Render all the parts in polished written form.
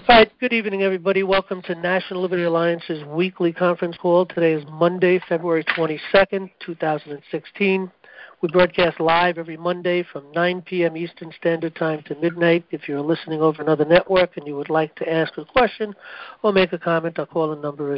All right, good evening, everybody. Welcome to National Liberty Alliance's weekly conference call. Today is Monday, February 22nd, 2016. We broadcast live every Monday from 9 p.m. Eastern Standard Time to midnight. If you're listening over another network and you would like to ask a question or make a comment, our call-in number is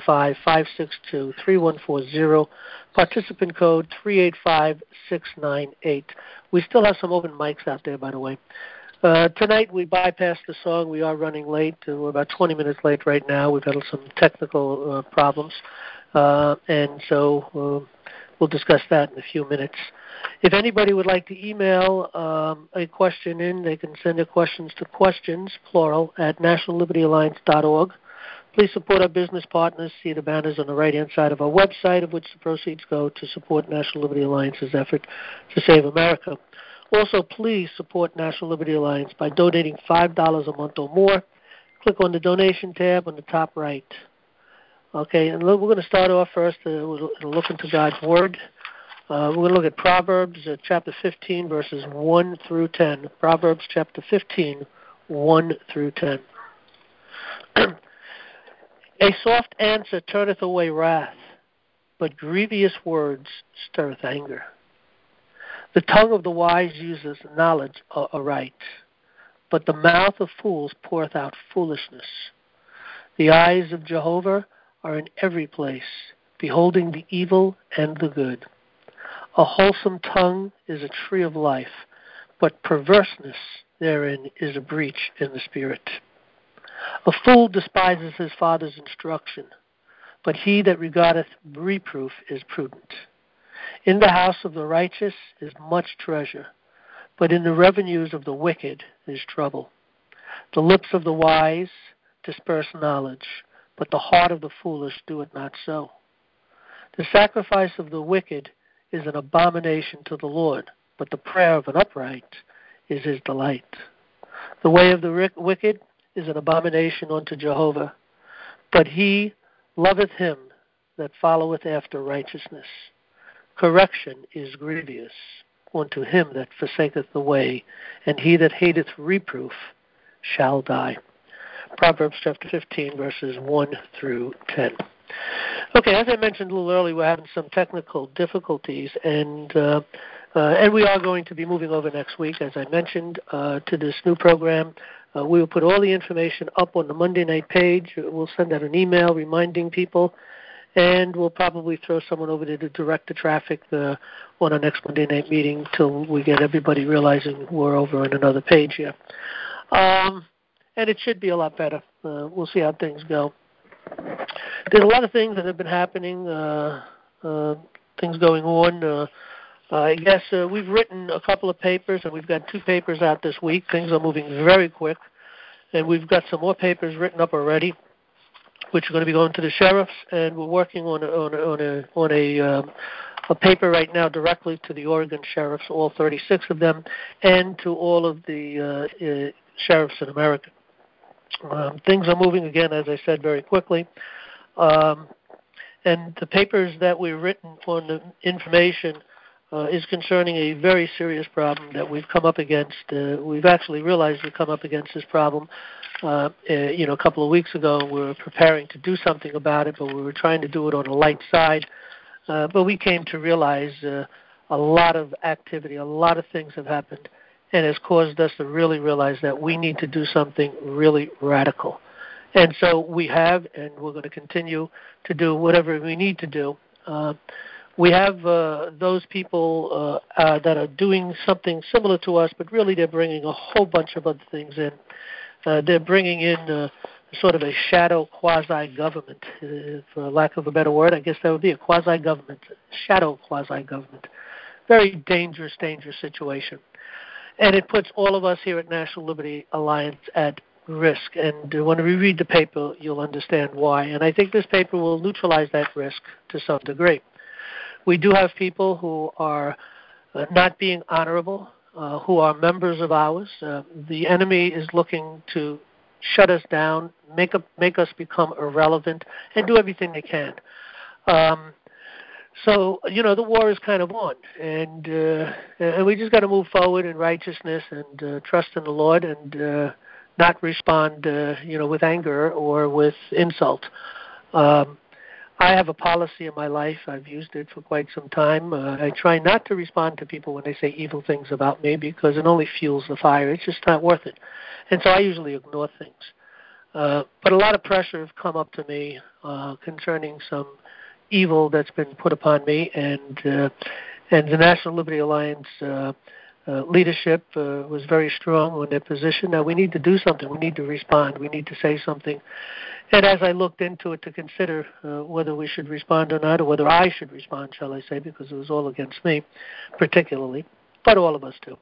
605-562-3140, participant code 385698. We still have some open mics out there, by the way. Tonight we bypassed the song. We are running late. We're about 20 minutes late right now. We've had some technical problems, and so we'll discuss that in a few minutes. If anybody would like to email a question in, they can send their questions to questions, plural, at nationallibertyalliance.org. Please support our business partners. See the banners on the right-hand side of our website, of which the proceeds go to support National Liberty Alliance's effort to save America. Also, please support National Liberty Alliance by donating $5 a month or more. Click on the donation tab on the top right. Okay, and we're going to start off first. We'll look into God's Word. We're going to look at Proverbs chapter 15, verses 1 through 10. Proverbs chapter 15, 1 through 10. A soft answer turneth away wrath, but grievous words stirreth anger. The tongue of the wise uses knowledge aright, but the mouth of fools poureth out foolishness. The eyes of Jehovah are in every place, beholding the evil and the good. A wholesome tongue is a tree of life, but perverseness therein is a breach in the spirit. A fool despises his father's instruction, but he that regardeth reproof is prudent. In the house of the righteous is much treasure, but in the revenues of the wicked is trouble. The lips of the wise disperse knowledge, but the heart of the foolish doeth not so. The sacrifice of the wicked is an abomination to the Lord, but the prayer of an upright is his delight. The way of the wicked is an abomination unto Jehovah, but he loveth him that followeth after righteousness. Correction is grievous unto him that forsaketh the way, and he that hateth reproof shall die. Proverbs chapter 15, verses 1 through 10. Okay, as I mentioned a little earlier, we're having some technical difficulties, and we are going to be moving over next week, as I mentioned, to this new program. We will put all the information up on the Monday night page. We'll send out an email reminding people, and we'll probably throw someone over to direct the traffic on our next Monday night meeting till we get everybody realizing we're over on another page here. And it should be a lot better. We'll see how things go. There's a lot of things that have been happening, things going on. I guess we've written a couple of papers, and we've got 2 papers out this week. Things are moving very quick, and we've got some more papers written up already, which are going to be going to the sheriffs, and we're working on a paper right now directly to the Oregon sheriffs, all 36 of them, and to all of the sheriffs in America. Things are moving again, as I said, very quickly. And the papers that we've written on the information is concerning a very serious problem that we've come up against. We've actually realized we've come up against this problem a couple of weeks ago. We were preparing to do something about it, but we were trying to do it on a light side. But we came to realize a lot of activity, a lot of things have happened, and has caused us to really realize that we need to do something really radical. And so we have, and we're going to continue to do whatever we need to do. We have those people that are doing something similar to us, but really they're bringing a whole bunch of other things in. They're bringing in sort of a shadow quasi-government, for lack of a better word. I guess that would be a quasi-government, shadow quasi-government. Very dangerous situation. And it puts all of us here at National Liberty Alliance at risk. And when we read the paper, you'll understand why. And I think this paper will neutralize that risk to some degree. We do have people who are not being honorable, who are members of ours. The enemy is looking to shut us down, make us become irrelevant, and do everything they can. So, the war is kind of on, and we just got to move forward in righteousness and trust in the Lord and not respond, with anger or with insult. Um, I have a policy in my life. I've used it for quite some time. I try not to respond to people when they say evil things about me because it only fuels the fire. It's just not worth it. And so I usually ignore things. But a lot of pressure have come up to me concerning some evil that's been put upon me, and the National Liberty Alliance leadership was very strong on their position. Now we need to do something. We need to respond. We need to say something. And as I looked into it to consider whether we should respond or not, or whether I should respond, shall I say, because it was all against me, particularly, but all of us too.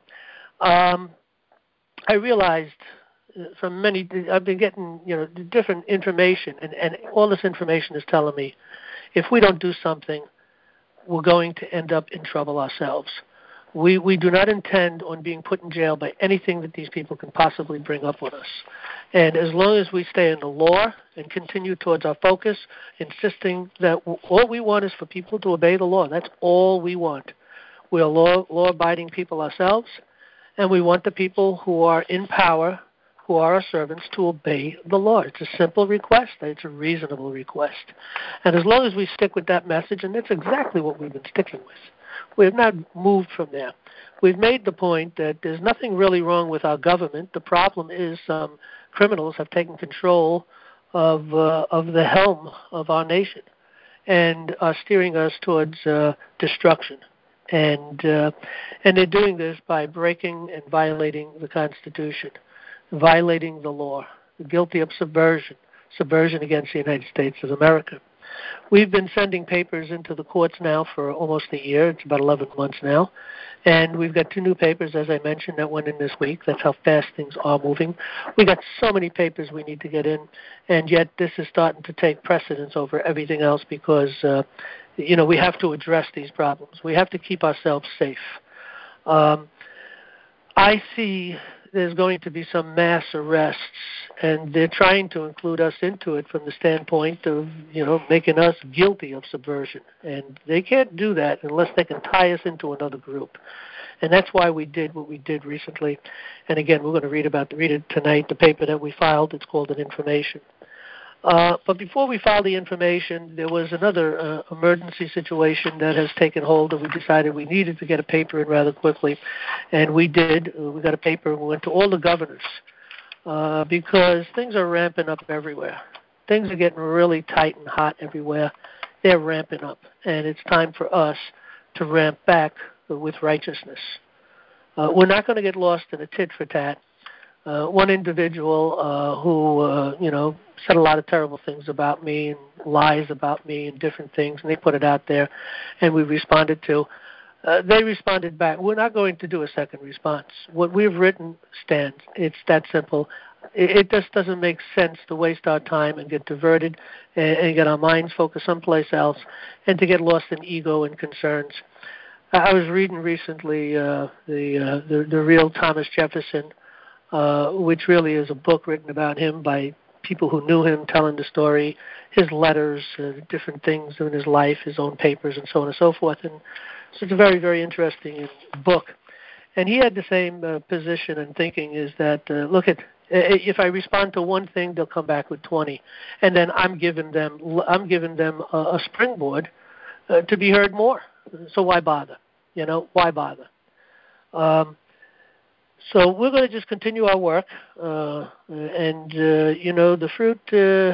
I realized from many, I've been getting, different information, and all this information is telling me if we don't do something, we're going to end up in trouble ourselves. We do not intend on being put in jail by anything that these people can possibly bring up on us. And as long as we stay in the law and continue towards our focus, insisting that all we want is for people to obey the law. That's all we want. We are law-abiding people ourselves, and we want the people who are in power, who are our servants, to obey the law. It's a simple request. It's a reasonable request. And as long as we stick with that message, and that's exactly what we've been sticking with, we have not moved from there. We've made the point that there's nothing really wrong with our government. The problem is some criminals have taken control of the helm of our nation and are steering us towards destruction. And they're doing this by breaking and violating the Constitution, violating the law, guilty of subversion against the United States of America. We've been sending papers into the courts now for almost a year. It's about 11 months now. And we've got 2 new papers, as I mentioned, that went in this week. That's how fast things are moving. We got so many papers we need to get in, and yet this is starting to take precedence over everything else because, we have to address these problems. We have to keep ourselves safe. I see there's going to be some mass arrests, and they're trying to include us into it from the standpoint of, making us guilty of subversion. And they can't do that unless they can tie us into another group. And that's why we did what we did recently. And again, we're going to read it tonight, the paper that we filed. It's called an information. But before we filed the information, there was another emergency situation that has taken hold, and we decided we needed to get a paper in rather quickly. And we did. We got a paper, and we went to all the governors because things are ramping up everywhere. Things are getting really tight and hot everywhere. They're ramping up, and it's time for us to ramp back with righteousness. We're not going to get lost in a tit-for-tat. One individual who, said a lot of terrible things about me and lies about me and different things, and they put it out there, and we responded to. They responded back. We're not going to do a second response. What we've written stands. It's that simple. It just doesn't make sense to waste our time and get diverted and get our minds focused someplace else and to get lost in ego and concerns. I was reading recently the real Thomas Jefferson, which really is a book written about him by people who knew him, telling the story, his letters, different things in his life, his own papers, and so on and so forth. And so it's a very, very interesting book. And he had the same position and thinking is that, if I respond to one thing, they'll come back with 20. And then I'm giving them a springboard to be heard more. So why bother? Why bother? So we're going to just continue our work, the fruit,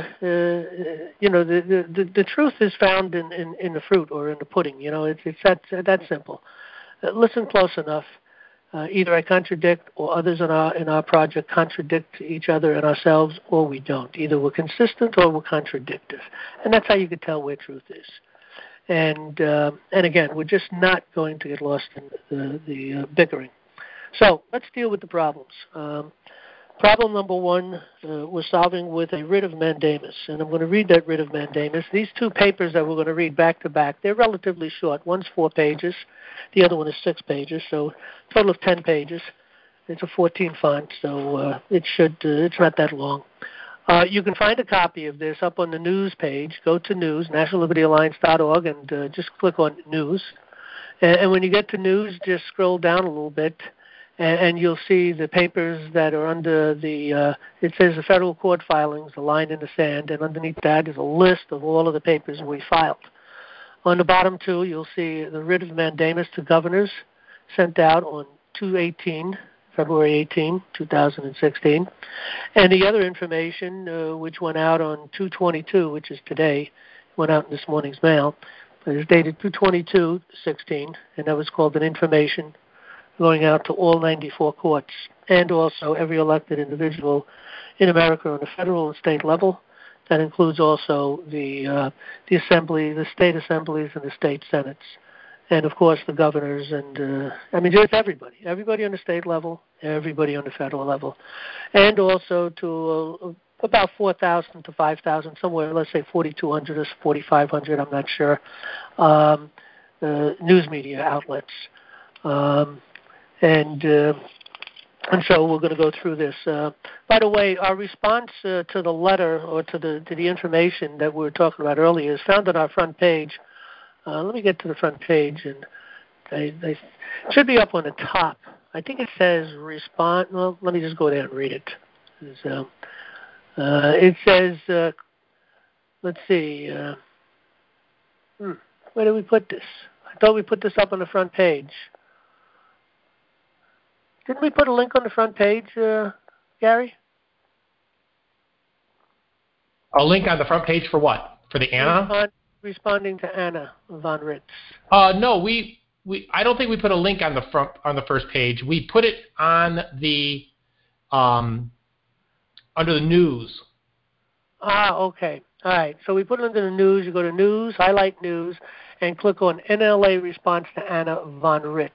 the truth is found in the fruit or in the pudding. It's that simple. Listen close enough. Either I contradict or others in our project contradict each other and ourselves, or we don't. Either we're consistent or we're contradictive, and that's how you can tell where truth is. And again, we're just not going to get lost in the bickering. So let's deal with the problems. Problem number 1 we're solving with a writ of mandamus, and I'm going to read that writ of mandamus. These 2 papers that we're going to read back to back, they're relatively short. One's 4 pages, the other one is 6 pages, so a total of 10 pages. It's a 14 font, so it's not that long. You can find a copy of this up on the news page. Go to news, nationallibertyalliance.org, and just click on news. And when you get to news, just scroll down a little bit, and you'll see the papers that are under the, it says the federal court filings, a line in the sand, and underneath that is a list of all of the papers we filed. On the bottom two, you'll see the writ of mandamus to governors sent out on February 18, 2016. And the other information, which went out on 2/22, which is today, went out in this morning's mail, but it's dated 2/22/16, and that was called an information going out to all 94 courts and also every elected individual in America on the federal and state level. That includes also the assembly, the state assemblies, and the state senates, and of course the governors and just everybody on the state level, everybody on the federal level, and also to about 4,000 to 5,000, somewhere, let's say 4,200 or 4,500, I'm not sure, news media outlets, and so we're going to go through this. By the way, our response to the letter or to the information that we were talking about earlier is found on our front page. Let me get to the front page, and they should be up on the top. I think it says respond. Well, let me just go there and read it. It says, let's see, where did we put this? I thought we put this up on the front page. Didn't we put a link on the front page, Gary? A link on the front page for what? For the Anna? Responding to Anna von Ritz. No, I don't think we put a link on the first page. We put it on the under the news. Okay. All right. So we put it under the news. You go to news, highlight news, and click on NLA response to Anna von Ritz.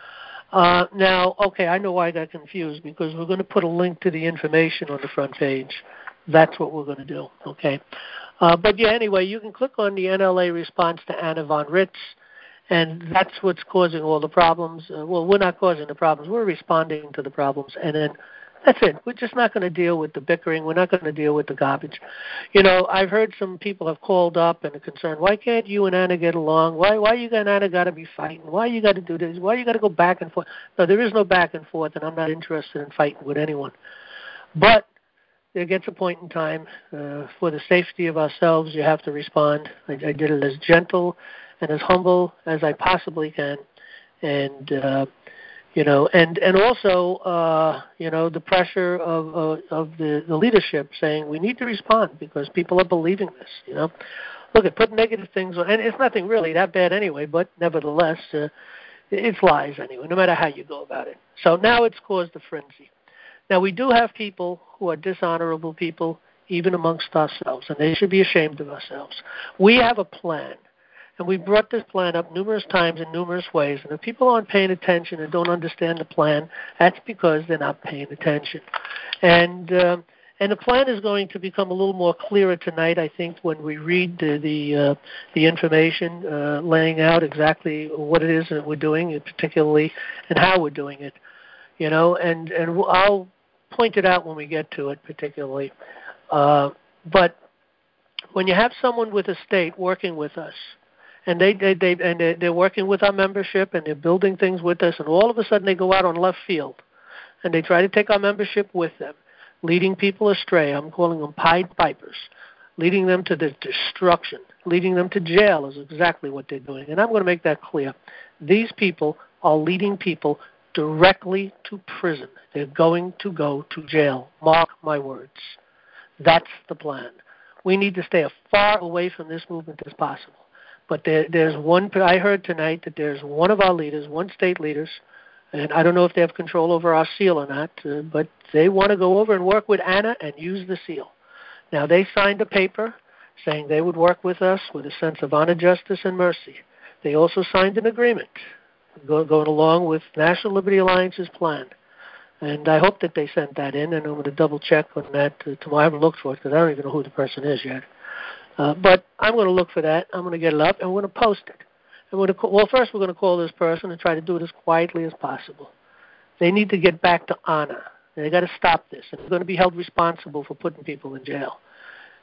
Now, okay, I know why I got confused, because we're going to put a link to the information on the front page. That's what we're going to do, okay? But yeah, anyway, you can click on the NLA response to Anna von Ritz, and that's what's causing all the problems. Well, we're not causing the problems. We're responding to the problems, and then that's it. We're just not going to deal with the bickering. We're not going to deal with the garbage. You know, I've heard some people have called up and are concerned, why can't you and Anna get along? Why you and Anna got to be fighting? Why you got to do this? Why you got to go back and forth? No, there is no back and forth, and I'm not interested in fighting with anyone. But there gets a point in time, for the safety of ourselves, you have to respond. I did it as gentle and as humble as I possibly can. And, and also, the pressure of the leadership saying we need to respond because people are believing this, Look, put negative things on, and it's nothing really that bad anyway, but nevertheless, it's lies anyway, no matter how you go about it. So now it's caused a frenzy. Now, we do have people who are dishonorable people, even amongst ourselves, and they should be ashamed of ourselves. We have a plan, and we brought this plan up numerous times in numerous ways, and if people aren't paying attention and don't understand the plan, that's because they're not paying attention. And the plan is going to become a little more clearer tonight, I think, when we read the information laying out exactly what it is that we're doing, particularly, and how we're doing it. And I'll point it out when we get to it particularly. But when you have someone with a state working with us, and they're working with our membership, and they're building things with us, and all of a sudden they go out on left field, and they try to take our membership with them, leading people astray. I'm calling them Pied Pipers, leading them to the destruction, leading them to jail is exactly what they're doing. And I'm going to make that clear. These people are leading people directly to prison. They're going to go to jail. Mark my words. That's the plan. We need to stay as far away from this movement as possible. But there's one, I heard tonight that there's one of our leaders, one state leaders, and I don't know if they have control over our seal or not, but they want to go over and work with Anna and use the seal. Now, they signed a paper saying they would work with us with a sense of honor, justice, and mercy. They also signed an agreement going along with National Liberty Alliance's plan. And I hope that they sent that in, and I'm going to double-check on that tomorrow. I haven't looked for it because I don't even know who the person is yet. But I'm going to look for that. I'm going to get it up, and we're going to post it. First we're going to call this person and try to do it as quietly as possible. They need to get back to honor. They've got to stop this, and they're going to be held responsible for putting people in jail.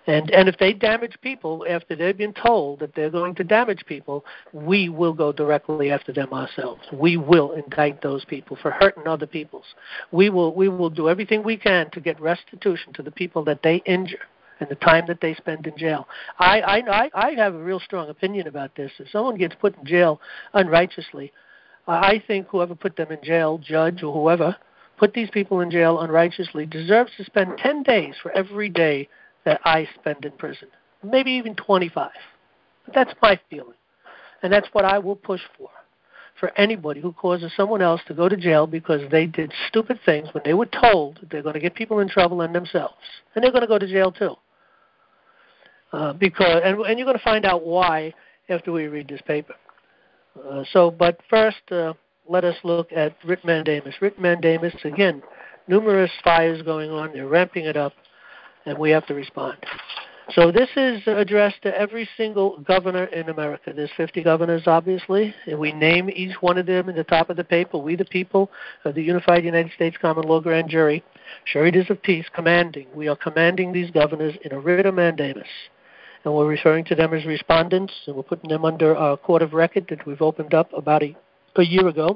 And if they damage people after they've been told that they're going to damage people, we will go directly after them ourselves. We will indict those people for hurting other peoples. We will do everything we can to get restitution to the people that they injure and the time that they spend in jail. I have a real strong opinion about this. If someone gets put in jail unrighteously, I think whoever put them in jail, judge or whoever, put these people in jail unrighteously, deserves to spend 10 days for every day that I spend in prison, maybe even 25. But that's my feeling, and that's what I will push for anybody who causes someone else to go to jail because they did stupid things when they were told they're going to get people in trouble and themselves, and they're going to go to jail too. And you're going to find out why after we read this paper. But first, let us look at writ mandamus. Writ mandamus, again, numerous fires going on. They're ramping it up, and we have to respond. So this is addressed to every single governor in America. There's 50 governors, obviously, and we name each one of them in the top of the paper. We, the people of the Unified United States Common Law Grand Jury, sureties of peace, commanding. We are commanding these governors in a writ of mandamus. And we're referring to them as respondents, and we're putting them under our court of record that we've opened up about a year ago.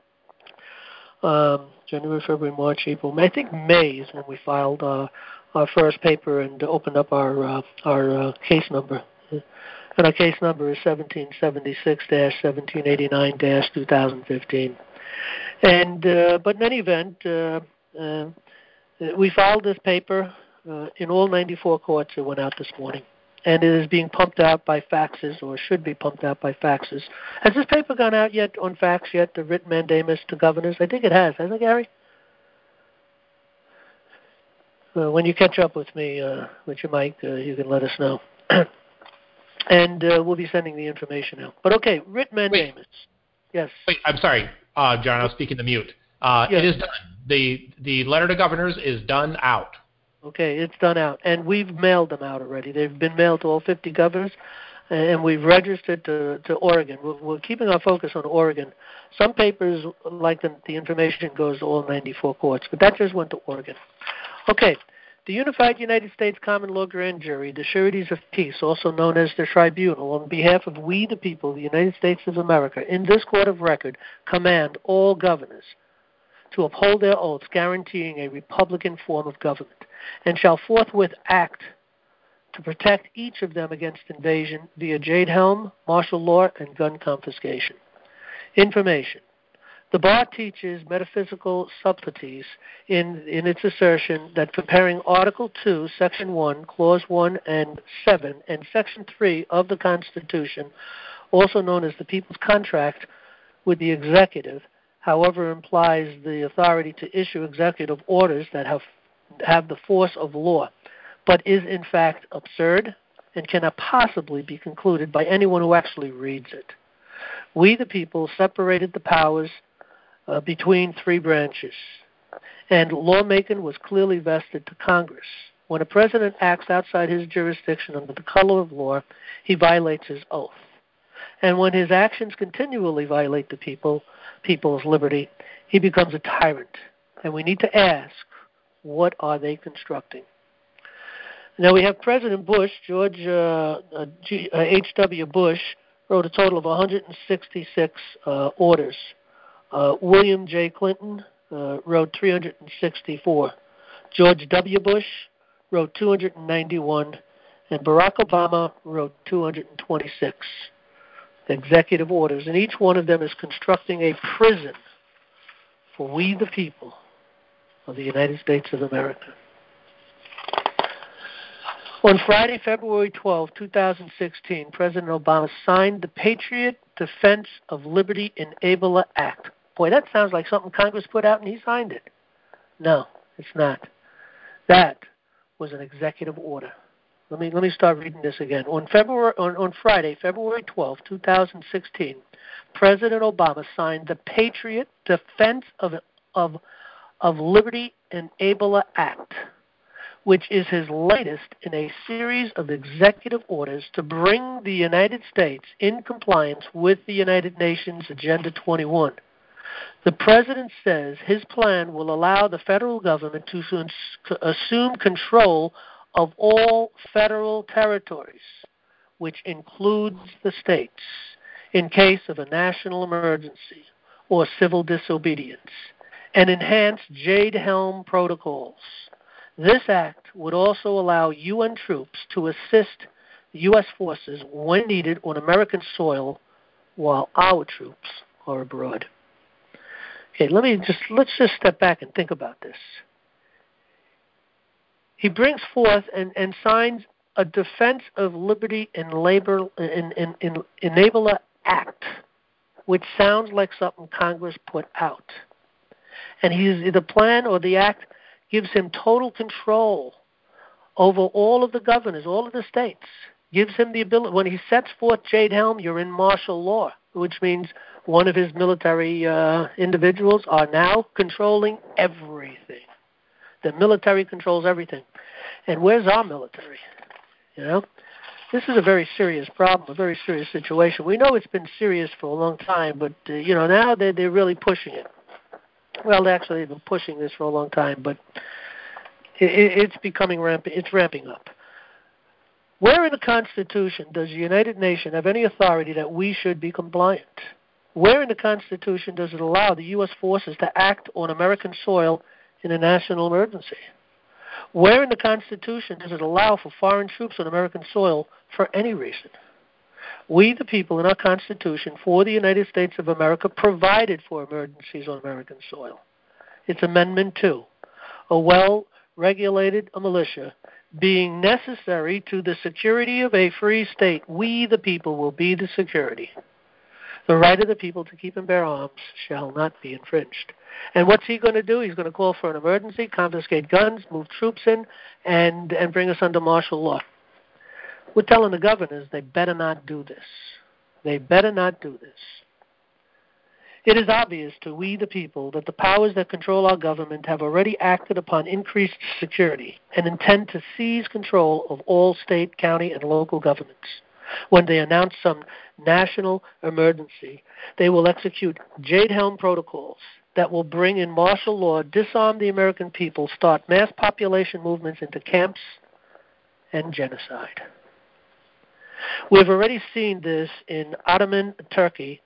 January, February, March, April, May. I think May is when we filed our first paper and opened up our case number. And our case number is 1776-1789-2015. And but in any event, we filed this paper in all 94 courts. It went out this morning. And it is being pumped out by faxes, or should be pumped out by faxes. Has this paper gone out yet on fax yet, the writ mandamus to governors? I think it has, hasn't it, Gary? When you catch up with me, with your mic, you can let us know. And we'll be sending the information out. But okay, writ mandamus. Wait. Yes. Wait, I'm sorry, John, I was speaking to mute. Yes. It is done. The letter to governors is done out. Okay, it's done out. And we've mailed them out already. They've been mailed to all 50 governors, and we've registered to Oregon. We're keeping our focus on Oregon. Some papers, like the information, goes to all 94 courts, but that just went to Oregon. Okay, the Unified United States Common Law Grand Jury, the sureties of peace, also known as the tribunal, on behalf of we the people of the United States of America, in this court of record, command all governors to uphold their oaths guaranteeing a republican form of government, and shall forthwith act to protect each of them against invasion via jade helm, martial law, and gun confiscation. Information. The bar teaches metaphysical subtleties in its assertion that preparing Article 2, Section 1, Clause 1 and 7, and Section 3 of the Constitution, also known as the People's Contract with the Executive, however, implies the authority to issue executive orders that have the force of law, but is in fact absurd and cannot possibly be concluded by anyone who actually reads it. We, the people, separated the powers between three branches, and lawmaking was clearly vested to Congress. When a president acts outside his jurisdiction under the color of law, he violates his oath. And when his actions continually violate the people's liberty, he becomes a tyrant. And we need to ask, what are they constructing? Now we have President Bush, George H.W. Bush, wrote a total of 166 orders. William J. Clinton wrote 364. George W. Bush wrote 291. And Barack Obama wrote 226 executive orders. And each one of them is constructing a prison for we the people of the United States of America. On Friday, February 12, 2016, President Obama signed the Patriot Defense of Liberty Enabler Act. Boy, that sounds like something Congress put out and he signed it. No, it's not. That was an executive order. Let me start reading this again. On Friday, February 12, 2016, President Obama signed the Patriot Defense of Liberty Enabler Act, which is his latest in a series of executive orders to bring the United States in compliance with the United Nations Agenda 21. The President says his plan will allow the federal government to assume control of all federal territories, which includes the states, in case of a national emergency or civil disobedience, and enhance Jade Helm protocols. This act would also allow UN troops to assist U.S. forces when needed on American soil while our troops are abroad. Okay, let's just step back and think about this. He brings forth and signs a Defense of Liberty and Labor Enabler Act, which sounds like something Congress put out. And the plan or the act gives him total control over all of the governors, all of the states. Gives him the ability. When he sets forth Jade Helm, you're in martial law, which means one of his military individuals are now controlling everything. The military controls everything. And where's our military? You know? This is a very serious problem, a very serious situation. We know it's been serious for a long time, but now they're really pushing it. Well, actually, they've been pushing this for a long time, but it's becoming rampant. It's ramping up. Where in the Constitution does the United Nations have any authority that we should be compliant? Where in the Constitution does it allow the U.S. forces to act on American soil in a national emergency? Where in the Constitution does it allow for foreign troops on American soil for any reason? We, the people, in our Constitution for the United States of America, provided for emergencies on American soil. It's Amendment 2. A well-regulated militia being necessary to the security of a free state, we, the people, will be the security. The right of the people to keep and bear arms shall not be infringed. And what's he going to do? He's going to call for an emergency, confiscate guns, move troops in, and bring us under martial law. We're telling the governors they better not do this. They better not do this. It is obvious to we the people that the powers that control our government have already acted upon increased security and intend to seize control of all state, county, and local governments. When they announce some national emergency, they will execute Jade Helm protocols that will bring in martial law, disarm the American people, start mass population movements into camps, and genocide. We've already seen this in Ottoman Turkey,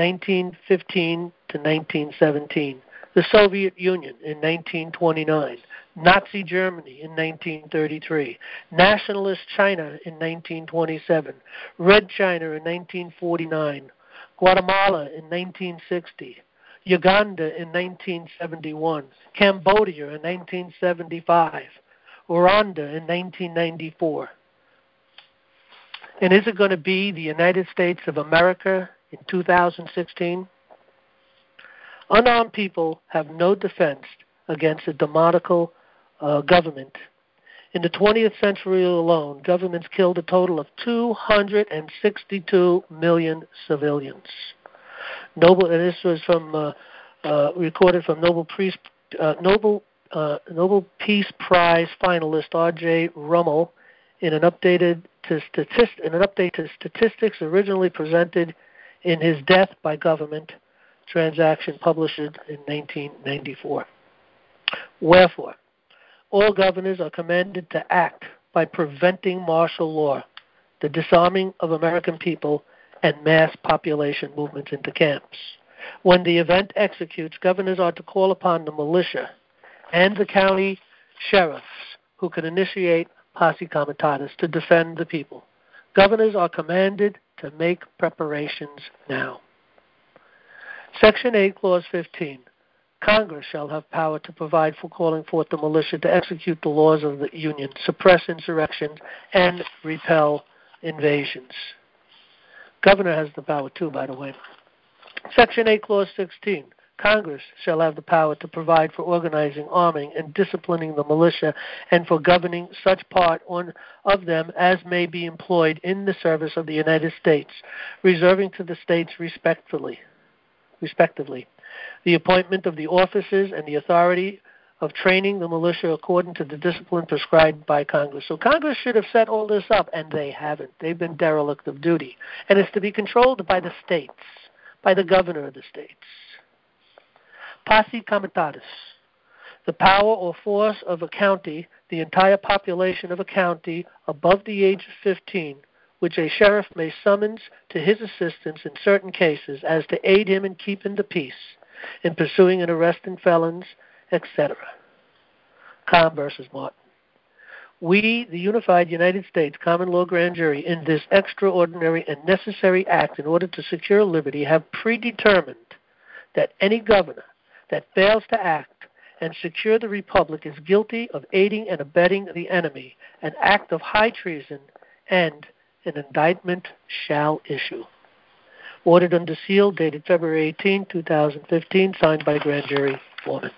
1915 to 1917, the Soviet Union in 1929, Nazi Germany in 1933, Nationalist China in 1927, Red China in 1949, Guatemala in 1960, Uganda in 1971, Cambodia in 1975, Rwanda in 1994. And is it going to be the United States of America in 2016? Unarmed people have no defense against a demonical government. In the 20th century alone, governments killed a total of 262 million civilians. And this was recorded from Nobel Peace Prize finalist R.J. Rummel in an update to statistics originally presented in his Death by Government transaction published in 1994. Wherefore, all governors are commanded to act by preventing martial law, the disarming of American people, and mass population movements into camps. When the event executes, governors are to call upon the militia and the county sheriffs who can initiate posse comitatus to defend the people. Governors are commanded to make preparations now. Section 8, Clause 15. Congress shall have power to provide for calling forth the militia to execute the laws of the Union, suppress insurrections, and repel invasions. Governor has the power too, by the way. Section 8, Clause 16. Congress shall have the power to provide for organizing, arming, and disciplining the militia, and for governing such part of them as may be employed in the service of the United States, reserving to the states respectively, the appointment of the officers and the authority of training the militia according to the discipline prescribed by Congress. So Congress should have set all this up, and they haven't. They've been derelict of duty. And it's to be controlled by the states, by the governor of the states. Posse comitatus. The power or force of a county, the entire population of a county above the age of 15, which a sheriff may summons to his assistance in certain cases as to aid him in keeping the peace, in pursuing and arresting felons, etc. Comm versus Martin. We, the unified United States Common Law Grand Jury, in this extraordinary and necessary act in order to secure liberty, have predetermined that any governor that fails to act and secure the Republic is guilty of aiding and abetting the enemy, an act of high treason, and an indictment shall issue. Ordered under seal, dated February 18, 2015, signed by Grand Jury Foreman.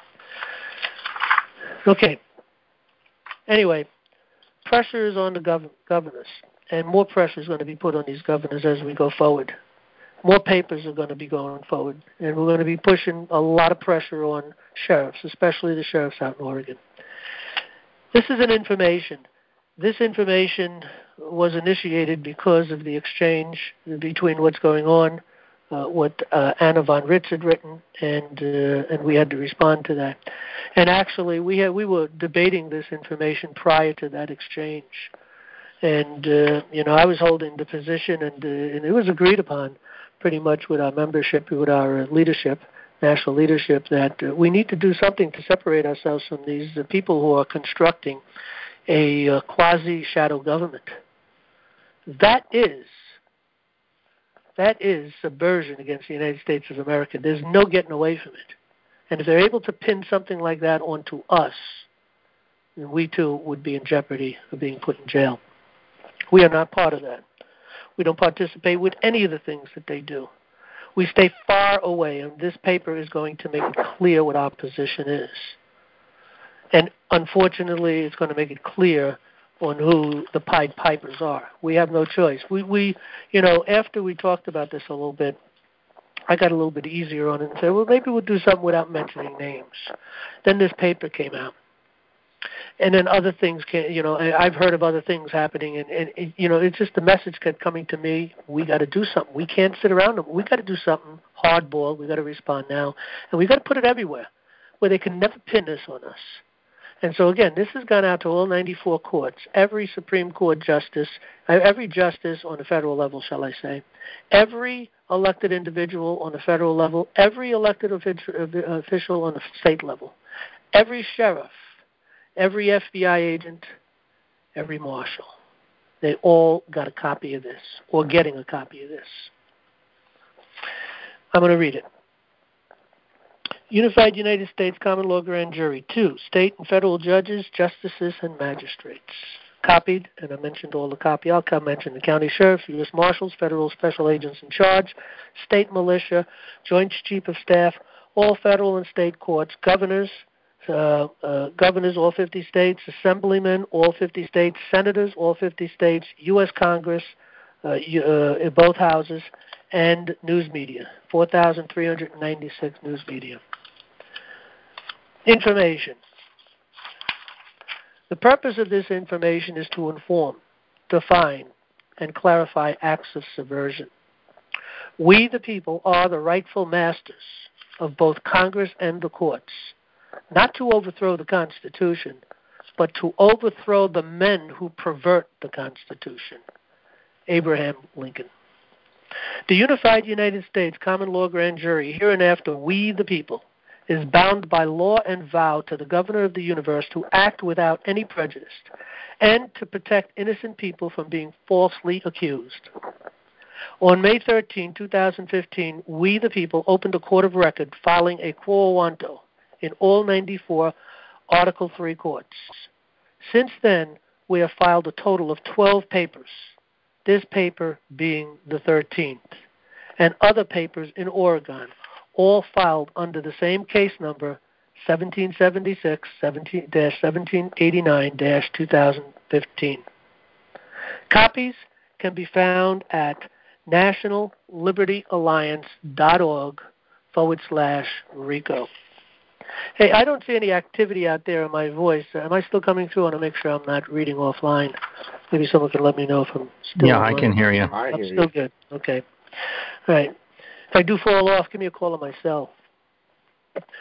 Okay. Anyway, pressure is on the governors, and more pressure is going to be put on these governors as we go forward. More papers are going to be going forward, and we're going to be pushing a lot of pressure on sheriffs, especially the sheriffs out in Oregon. This is an information. This information was initiated because of the exchange between what's going on, what Anna von Ritz had written, and we had to respond to that. And actually, we were debating this information prior to that exchange. And, I was holding the position, and it was agreed upon pretty much with our membership, with our leadership, national leadership, that we need to do something to separate ourselves from these people who are constructing a quasi-shadow government. That is subversion against the United States of America. There's no getting away from it. And if they're able to pin something like that onto us, then we too would be in jeopardy of being put in jail. We are not part of that. We don't participate with any of the things that they do. We stay far away, and this paper is going to make it clear what our position is. And unfortunately, it's going to make it clear on who the Pied Pipers are. We have no choice. We after we talked about this a little bit, I got a little bit easier on it and said, well, maybe we'll do something without mentioning names. Then this paper came out. And then other things came, I've heard of other things happening, and it's just the message kept coming to me, we got to do something. We can't sit around. We got to do something hardball. We got to respond now. And we got to put it everywhere where they can never pin this on us. And so, again, this has gone out to all 94 courts, every Supreme Court justice, every justice on the federal level, shall I say, every elected individual on the federal level, every elected official on the state level, every sheriff, every FBI agent, every marshal. They all got a copy of this, or getting a copy of this. I'm going to read it. Unified United States Common Law Grand Jury. 2. State and federal judges, justices, and magistrates. Copied, and I mentioned all the copy. I'll mention the county sheriffs, U.S. Marshals, federal special agents in charge, state militia, joint chief of staff, all federal and state courts, governors, all 50 states, assemblymen, all 50 states, senators, all 50 states, U.S. Congress, in both houses, and news media, 4,396 news media. Information. The purpose of this information is to inform, define, and clarify acts of subversion. We, the people, are the rightful masters of both Congress and the courts, not to overthrow the Constitution, but to overthrow the men who pervert the Constitution. Abraham Lincoln. The Unified United States Common Law Grand Jury, hereinafter we, the people, is bound by law and vow to the Governor of the universe to act without any prejudice and to protect innocent people from being falsely accused. On May 13, 2015, we, the people, opened a court of record filing a quo warranto in all 94 Article 3 courts. Since then, we have filed a total of 12 papers, this paper being the 13th, and other papers in Oregon, all filed under the same case number, 1776-1789-2015. Copies can be found at nationallibertyalliance.org/RICO. Hey, I don't see any activity out there in my voice. Am I still coming through? I want to make sure I'm not reading offline. Maybe someone can let me know if I'm still I can hear you. I'm still good. Okay. All right. If I do fall off, give me a call on my cell.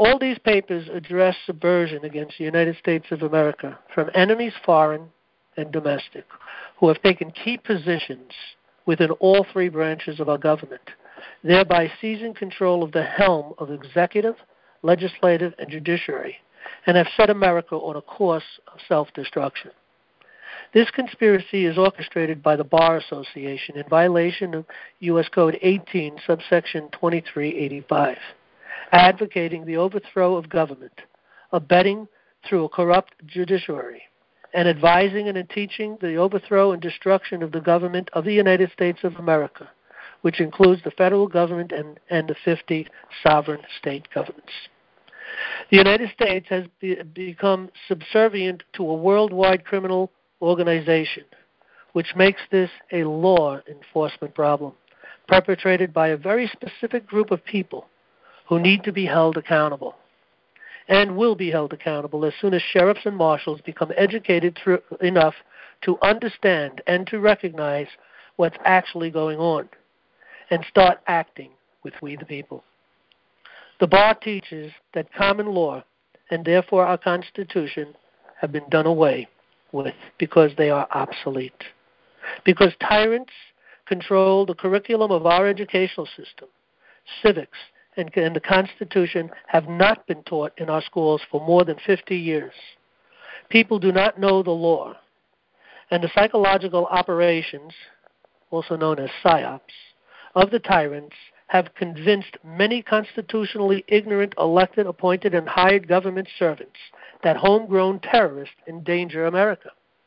All these papers address subversion against the United States of America from enemies foreign and domestic who have taken key positions within all three branches of our government, thereby seizing control of the helm of executive, legislative, and judiciary, and have set America on a course of self-destruction. This conspiracy is orchestrated by the Bar Association in violation of U.S. Code 18, subsection 2385, advocating the overthrow of government, abetting through a corrupt judiciary, and advising and teaching the overthrow and destruction of the government of the United States of America, which includes the federal government and the 50 sovereign state governments. The United States has become subservient to a worldwide criminal organization, which makes this a law enforcement problem, perpetrated by a very specific group of people who need to be held accountable and will be held accountable as soon as sheriffs and marshals become educated enough to understand and to recognize what's actually going on and start acting with we the people. The Bar teaches that common law and therefore our Constitution have been done away with because they are obsolete. Because tyrants control the curriculum of our educational system, civics, and the Constitution have not been taught in our schools for more than 50 years. People do not know the law, and the psychological operations, also known as PSYOPs, of the tyrants have convinced many constitutionally ignorant elected, appointed, and hired government servants that homegrown terrorists endanger America.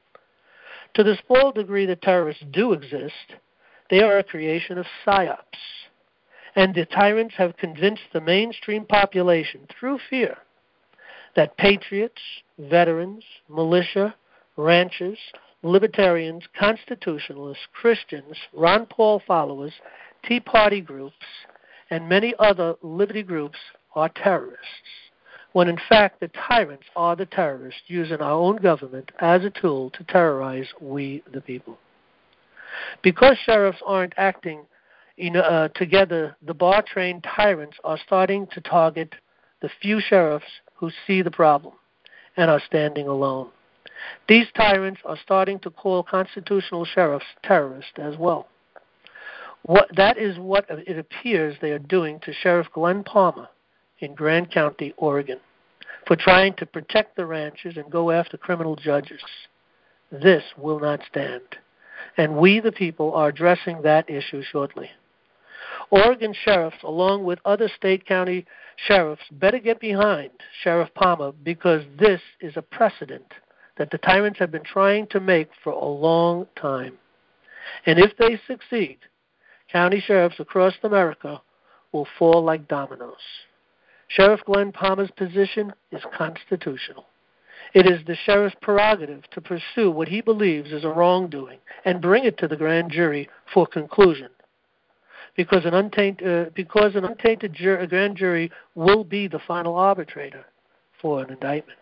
To the small degree that terrorists do exist, they are a creation of PSYOPs. And the tyrants have convinced the mainstream population through fear that patriots, veterans, militia, ranchers, libertarians, constitutionalists, Christians, Ron Paul followers, Tea Party groups, and many other liberty groups are terrorists, when in fact the tyrants are the terrorists using our own government as a tool to terrorize we the people. Because sheriffs aren't acting together, the bar-trained tyrants are starting to target the few sheriffs who see the problem and are standing alone. These tyrants are starting to call constitutional sheriffs terrorists as well. That is what it appears they are doing to Sheriff Glenn Palmer in Grand County, Oregon, for trying to protect the ranchers and go after criminal judges. This will not stand, and we the people are addressing that issue shortly. Oregon sheriffs, along with other state county sheriffs, better get behind Sheriff Palmer, because this is a precedent that the tyrants have been trying to make for a long time. And if they succeed, county sheriffs across America will fall like dominoes. Sheriff Glenn Palmer's position is constitutional. It is the sheriff's prerogative to pursue what he believes is a wrongdoing and bring it to the grand jury for conclusion, because an untainted grand jury will be the final arbitrator for an indictment.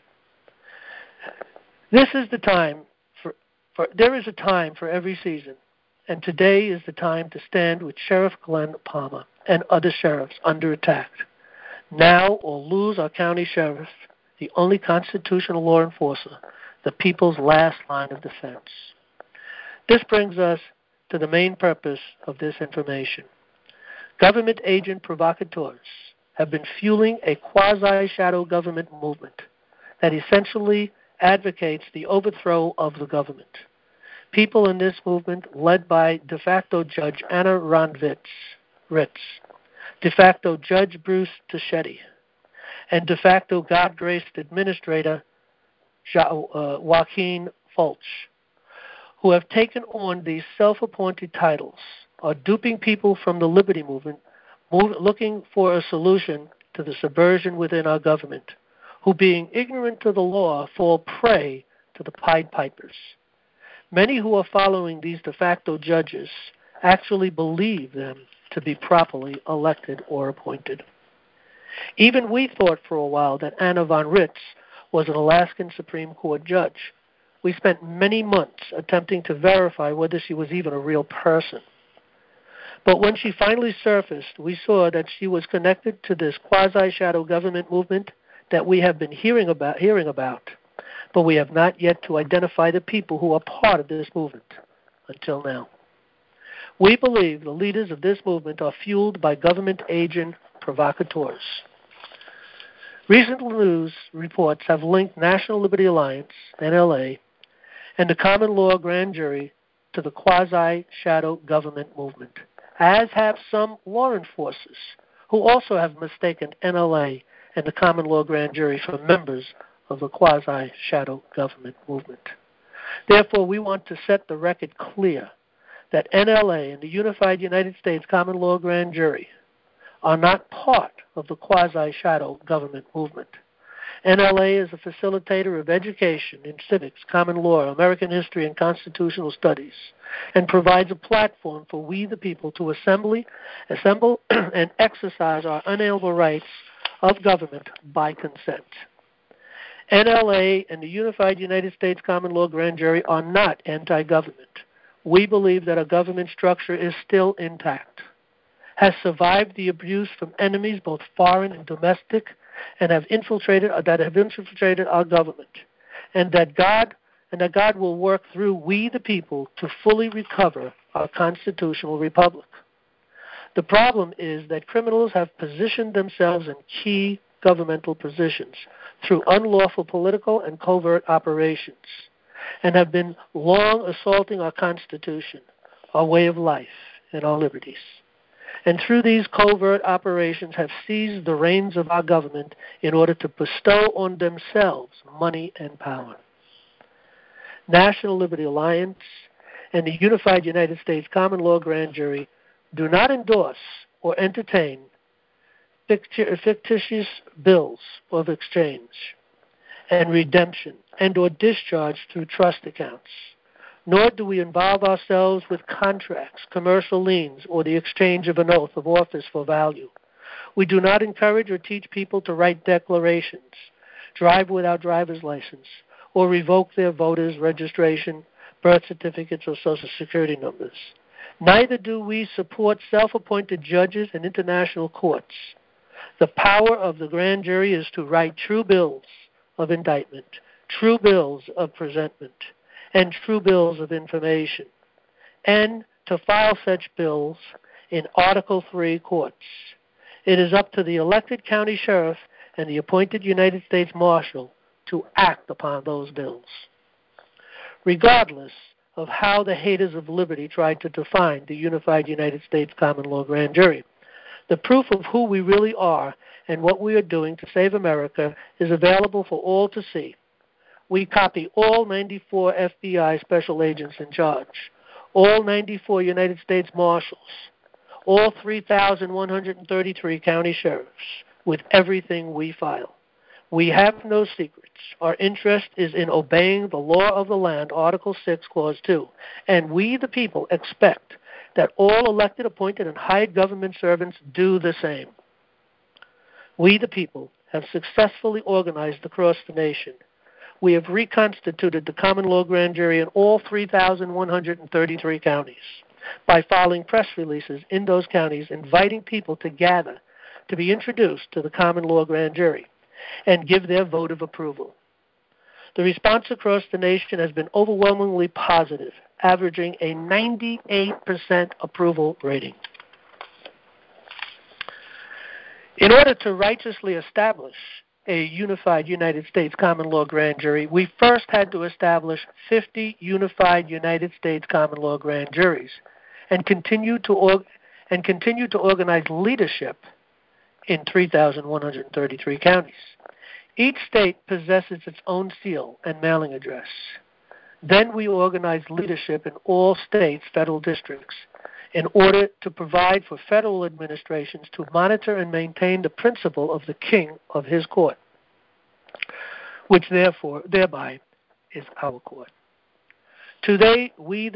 This is the time there is a time for every season, and today is the time to stand with Sheriff Glenn Palmer and other sheriffs under attack. Now or lose our county sheriff, the only constitutional law enforcer, the people's last line of defense. This brings us to the main purpose of this information. Government agent provocateurs have been fueling a quasi-shadow government movement that essentially advocates the overthrow of the government. People in this movement, led by de facto Judge Anna Ron Ritz, de facto Judge Bruce Tichetti, and de facto God-graced Administrator Joaquin Fulch, who have taken on these self-appointed titles, are duping people from the liberty movement, looking for a solution to the subversion within our government, who, being ignorant to the law, fall prey to the Pied Pipers. Many who are following these de facto judges actually believe them to be properly elected or appointed. Even we thought for a while that Anna von Ritz was an Alaskan Supreme Court judge. We spent many months attempting to verify whether she was even a real person. But when she finally surfaced, we saw that she was connected to this quasi-shadow government movement that we have been hearing about, but we have not yet to identify the people who are part of this movement until now. We believe the leaders of this movement are fueled by government agent provocateurs. Recent news reports have linked National Liberty Alliance, NLA, and the common law grand jury to the quasi-shadow government movement, as have some law enforcers who also have mistaken NLA and the common law grand jury for members of the quasi-shadow government movement. Therefore, we want to set the record clear that NLA and the Unified United States Common Law Grand Jury are not part of the quasi-shadow government movement. NLA is a facilitator of education in civics, common law, American history, and constitutional studies, and provides a platform for we the people to assemble and exercise our unalienable rights of government by consent. NLA and the Unified United States Common Law Grand Jury are not anti-government. We believe that our government structure is still intact, has survived the abuse from enemies, both foreign and domestic, and have infiltrated our government, and that God will work through we the people to fully recover our constitutional republic. The problem is that criminals have positioned themselves in key governmental positions through unlawful political and covert operations, and have been long assaulting our Constitution, our way of life, and our liberties. And through these covert operations have seized the reins of our government in order to bestow on themselves money and power. National Liberty Alliance and the Unified United States Common Law Grand Jury do not endorse or entertain fictitious bills of exchange and redemption and or discharge through trust accounts, nor do we involve ourselves with contracts, commercial liens, or the exchange of an oath of office for value. We do not encourage or teach people to write declarations, drive without driver's license, or revoke their voters' registration, birth certificates, or Social Security numbers. Neither do we support self-appointed judges in international courts. The power of the grand jury is to write true bills of indictment, true bills of presentment, and true bills of information, and to file such bills in Article III courts. It is up to the elected county sheriff and the appointed United States Marshal to act upon those bills. Regardless of how the haters of liberty tried to define the Unified United States Common Law Grand Jury, the proof of who we really are and what we are doing to save America is available for all to see. We copy all 94 FBI special agents in charge, all 94 United States Marshals, all 3,133 county sheriffs, with everything we file. We have no secrets. Our interest is in obeying the law of the land, Article 6, Clause 2, and we, the people, expect that all elected, appointed, and hired government servants do the same. We, the people, have successfully organized across the nation. We have reconstituted the common law grand jury in all 3,133 counties by filing press releases in those counties inviting people to gather to be introduced to the common law grand jury and give their vote of approval. The response across the nation has been overwhelmingly positive, averaging a 98% approval rating. In order to righteously establish a unified United States common law grand jury, we first had to establish 50 unified United States common law grand juries and continue to organize leadership in 3,133 counties. Each state possesses its own seal and mailing address. Then we organized leadership in all states' federal districts in order to provide for federal administrations to monitor and maintain the principle of the king of his court, which thereby is our court. Today we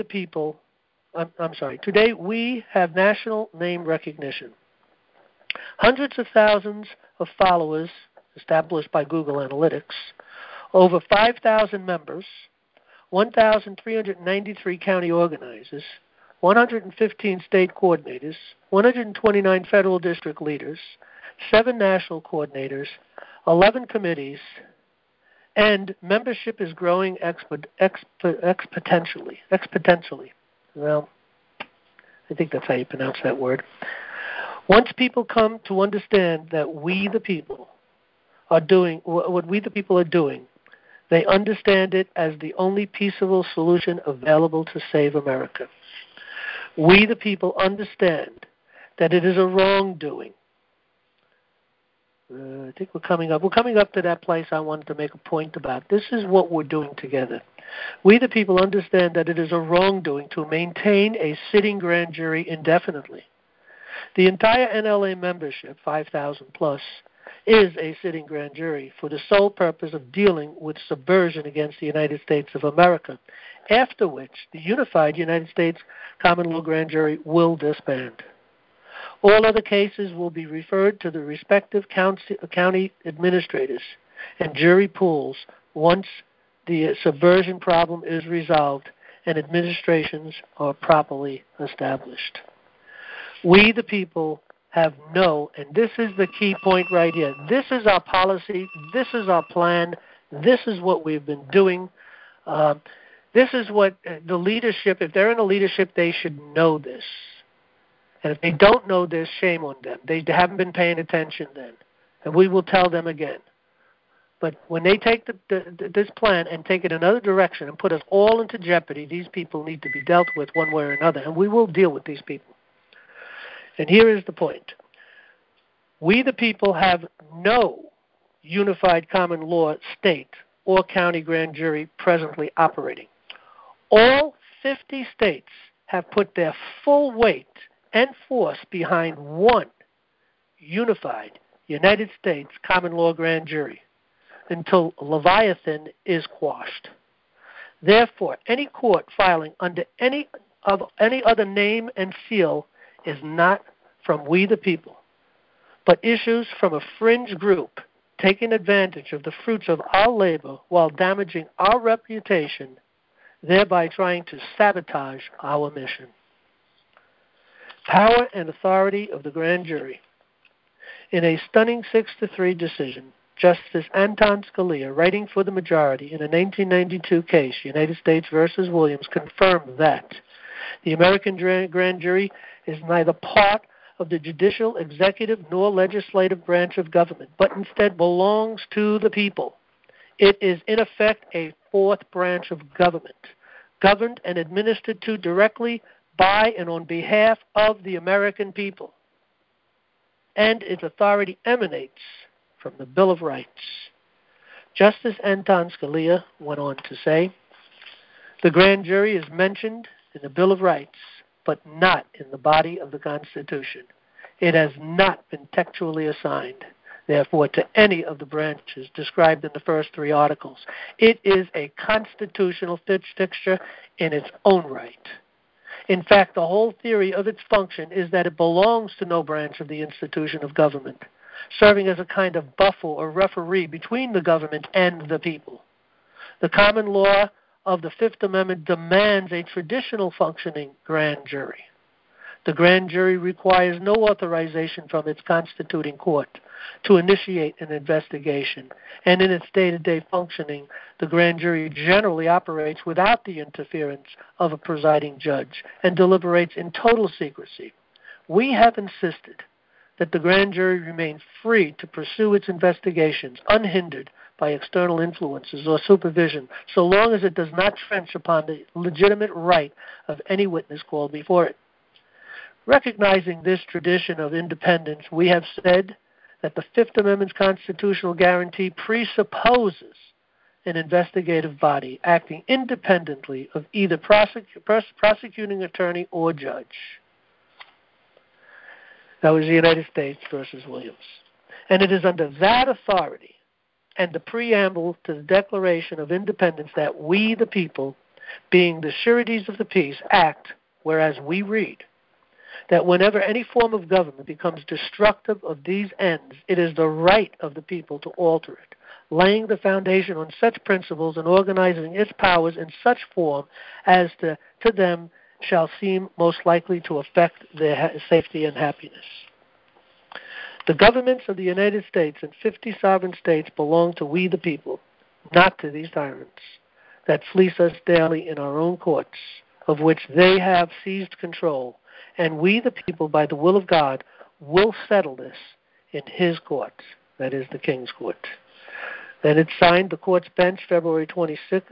have national name recognition. Hundreds of thousands of followers established by Google Analytics, over 5,000 members, 1,393 county organizers, 115 state coordinators, 129 federal district leaders, 7 national coordinators, 11 committees, and membership is growing exponentially. Well, I think that's how you pronounce that word. Once people come to understand that we the people are doing what we the people are doing, they understand it as the only peaceable solution available to save America. We the people understand that it is a wrongdoing. I think we're coming up to that place I wanted to make a point about. This is what we're doing together. We the people understand that it is a wrongdoing to maintain a sitting grand jury indefinitely. The entire NLA membership, 5,000 plus, is a sitting grand jury for the sole purpose of dealing with subversion against the United States of America, after which the unified United States common law grand jury will disband. All other cases will be referred to the respective county administrators and jury pools once the subversion problem is resolved and administrations are properly established. We, the people, have and this is the key point right here, this is our policy, this is our plan, this is what we've been doing. This is what the leadership, if they're in a leadership, they should know this. And if they don't know this, shame on them. They haven't been paying attention then. And we will tell them again. But when they take this plan and take it another direction and put us all into jeopardy, these people need to be dealt with one way or another. And we will deal with these people. And here is the point. We, the people, have no unified common law state or county grand jury presently operating. All 50 states have put their full weight and force behind one unified United States common law grand jury until Leviathan is quashed. Therefore, any court filing under any other name and seal is not from we the people, but issues from a fringe group taking advantage of the fruits of our labor while damaging our reputation, thereby trying to sabotage our mission. Power and authority of the grand jury. In a stunning 6-3 decision, Justice Anton Scalia, writing for the majority in a 1992 case, United States versus Williams, confirmed that the American grand jury is neither part of the judicial, executive, nor legislative branch of government, but instead belongs to the people. It is, in effect, a fourth branch of government, governed and administered to directly by and on behalf of the American people. And its authority emanates from the Bill of Rights. Justice Anton Scalia went on to say, the grand jury is mentioned in the Bill of Rights, but not in the body of the Constitution. It has not been textually assigned, therefore, to any of the branches described in the first 3 articles. It is a constitutional fixture in its own right. In fact, the whole theory of its function is that it belongs to no branch of the institution of government, serving as a kind of buffer or referee between the government and the people. The common law of the Fifth Amendment demands a traditional functioning grand jury. The grand jury requires no authorization from its constituting court to initiate an investigation, and in its day-to-day functioning, the grand jury generally operates without the interference of a presiding judge and deliberates in total secrecy. We have insisted that the grand jury remain free to pursue its investigations unhindered by external influences or supervision, so long as it does not trench upon the legitimate right of any witness called before it. Recognizing this tradition of independence, we have said that the Fifth Amendment's constitutional guarantee presupposes an investigative body acting independently of either prosecuting attorney or judge. That was the United States versus Williams. And it is under that authority and the preamble to the Declaration of Independence that we, the people, being the sureties of the peace, act, whereas we read that whenever any form of government becomes destructive of these ends, it is the right of the people to alter it, laying the foundation on such principles and organizing its powers in such form as to them shall seem most likely to affect their safety and happiness. The governments of the United States and 50 sovereign states belong to we the people, not to these tyrants that fleece us daily in our own courts, of which they have seized control, and we the people, by the will of God, will settle this in his court, that is the King's Court. Then it's signed, the court's bench, February 22,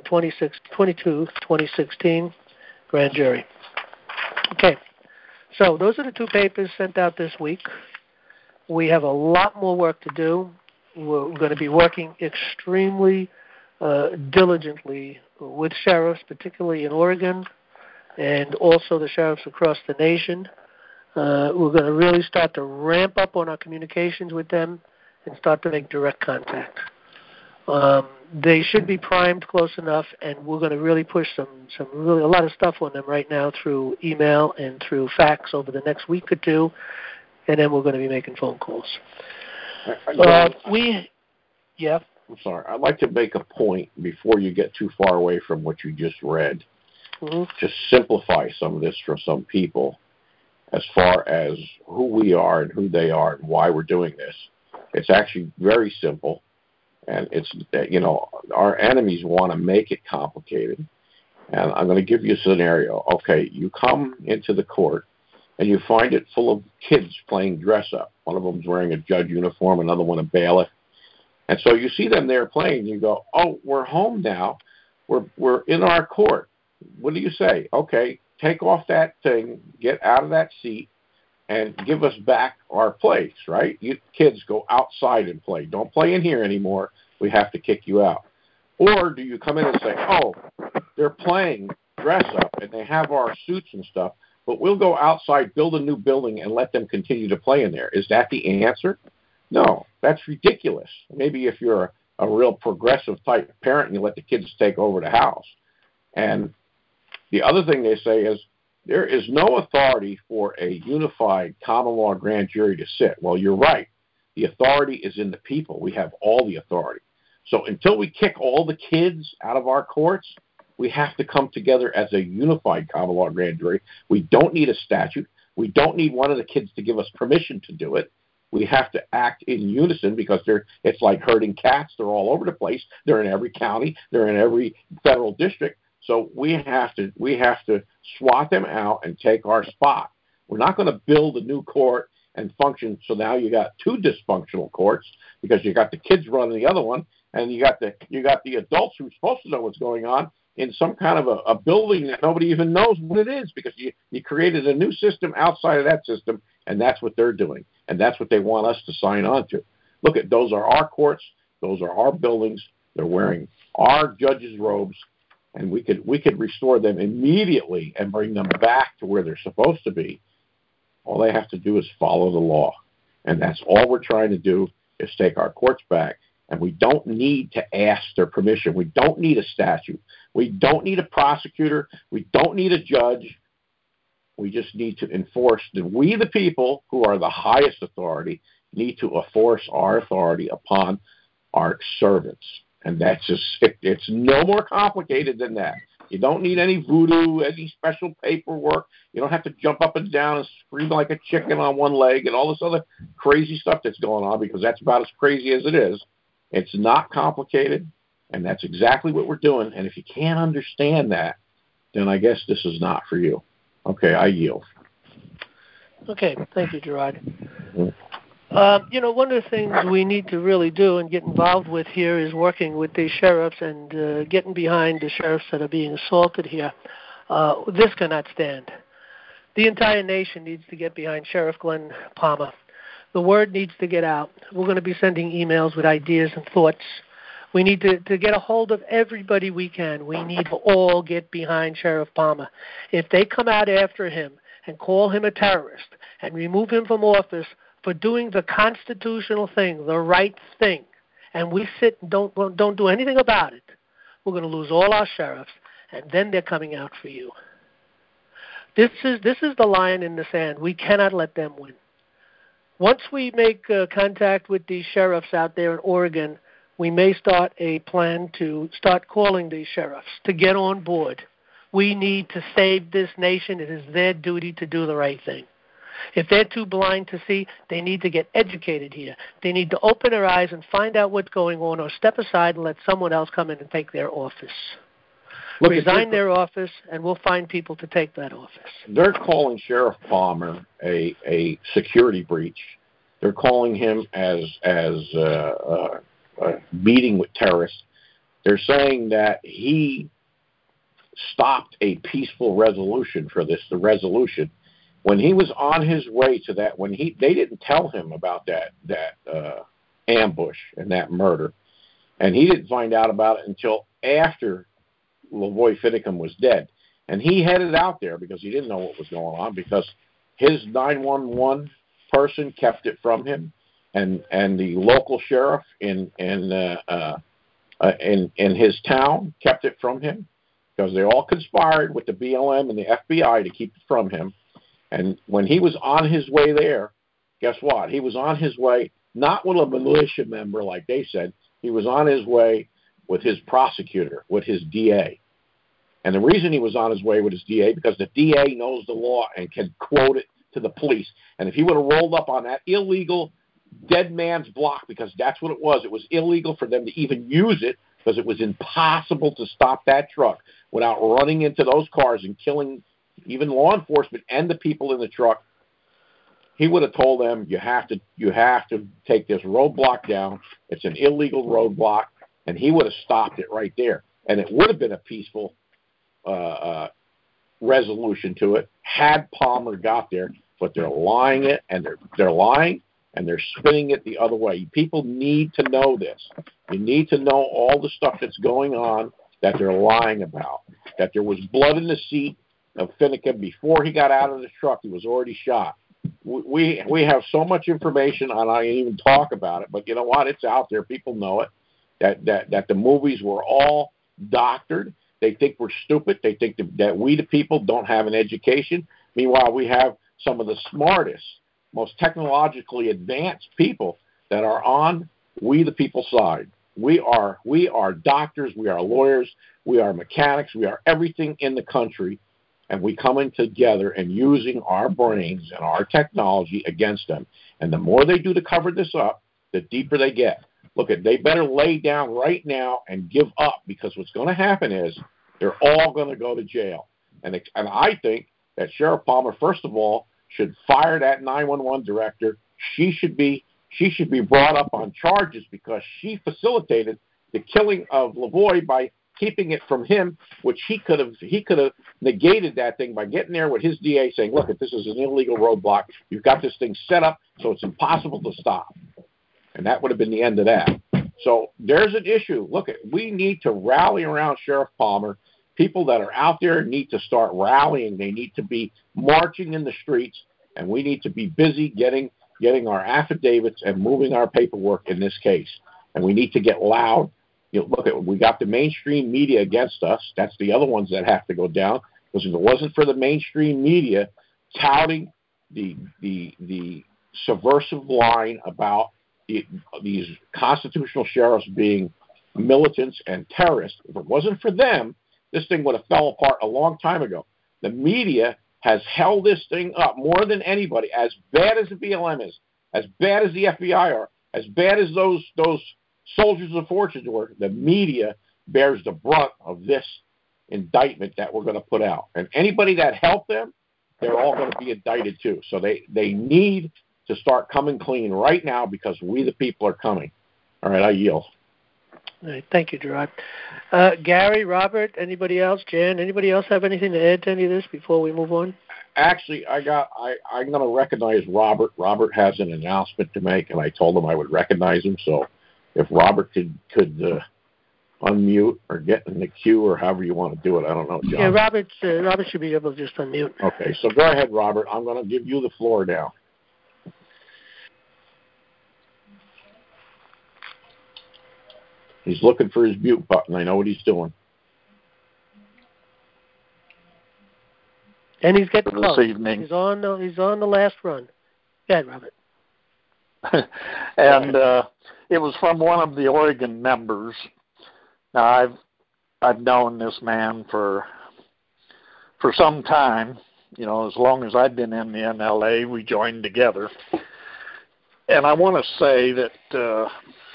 2016, grand jury. Okay, so those are the two papers sent out this week. We have a lot more work to do. We're going to be working extremely diligently with sheriffs, particularly in Oregon, and also the sheriffs across the nation. We're going to really start to ramp up on our communications with them and start to make direct contact. They should be primed close enough, and we're going to really push a lot of stuff on them right now through email and through fax over the next week or two, and then we're going to be making phone calls. Yeah. I'm sorry. I'd like to make a point before you get too far away from what you just read. Mm-hmm. To simplify some of this for some people, as far as who we are and who they are and why we're doing this. It's actually very simple, and it's, our enemies want to make it complicated. And I'm going to give you a scenario. Okay, you come into the court, and you find it full of kids playing dress-up. One of them's wearing a judge uniform, another one a bailiff. And so you see them there playing, and you go, oh, we're home now. We're in our court. What do you say? Okay, take off that thing, get out of that seat, and give us back our place, right? You kids go outside and play. Don't play in here anymore. We have to kick you out. Or do you come in and say, oh, they're playing dress-up, and they have our suits and stuff, but we'll go outside, build a new building, and let them continue to play in there. Is that the answer? No, that's ridiculous. Maybe if you're a real progressive type parent and you let the kids take over the house. And the other thing they say is there is no authority for a unified common law grand jury to sit. Well, you're right. The authority is in the people. We have all the authority. So until we kick all the kids out of our courts, we have to come together as a unified common law grand jury. We don't need a statute. We don't need one of the kids to give us permission to do it. We have to act in unison because it's like herding cats. They're all over the place. They're in every county. They're in every federal district. So we have to swat them out and take our spot. We're not going to build a new court and function. So now you got two dysfunctional courts because you got the kids running the other one, and you got the adults who are supposed to know what's going on in some kind of a building that nobody even knows what it is because you created a new system outside of that system, and that's what they're doing. And that's what they want us to sign on to. Look, those are our courts. Those are our buildings. They're wearing our judges' robes, and we could restore them immediately and bring them back to where they're supposed to be. All they have to do is follow the law. And that's all we're trying to do is take our courts back. And we don't need to ask their permission. We don't need a statute. We don't need a prosecutor. We don't need a judge. We just need to enforce that we, the people, who are the highest authority, need to enforce our authority upon our servants. And that's it's no more complicated than that. You don't need any voodoo, any special paperwork. You don't have to jump up and down and scream like a chicken on one leg and all this other crazy stuff that's going on because that's about as crazy as it is. It's not complicated, and that's exactly what we're doing. And if you can't understand that, then I guess this is not for you. Okay, I yield. Okay, thank you, Gerard. Mm-hmm. One of the things we need to really do and get involved with here is working with these sheriffs and getting behind the sheriffs that are being assaulted here. This cannot stand. The entire nation needs to get behind Sheriff Glenn Palmer. The word needs to get out. We're going to be sending emails with ideas and thoughts. We need to get a hold of everybody we can. We need to all get behind Sheriff Palmer. If they come out after him and call him a terrorist and remove him from office for doing the constitutional thing, the right thing, and we sit and don't do anything about it, we're going to lose all our sheriffs, and then they're coming out for you. This is the line in the sand. We cannot let them win. Once we make contact with these sheriffs out there in Oregon, we may start a plan to start calling these sheriffs to get on board We need to save this nation. It is their duty to do the right thing. If they're too blind to see, they need to get educated here. They need to open their eyes and find out what's going on, or step aside and let someone else come in and take their office. Resign their office, and we'll find people to take that office. They're calling Sheriff Palmer a security breach. They're calling him as meeting with terrorists. They're saying that he stopped a peaceful resolution for this, the resolution. When he was on his way to that, they didn't tell him about that ambush and that murder, and he didn't find out about it until after Lavoy Finicum was dead. And he headed out there because he didn't know what was going on, because his 911 person kept it from him, and the local sheriff in his town kept it from him, because they all conspired with the BLM and the FBI to keep it from him. And when he was on his way there, guess what? He was on his way not with a militia member like they said. He was on his way with his prosecutor, with his DA. And the reason he was on his way with his DA, because the DA knows the law and can quote it to the police. And if he would have rolled up on that illegal dead man's block, because that's what it was illegal for them to even use it, because it was impossible to stop that truck without running into those cars and killing even law enforcement and the people in the truck. He would have told them, you have to take this roadblock down. It's an illegal roadblock, and he would have stopped it right there. And it would have been a peaceful resolution to it had Palmer got there. But they're lying it, and they're lying, and they're spinning it the other way. People need to know this. You need to know all the stuff that's going on that they're lying about. That there was blood in the seat of Finicum before he got out of the truck. He was already shot. We have so much information, and I didn't even talk about it, but you know what? It's out there. People know it. That the movies were all doctored. They think we're stupid. They think that we, the people, don't have an education. Meanwhile, we have some of the smartest, most technologically advanced people that are on we, the people side. We are doctors. We are lawyers. We are mechanics. We are everything in the country. And we coming together and using our brains and our technology against them. And the more they do to cover this up, the deeper they get. Look, they better lay down right now and give up, because what's going to happen is they're all going to go to jail. And I think that Sheriff Palmer, first of all, should fire that 911 director. She should be brought up on charges, because she facilitated the killing of Lavoy by keeping it from him, which he could have negated that thing by getting there with his DA saying, look, this is an illegal roadblock. You've got this thing set up so it's impossible to stop. And that would have been the end of that. So there's an issue. Look, we need to rally around Sheriff Palmer. People that are out there need to start rallying. They need to be marching in the streets, and we need to be busy getting our affidavits and moving our paperwork in this case. And we need to get loud. We got the mainstream media against us. That's the other ones that have to go down. Because if it wasn't for the mainstream media touting the subversive line about these constitutional sheriffs being militants and terrorists, if it wasn't for them, this thing would have fell apart a long time ago. The media has held this thing up more than anybody. As bad as the BLM is, as bad as the FBI are, as bad as those soldiers of fortune were, the media bears the brunt of this indictment that we're going to put out. And anybody that helped them, they're all going to be indicted too. So they need to start coming clean right now, because we, the people, are coming. All right, I yield. All right, thank you, Gerard. Gary, Robert, anybody else? Jan, anybody else have anything to add to any of this before we move on? Actually, I'm going to recognize Robert. Robert has an announcement to make, and I told him I would recognize him. So if Robert could unmute or get in the queue, or however you want to do it, I don't know, John. Yeah, Robert should be able to just unmute. Okay, so go ahead, Robert. I'm going to give you the floor now. He's looking for his mute button. I know what he's doing. And he's getting close. This evening. He's on the last run. Go ahead, Robert. And it was from one of the Oregon members. Now, I've known this man for for some time, as long as I've been in the NLA, we joined together. And I want to say that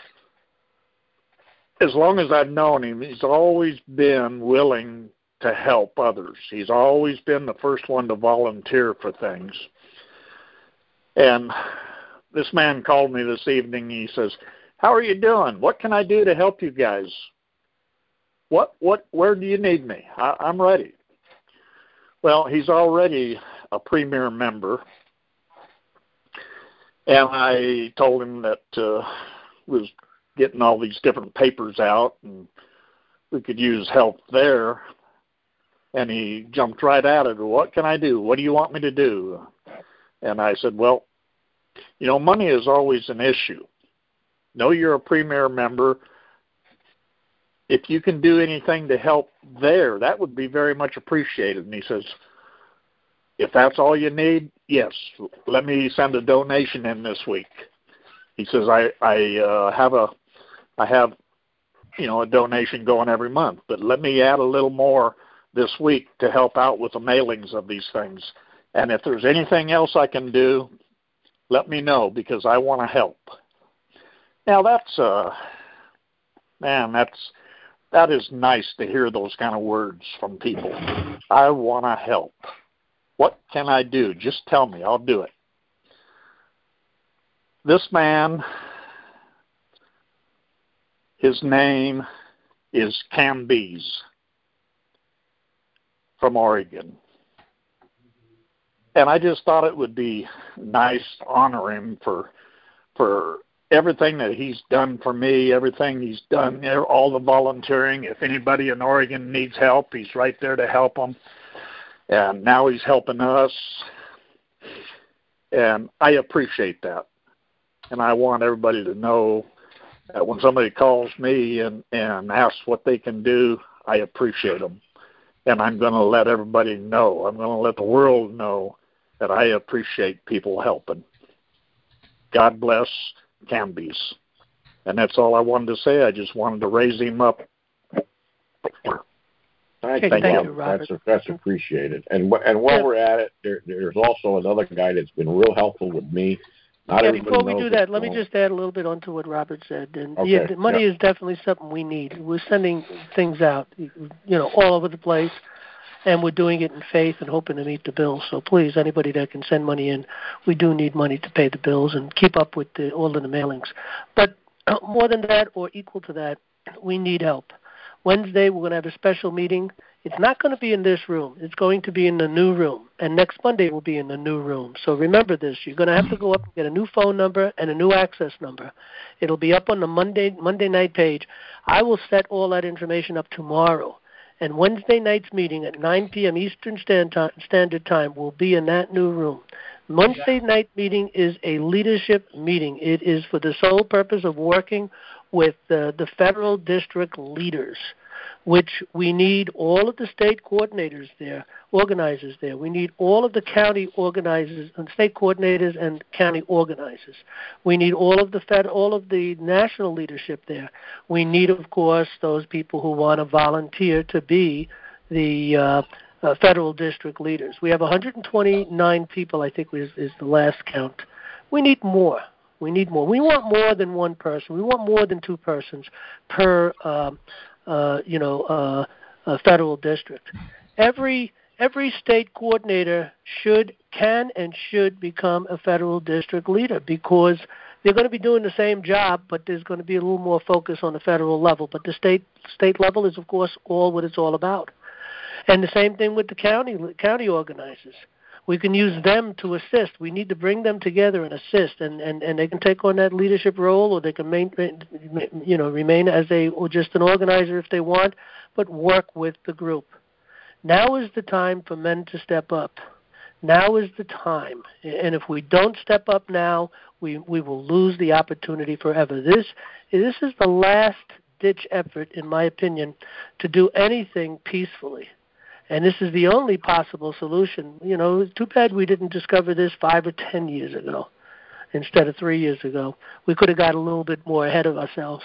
as long as I've known him, he's always been willing to help others. He's always been the first one to volunteer for things. And this man called me this evening. He says, "How are you doing? What can I do to help you guys? Where do you need me? I'm ready." Well, he's already a premier member. And I told him that was getting all these different papers out and we could use help there. And he jumped right at it. "What can I do? What do you want me to do?" And I said, "Well, money is always an issue. Know you're a premier member. If you can do anything to help there, that would be very much appreciated." And he says, "If that's all you need, yes, let me send a donation in this week." He says, I have a donation going every month, but let me add a little more this week to help out with the mailings of these things. And if there's anything else I can do, let me know because I want to help." Now that is nice to hear those kind of words from people. I want to help. What can I do? Just tell me. I'll do it. This man, his name is Cam Bees from Oregon. And I just thought it would be nice to honor him for everything that he's done for me, everything he's done, all the volunteering. If anybody in Oregon needs help, he's right there to help them. And now he's helping us. And I appreciate that. And I want everybody to know that when somebody calls me and asks what they can do, I appreciate them. And I'm going to let everybody know. I'm going to let the world know that I appreciate people helping. God bless Cambies. And that's all I wanted to say. I just wanted to raise him up. Thank you, Robert. That's appreciated. And while we're at it, there's also another guy that's been real helpful with me. Before we do that, let me just add a little bit onto what Robert said. And the money is definitely something we need. We're sending things out, all over the place, and we're doing it in faith and hoping to meet the bills. So please, anybody that can send money in, we do need money to pay the bills and keep up with all of the mailings. But more than that or equal to that, we need help. Wednesday, we're going to have a special meeting. It's not going to be in this room. It's going to be in the new room. And next Monday will be in the new room. So remember this. You're going to have to go up and get a new phone number and a new access number. It'll be up on the Monday night page. I will set all that information up tomorrow. And Wednesday night's meeting at 9 p.m. Eastern Standard Time will be in that new room. Wednesday night meeting is a leadership meeting. It is for the sole purpose of working with the federal district leaders, which we need all of the state coordinators there, organizers there. We need all of the county organizers and state coordinators and county organizers. We need all of the national leadership there. We need, of course, those people who want to volunteer to be the federal district leaders. We have 129 people, I think is the last count. We need more. We need more. We want more than one person. We want more than two persons per federal district. Every state coordinator can and should become a federal district leader because they're going to be doing the same job, but there's going to be a little more focus on the federal level. But the state level is, of course, all what it's all about. And the same thing with the county organizers. We can use them to assist. We need to bring them together and assist, and they can take on that leadership role, or they can remain as just an organizer if they want, but work with the group. Now is the time for men to step up. Now is the time, and if we don't step up now, we will lose the opportunity forever. This is the last ditch effort, in my opinion, to do anything peacefully. And this is the only possible solution. It's too bad we didn't discover this 5 or 10 years ago instead of 3 years ago. We could have got a little bit more ahead of ourselves.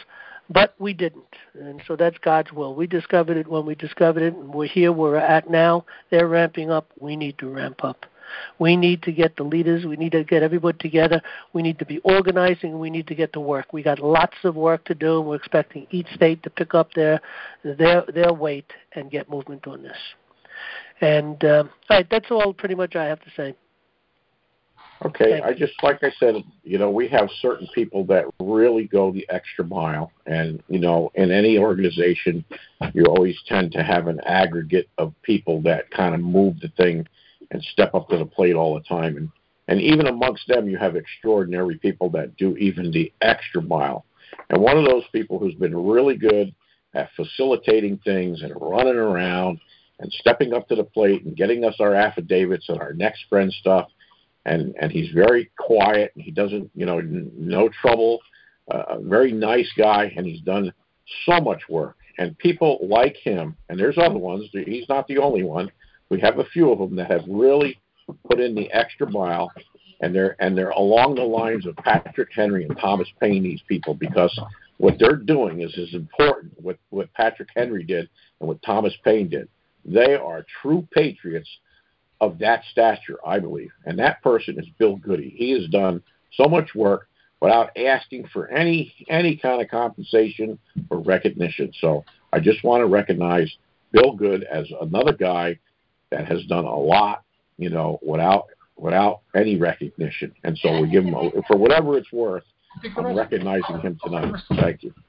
But we didn't, and so that's God's will. We discovered it when we discovered it, and we're here where we're at now. They're ramping up. We need to ramp up. We need to get the leaders. We need to get everybody together. We need to be organizing. We need to get to work. We got lots of work to do, and we're expecting each state to pick up their weight and get movement on this. And all right, that's all pretty much I have to say. Okay, like I said, we have certain people that really go the extra mile, and in any organization, you always tend to have an aggregate of people that kind of move the thing and step up to the plate all the time, and even amongst them, you have extraordinary people that do even the extra mile. And one of those people who's been really good at facilitating things and running around and stepping up to the plate and getting us our affidavits and our next friend stuff. And he's very quiet, and he doesn't, no trouble, a very nice guy, and he's done so much work. And people like him, and there's other ones, he's not the only one. We have a few of them that have really put in the extra mile, and they're along the lines of Patrick Henry and Thomas Paine, these people, because what they're doing is important, what Patrick Henry did and what Thomas Paine did. They are true patriots of that stature, I believe. And that person is Bill Goody. He has done so much work without asking for any kind of compensation or recognition. So I just want to recognize Bill Good as another guy that has done a lot, without any recognition. And so we give him, for whatever it's worth, I'm recognizing him tonight. Thank you.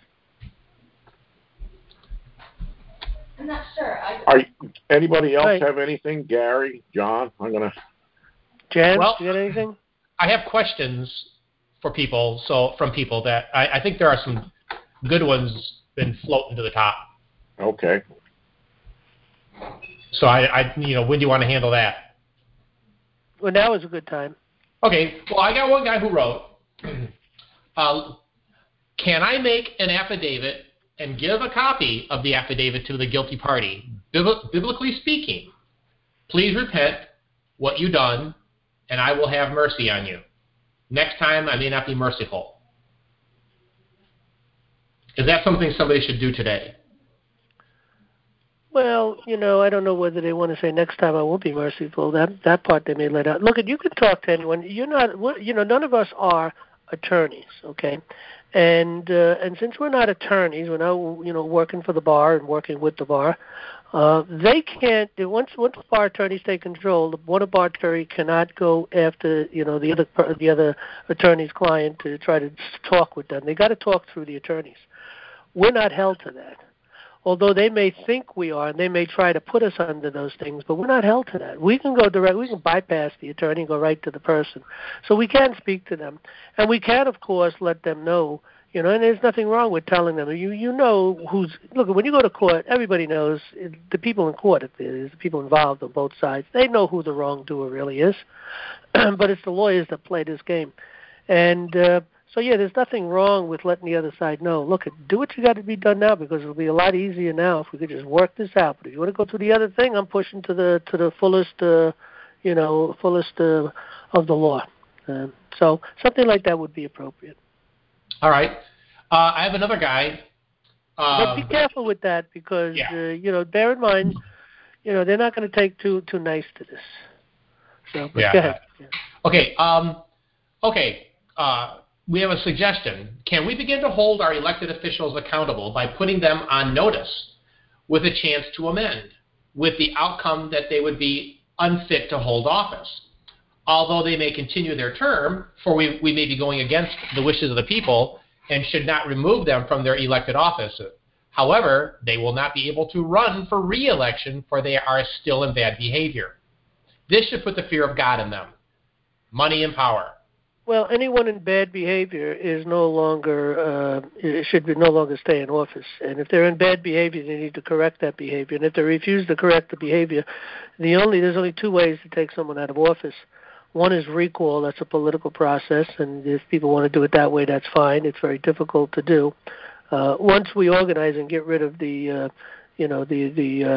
I'm not sure. Anybody else have anything? Gary, John, Jan, you got anything? I have questions for people. So from people that I think there are some good ones been floating to the top. Okay. So when do you want to handle that? Well, now is a good time. Okay. Well, I got one guy who wrote, can I make an affidavit and give a copy of the affidavit to the guilty party? Biblically speaking, please repent what you done, and I will have mercy on you. Next time, I may not be merciful. Is that something somebody should do today? Well, I don't know whether they want to say next time I won't be merciful. That part they may let out. Look, you can talk to anyone. You're not. None of us are attorneys. Okay. And since we're not attorneys, we're not working for the bar and working with the bar. They can't. Once bar attorneys take control, one bar attorney cannot go after the other attorney's client to try to talk with them. They got to talk through the attorneys. We're not held to that. Although they may think we are, and they may try to put us under those things, but we're not held to that. We can go direct. We can bypass the attorney and go right to the person. So we can speak to them, and we can, of course, let them know. And there's nothing wrong with telling them. You know who's look. When you go to court, everybody knows the people in court. The people involved on both sides. They know who the wrongdoer really is, but it's the lawyers that play this game, and. So, there's nothing wrong with letting the other side know, look, do what you got to be done now, because it'll be a lot easier now if we could just work this out. But if you want to go to the other thing, I'm pushing to the fullest, fullest of the law. So something like that would be appropriate. All right. I have another guy. But be careful with that, because, bear in mind, they're not going to take too nice to this. So, go ahead. Yeah. Okay. Okay. We have a suggestion. Can we begin to hold our elected officials accountable by putting them on notice with a chance to amend, with the outcome that they would be unfit to hold office? Although they may continue their term, for we may be going against the wishes of the people and should not remove them from their elected office. However, they will not be able to run for re-election, for they are still in bad behavior. This should put the fear of God in them. Money and power. Well, anyone in bad behavior is no longer should no longer stay in office. And if they're in bad behavior, they need to correct that behavior. And if they refuse to correct the behavior, there's only two ways to take someone out of office. One is recall. That's a political process, and if people want to do it that way, that's fine. It's very difficult to do. Once we organize and get rid of the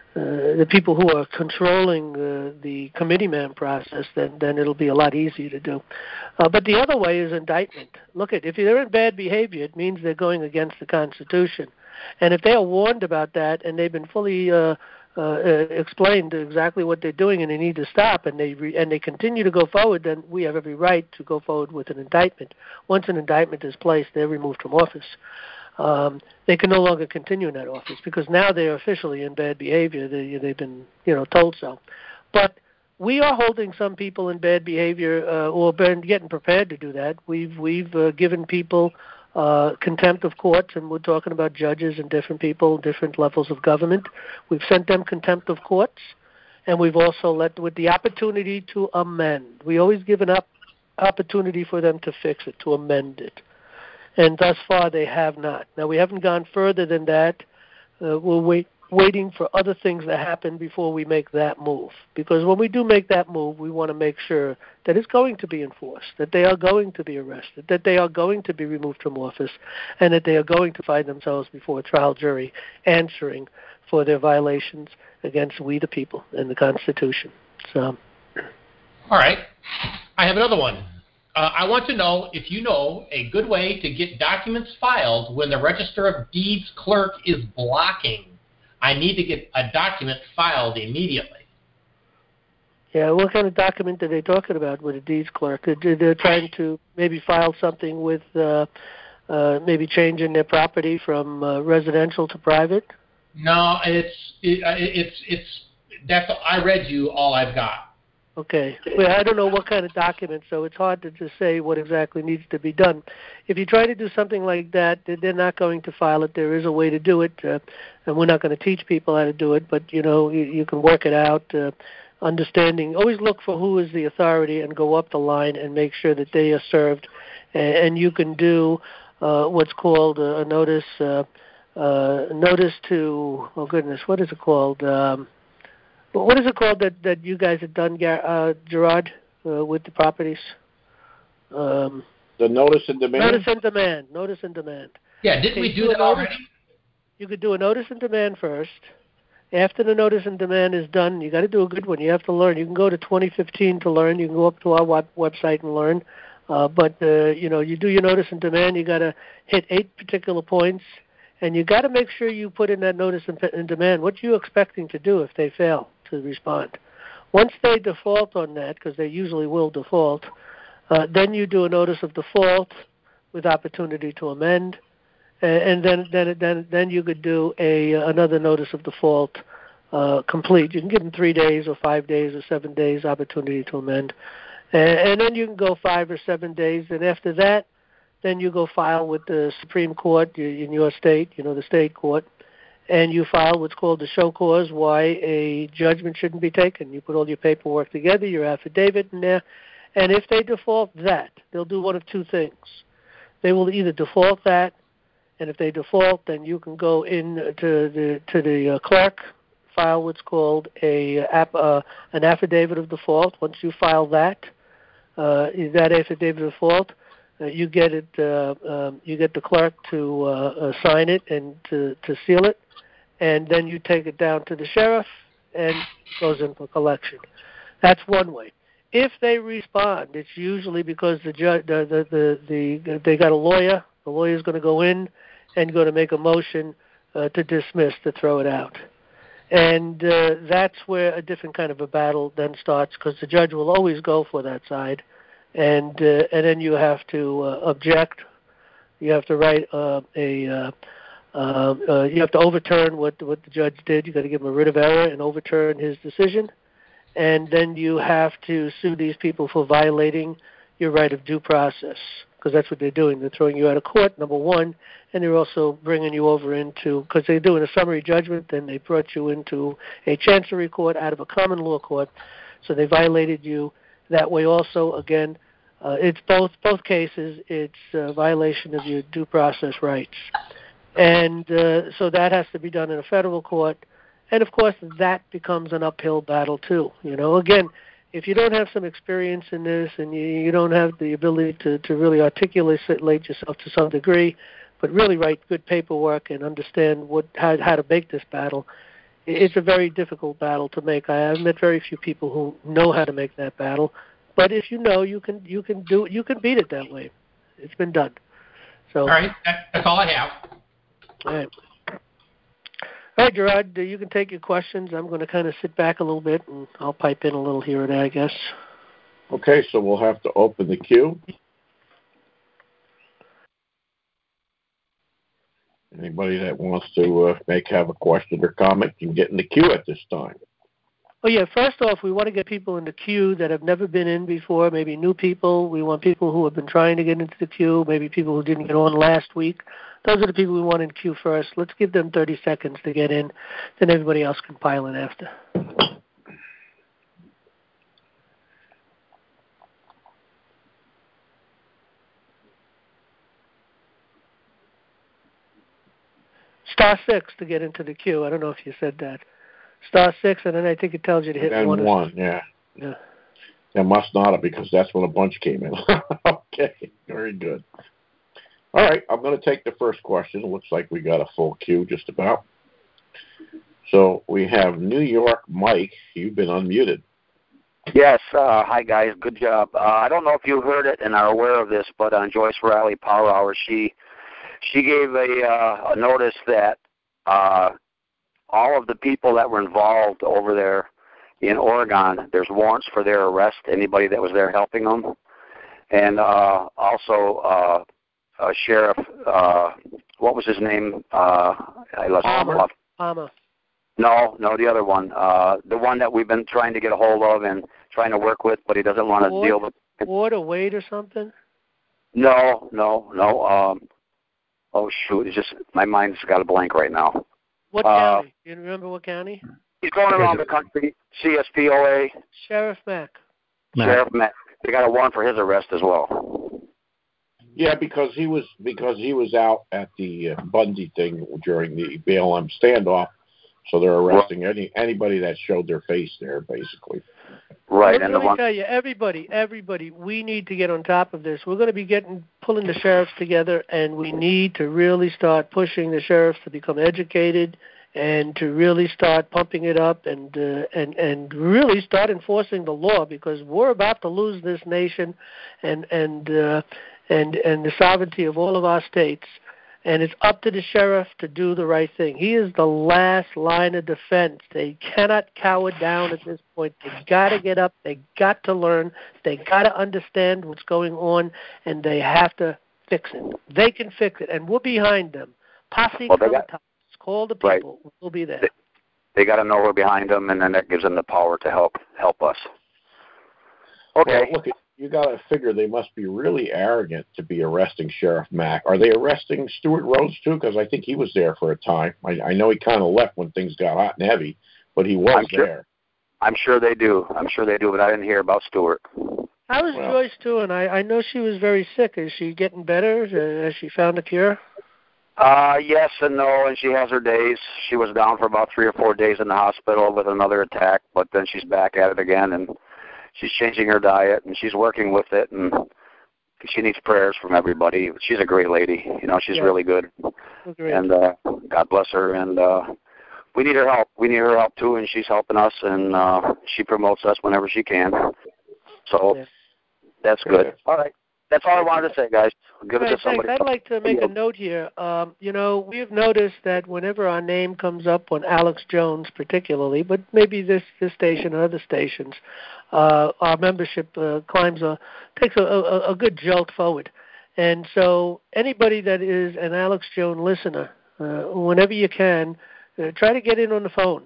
the people who are controlling the committeeman process, then it'll be a lot easier to do. But the other way is indictment. Look, if they're in bad behavior, it means they're going against the Constitution. And if they are warned about that and they've been fully explained exactly what they're doing and they need to stop, and they continue to go forward, then we have every right to go forward with an indictment. Once an indictment is placed, they're removed from office. They can no longer continue in that office because now they're officially in bad behavior. They've been, told so. But we are holding some people in bad behavior, or been getting prepared to do that. We've given people contempt of courts, and we're talking about judges and different people, different levels of government. We've sent them contempt of courts, and we've also with the opportunity to amend. We always give an opportunity for them to fix it, to amend it. And thus far, they have not. Now, we haven't gone further than that. We're waiting for other things to happen before we make that move. Because when we do make that move, we want to make sure that it's going to be enforced, that they are going to be arrested, that they are going to be removed from office, and that they are going to find themselves before a trial jury answering for their violations against we the people and the Constitution. So, all right. I have another one. I want to know if you know a good way to get documents filed when the Register of Deeds clerk is blocking. I need to get a document filed immediately. Yeah, what kind of document are they talking about with a deeds clerk? They're trying to maybe file something with maybe changing their property from residential to private? No, it's that's. I read you all I've got. Okay. Well, I don't know what kind of document, so it's hard to just say what exactly needs to be done. If you try to do something like that, they're not going to file it. There is a way to do it, and we're not going to teach people how to do it, but, you can work it out, understanding. Always look for who is the authority and go up the line and make sure that they are served. And you can do what's called a notice to, oh, goodness, what is it called? What is it called that you guys have done, Gerard, with the properties? The notice and demand? Notice and demand. Yeah, didn't we do that already? You could do a notice and demand first. After the notice and demand is done, you got to do a good one. You have to learn. You can go to 2015 to learn. You can go up to our website and learn. But you do your notice and demand. You got to hit 8 particular points, and you got to make sure you put in that notice and demand what you're expecting to do if they fail to respond. Once they default on that, because they usually will default, then you do a notice of default with opportunity to amend, and then you could do another notice of default complete. You can give them 3 days or 5 days or 7 days opportunity to amend, and then you can go 5 or 7 days, and after that, then you go file with the Supreme Court in your state, the state court, and you file what's called the show cause, why a judgment shouldn't be taken. You put all your paperwork together, your affidavit in there, and if they default that, they'll do one of two things. They will either default that, and if they default, then you can go in to the clerk, file what's called an affidavit of default. Once you file that affidavit of default, you get it. You get the clerk to sign it and to seal it, and then you take it down to the sheriff, and it goes in for collection. That's one way. If they respond, it's usually because the judge, they got a lawyer. The lawyer's going to go in and going to make a motion to dismiss, to throw it out. And that's where a different kind of a battle then starts, because the judge will always go for that side. And then you have to object. You have to write you have to overturn what the judge did. You got to give him a writ of error and overturn his decision. And then you have to sue these people for violating your right of due process, because that's what they're doing. They're throwing you out of court, number one, and they're also bringing you over into, because they're doing a summary judgment, then they brought you into a chancery court out of a common law court. So they violated you that way also. Again, it's both cases. It's a violation of your due process rights. And so that has to be done in a federal court. And, of course, that becomes an uphill battle, too. Again, if you don't have some experience in this and you don't have the ability to really articulate yourself to some degree, but really write good paperwork and understand how to make this battle, It's a very difficult battle to make. I've met very few people who know how to make that battle. But if you know, you can beat it that way. It's been done. So. All right, that's all I have. All right. All right, Gerard, you can take your questions. I'm going to kind of sit back a little bit, and I'll pipe in a little here or there, I guess. Okay, so we'll have to open the queue. Anybody that wants to have a question or comment can get in the queue at this time. Oh, yeah, first off, we want to get people in the queue that have never been in before, maybe new people. We want people who have been trying to get into the queue, maybe people who didn't get on last week. Those are the people we want in queue first. Let's give them 30 seconds to get in, then everybody else can pile in after. *6 to get into the queue. I don't know if you said that. *6, and then I think it tells you to hit and 1. One, yeah. Yeah. That must not have, because that's when a bunch came in. Okay, very good. All right, I'm going to take the first question. It looks like we got a full queue just about. So we have New York Mike. You've been unmuted. Yes. Hi, guys. Good job. I don't know if you heard it and are aware of this, but on Joyce Riley Power Hour, she gave a notice that all of the people that were involved over there in Oregon, there's warrants for their arrest, anybody that was there helping them. And also Sheriff, what was his name? I lost him off. Palmer. No, the other one. The one that we've been trying to get a hold of and trying to work with, but he doesn't want to deal with. Ward or Wade or something? No. Oh, shoot. It's just, my mind's got a blank right now. What county? Do you remember what county? He's going around the country, CSPOA. Sheriff Mack. Sheriff Mack. They got a warrant for his arrest as well. Yeah, because he was out at the Bundy thing during the BLM standoff, so they're arresting anybody that showed their face there, basically. Right. Let me tell you, everybody, we need to get on top of this. We're going to be pulling the sheriffs together, and we need to really start pushing the sheriffs to become educated and to really start pumping it up and really start enforcing the law, because we're about to lose this nation and the sovereignty of all of our states. And it's up to the sheriff to do the right thing. He is the last line of defense. They cannot cower down at this point. They've got to get up. They got to learn. They got to understand what's going on, and they have to fix it. They can fix it, and we're behind them. Posse Comitatus. Call the people. Right. We'll be there. They got to know we're behind them, and then that gives them the power to help us. Okay. Well, look, you got to figure they must be really arrogant to be arresting Sheriff Mack. Are they arresting Stuart Rhodes too? Because I think he was there for a time. I know he kind of left when things got hot and heavy, but he was there. I'm sure they do, but I didn't hear about Stuart. How is Joyce doing? I know she was very sick. Is she getting better? Has she found a cure? Yes and no, and she has her days. She was down for about 3 or 4 days in the hospital with another attack, but then she's back at it again, and she's changing her diet, and she's working with it, and she needs prayers from everybody. She's a great lady. She's really good. Great. And God bless her, and we need her help. We need her help, too, and she's helping us, and she promotes us whenever she can. So that's good. All right. That's all I wanted to say, guys. Give it to somebody. I'd like to make a note here. We've noticed that whenever our name comes up on Alex Jones particularly, but maybe this station or other stations, our membership takes a good jolt forward. And so anybody that is an Alex Jones listener, whenever you can, try to get in on the phone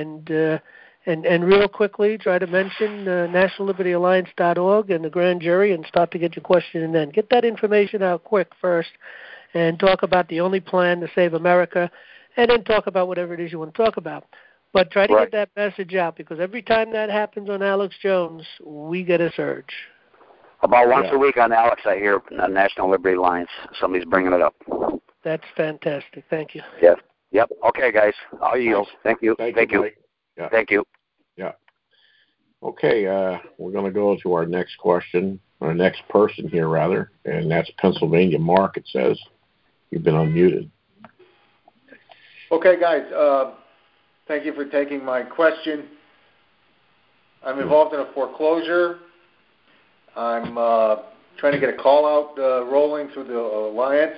and real quickly try to mention NationalLibertyAlliance.org and the grand jury and start to get your question in then. Get that information out quick first and talk about the only plan to save America, and then talk about whatever it is you want to talk about. But try to get that message out, because every time that happens on Alex Jones, we get a surge. About once a week on Alex, I hear on National Liberty Alliance. Somebody's bringing it up. That's fantastic. Thank you. Yes. Yep. Okay, guys. I'll yield. Thank you. Thank you. Yeah. Thank you. Yeah. Okay, we're going to go to our next question, our next person here, rather, and that's Pennsylvania Mark, it says. You've been unmuted. Okay, guys. Thank you for taking my question. I'm involved in a foreclosure. I'm trying to get a call-out rolling through the alliance.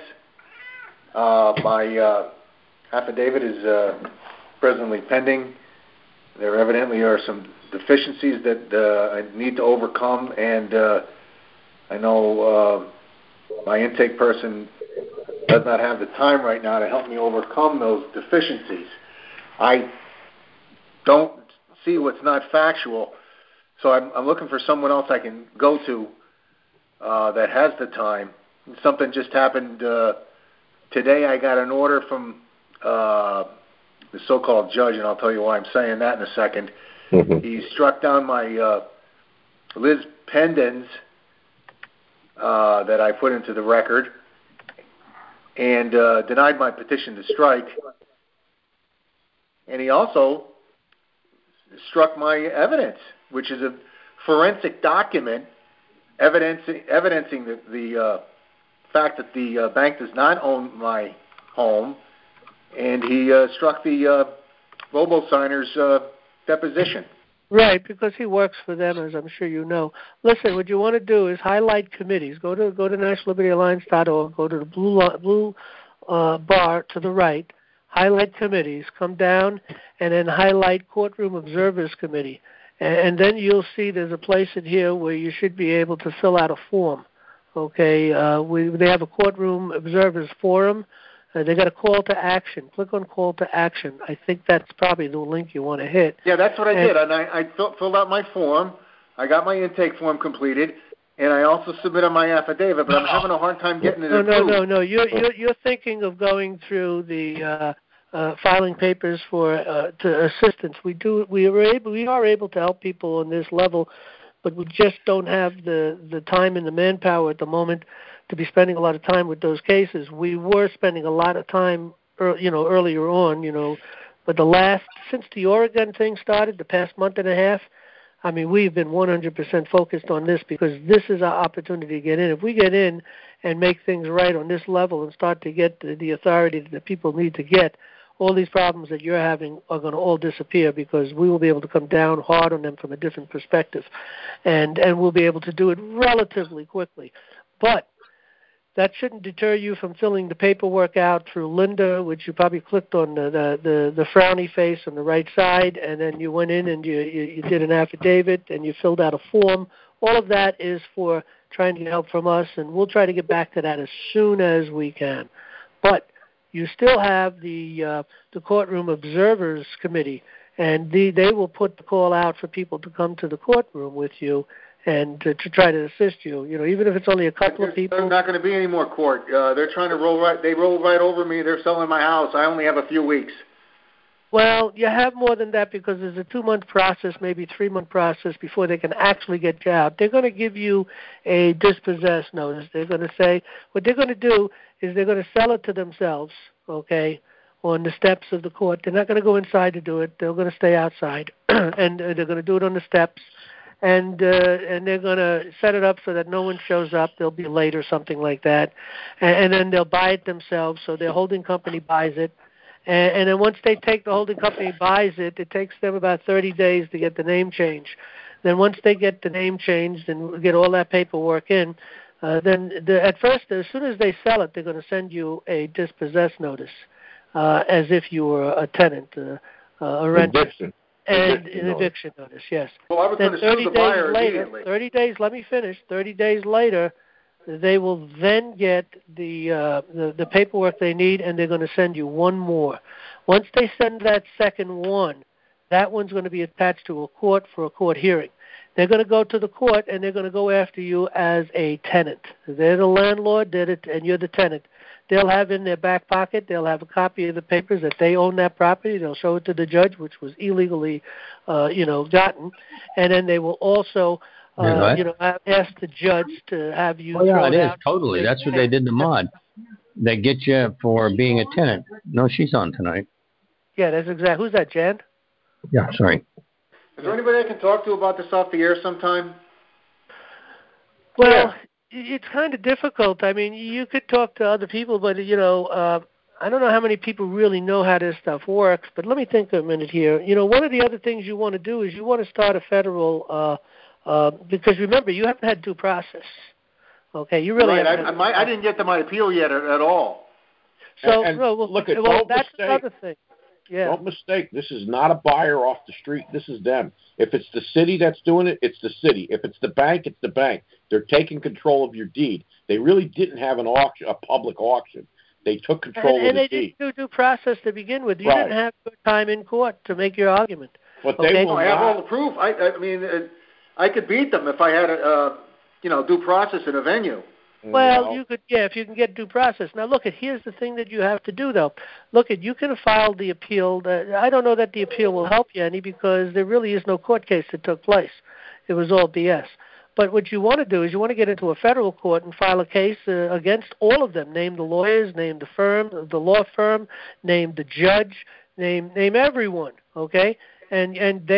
My affidavit is presently pending. There evidently are some deficiencies that I need to overcome, and I know my intake person does not have the time right now to help me overcome those deficiencies. I don't see what's not factual, so I'm looking for someone else I can go to that has the time. Something just happened today. I got an order from the so-called judge, and I'll tell you why I'm saying that in a second. Mm-hmm. He struck down my Liz Pendens that I put into the record and denied my petition to strike. And he also struck my evidence, which is a forensic document evidencing the fact that the bank does not own my home, and he struck the robo-signer's deposition. Right, because he works for them, as I'm sure you know. Listen, what you want to do is highlight committees. Go to nationallibertyalliance.org, go to the blue bar to the right, highlight committees, come down, and then highlight Courtroom Observers Committee. And then you'll see there's a place in here where you should be able to fill out a form. Okay, they have a Courtroom Observers Forum. They got a call to action. Click on call to action. I think that's probably the link you want to hit. Yeah, that's what I did. And I filled out my form. I got my intake form completed, and I also submitted my affidavit. But I'm having a hard time getting it approved. No. You're thinking of going through the filing papers for to assistance. We are able to help people on this level, but we just don't have the time and the manpower at the moment to be spending a lot of time with those cases. We were spending a lot of time, earlier on, but since the Oregon thing started, the past month and a half, I mean, we've been 100% focused on this because this is our opportunity to get in. If we get in and make things right on this level and start to get the authority that people need to get, all these problems that you're having are going to all disappear because we will be able to come down hard on them from a different perspective, and we'll be able to do it relatively quickly. But that shouldn't deter you from filling the paperwork out through Linda, which you probably clicked on the frowny face on the right side, and then you went in and you did an affidavit and you filled out a form. All of that is for trying to get help from us, and we'll try to get back to that as soon as we can. But you still have the Courtroom Observers Committee, and they will put the call out for people to come to the courtroom with you and to try to assist you. Even if it's only a couple of people. There's not going to be any more court. They're trying to roll right over me. They're selling my house. I only have a few weeks. Well, you have more than that because there's a 2-month process, maybe 3-month process before they can actually get you out. They're going to give you a dispossess notice. They're going to say what they're going to do is they're going to sell it to themselves, okay, on the steps of the court. They're not going to go inside to do it. They're going to stay outside, and they're going to do it on the steps. And they're going to set it up so that no one shows up. They'll be late or something like that. And then they'll buy it themselves, so their holding company buys it. And then once the holding company buys it, it takes them about 30 days to get the name change. Then once they get the name changed and get all that paperwork in, at first, as soon as they sell it, they're going to send you a dispossess notice, as if you were a tenant, a renter. And an eviction notice, yes. Well, I was going to sue the buyer immediately. 30 days, let me finish. 30 days later, they will then get the paperwork they need, and they're going to send you one more. Once they send that second one, that one's going to be attached to a court for a court hearing. They're going to go to the court, and they're going to go after you as a tenant. They're the landlord, and you're the tenant. They'll have in their back pocket, they'll have a copy of the papers that they own that property. They'll show it to the judge, which was illegally, gotten. And then they will also, ask the judge to have you throw it out. Totally. That's what they did to Maud. They get you for being a tenant. No, she's on tonight. Yeah, that's exactly. Who's that, Jan? Yeah, sorry. Is there anybody I can talk to about this off the air sometime? Well, it's kind of difficult. I mean, you could talk to other people, but, I don't know how many people really know how this stuff works, but let me think a minute here. One of the other things you want to do is you want to start a federal, because remember, you haven't had due process. Okay, you really haven't. I didn't get to my appeal yet at all. So, look that's another thing. Yeah. Don't mistake. This is not a buyer off the street. This is them. If it's the city that's doing it, it's the city. If it's the bank, it's the bank. They're taking control of your deed. They really didn't have an auction, a public auction. They took control of the deed. And they didn't do due process to begin with. You didn't have your time in court to make your argument. But they will I have all the proof. I mean, I could beat them if I had due process in a venue. Well, you could, if you can get due process. Now, here's the thing that you have to do, though. You can file the appeal. I don't know that the appeal will help you any because there really is no court case that took place. It was all BS. But what you want to do is you want to get into a federal court and file a case against all of them. Name the lawyers, name the firm, the law firm, name the judge, name everyone, okay? And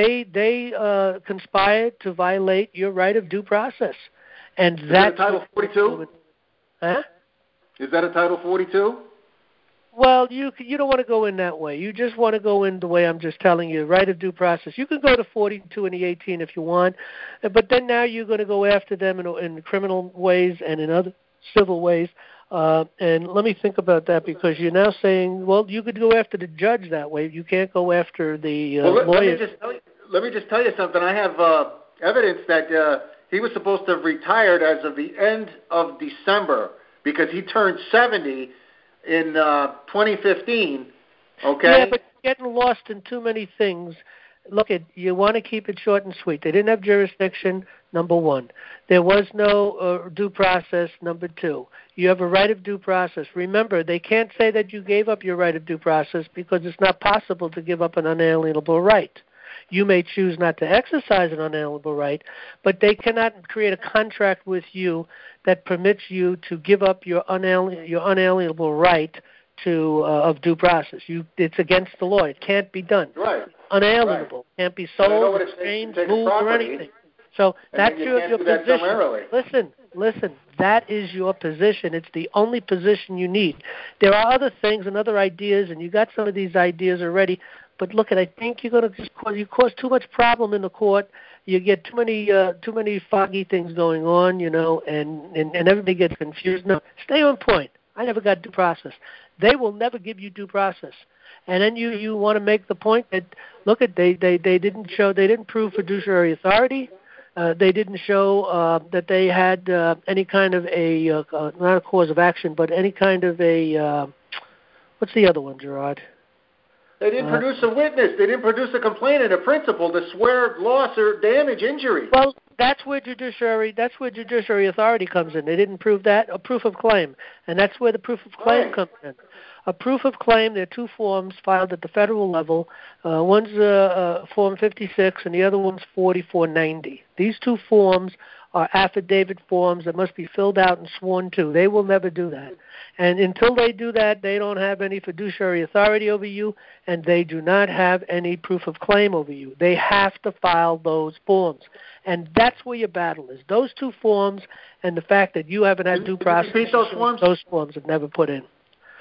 they conspired to violate your right of due process. And is that a Title 42? Huh? Is that a Title 42? Well, you don't want to go in that way. You just want to go in the way I'm just telling you, right of due process. You can go to 42 and the 18 if you want, but then now you're going to go after them in criminal ways and in other civil ways. And let me think about that because you're now saying, well, you could go after the judge that way. You can't go after the lawyer. Let me just tell you something. I have evidence that he was supposed to have retired as of the end of December because he turned 70 in 2015. Okay. Yeah, but you're getting lost in too many things. You want to keep it short and sweet. They didn't have jurisdiction, number one. There was no due process, number two. You have a right of due process. Remember, they can't say that you gave up your right of due process because it's not possible to give up an unalienable right. You may choose not to exercise an unalienable right, but they cannot create a contract with you that permits you to give up your unalienable right of due process. It's against the law. It can't be done. Right. Unalienable. Right. Can't be sold, exchanged, moved, or anything. So that's your position. Listen, that is your position. It's the only position you need. There are other things and other ideas, and you got some of these ideas already. But I think you're going to cause too much problem in the court. You get too many foggy things going on, and everybody gets confused. No, stay on point. I never got due process. They will never give you due process. And then you want to make the point that they didn't prove fiduciary authority. They didn't show that they had any kind of not a cause of action, but any kind of what's the other one, Gerard? They didn't produce a witness. They didn't produce a complainant, a principal to swear loss or damage, injury. Well, that's where judiciary authority comes in. They didn't prove that. A proof of claim, and that's where the proof of claim comes in. A proof of claim. There are two forms filed at the federal level. One's Form 56, and the other one's 4490. These two forms are affidavit forms that must be filled out and sworn to. They will never do that. And until they do that, they don't have any fiduciary authority over you, and they do not have any proof of claim over you. They have to file those forms. And that's where your battle is. Those two forms and the fact that you haven't had due process, those forms have never put in.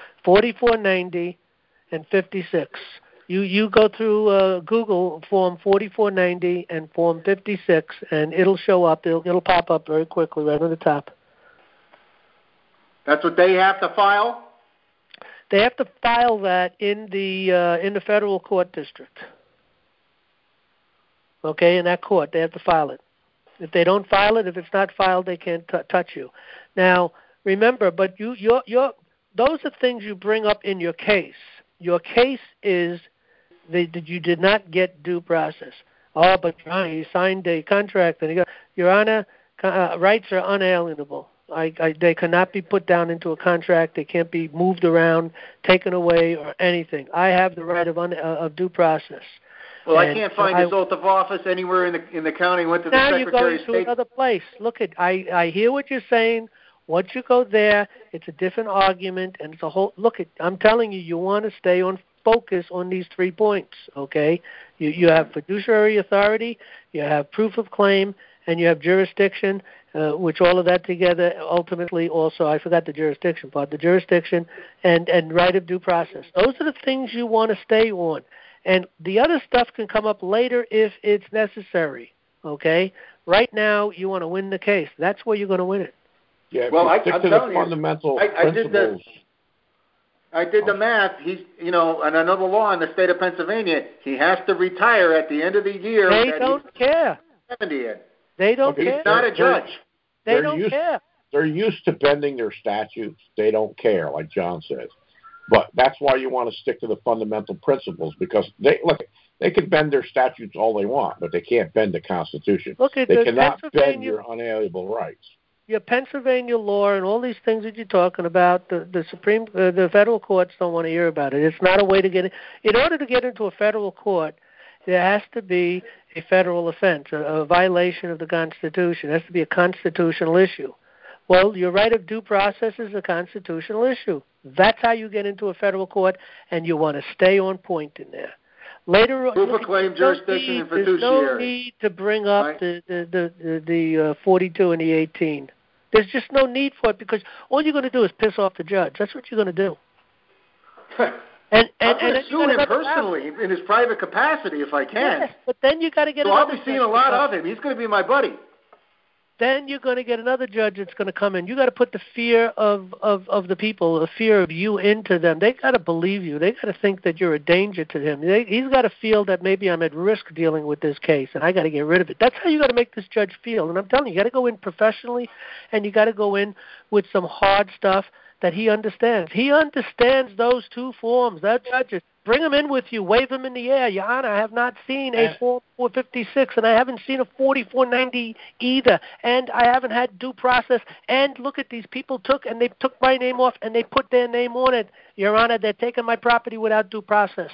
4490 and 56. You go through Google Form 4490 and Form 56, and it'll show up. It'll pop up very quickly right on the top. That's what they have to file? They have to file that in the federal court district. Okay, in that court, they have to file it. If they don't file it, if it's not filed, they can't touch you. Now, remember, but those are things you bring up in your case. Your case is that you did not get due process. Oh, but Your Honor, you signed a contract, and Your Honor, rights are unalienable. They cannot be put down into a contract. They can't be moved around, taken away, or anything. I have the right of due process. Well, I can't find his oath of office anywhere in the county. Went to the Secretary of State. Now you're going to another place. I hear what you're saying. Once you go there, it's a different argument, and it's a whole. I'm telling you, you want to stay on focus on these 3 points. Okay, you have fiduciary authority, you have proof of claim, and you have jurisdiction, which all of that together ultimately also, I forgot the jurisdiction part, the jurisdiction and right of due process. Those are the things you want to stay on. And the other stuff can come up later if it's necessary, okay? Right now, you want to win the case. That's where you're going to win it. Yeah, well, I'm telling you, fundamental principles. I did the math. He's, and another law in the state of Pennsylvania, he has to retire at the end of the year. They don't care. 70 in. They don't care. He's not a judge. They don't care. They're used to bending their statutes. They don't care, like John says. But that's why you want to stick to the fundamental principles, because they can bend their statutes all they want, but they can't bend the Constitution. They cannot bend your unalienable rights. Your Pennsylvania law and all these things that you're talking about, the federal courts don't want to hear about it. It's not a way to get it. In order to get into a federal court, there has to be a federal offense, a violation of the Constitution. It has to be a constitutional issue. Well, your right of due process is a constitutional issue. That's how you get into a federal court, and you want to stay on point in there. Later, proof of claim, jurisdiction, and fiduciary. There's no need to bring up the 42 and the 18. There's just no need for it, because all you're going to do is piss off the judge. That's what you're going to do. I'm going to sue him personally in his private capacity if I can. Yes, but then you got to get. So I'll be seeing a lot of him. He's going to be my buddy. Then you're going to get another judge that's going to come in. You got to put the fear of the people, the fear of you into them. They got to believe you. They got to think that you're a danger to him. He's got to feel that maybe I'm at risk dealing with this case, and I got to get rid of it. That's how you got to make this judge feel. And I'm telling you got to go in professionally, and you got to go in with some hard stuff that he understands. He understands those two forms. That judges. Bring them in with you. Wave them in the air. Your Honor, I have not seen a 456, and I haven't seen a 4490 either, and I haven't had due process. And look at these people they took my name off, and they put their name on it. Your Honor, they're taking my property without due process.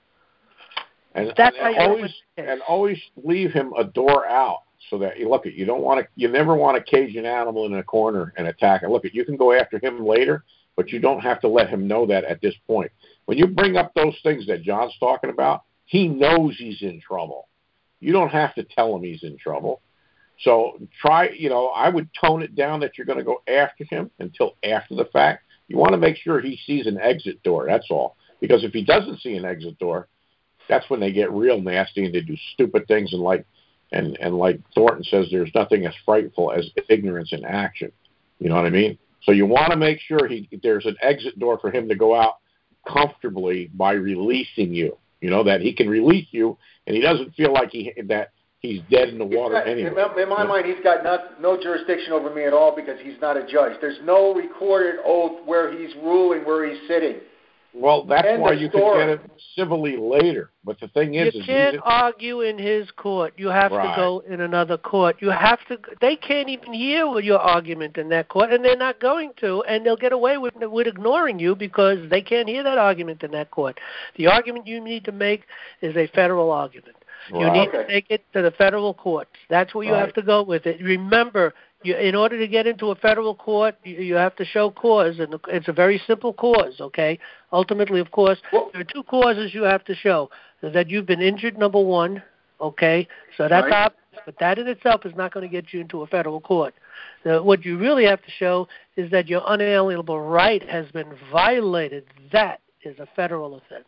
And always leave him a door out, so that you never want to cage an animal in a corner and attack it. You can go after him later, but you don't have to let him know that at this point. When you bring up those things that John's talking about, he knows he's in trouble. You don't have to tell him he's in trouble. So I would tone it down that you're going to go after him until after the fact. You want to make sure he sees an exit door, that's all. Because if he doesn't see an exit door, that's when they get real nasty and they do stupid things. And like Thornton says, there's nothing as frightful as ignorance in action. You know what I mean? So you want to make sure there's an exit door for him to go out comfortably by releasing you. That he can release you, and he doesn't feel like that he's dead in the water anyway. In my mind, he's got no jurisdiction over me at all because he's not a judge. There's no recorded oath where he's ruling, where he's sitting. Well, that's why you can get it civilly later. But the thing is, you can't argue in his court. You have to go in another court. They can't even hear your argument in that court, and they're not going to, and they'll get away with ignoring you because they can't hear that argument in that court. The argument you need to make is a federal argument. Right. You need to take it to the federal courts. That's where you have to go with it. Remember, in order to get into a federal court, you have to show cause, and it's a very simple cause, okay? Ultimately, of course, there are two causes you have to show. That you've been injured, number one, okay? So that's obvious, but that in itself is not going to get you into a federal court. What you really have to show is that your unalienable right has been violated. That is a federal offense.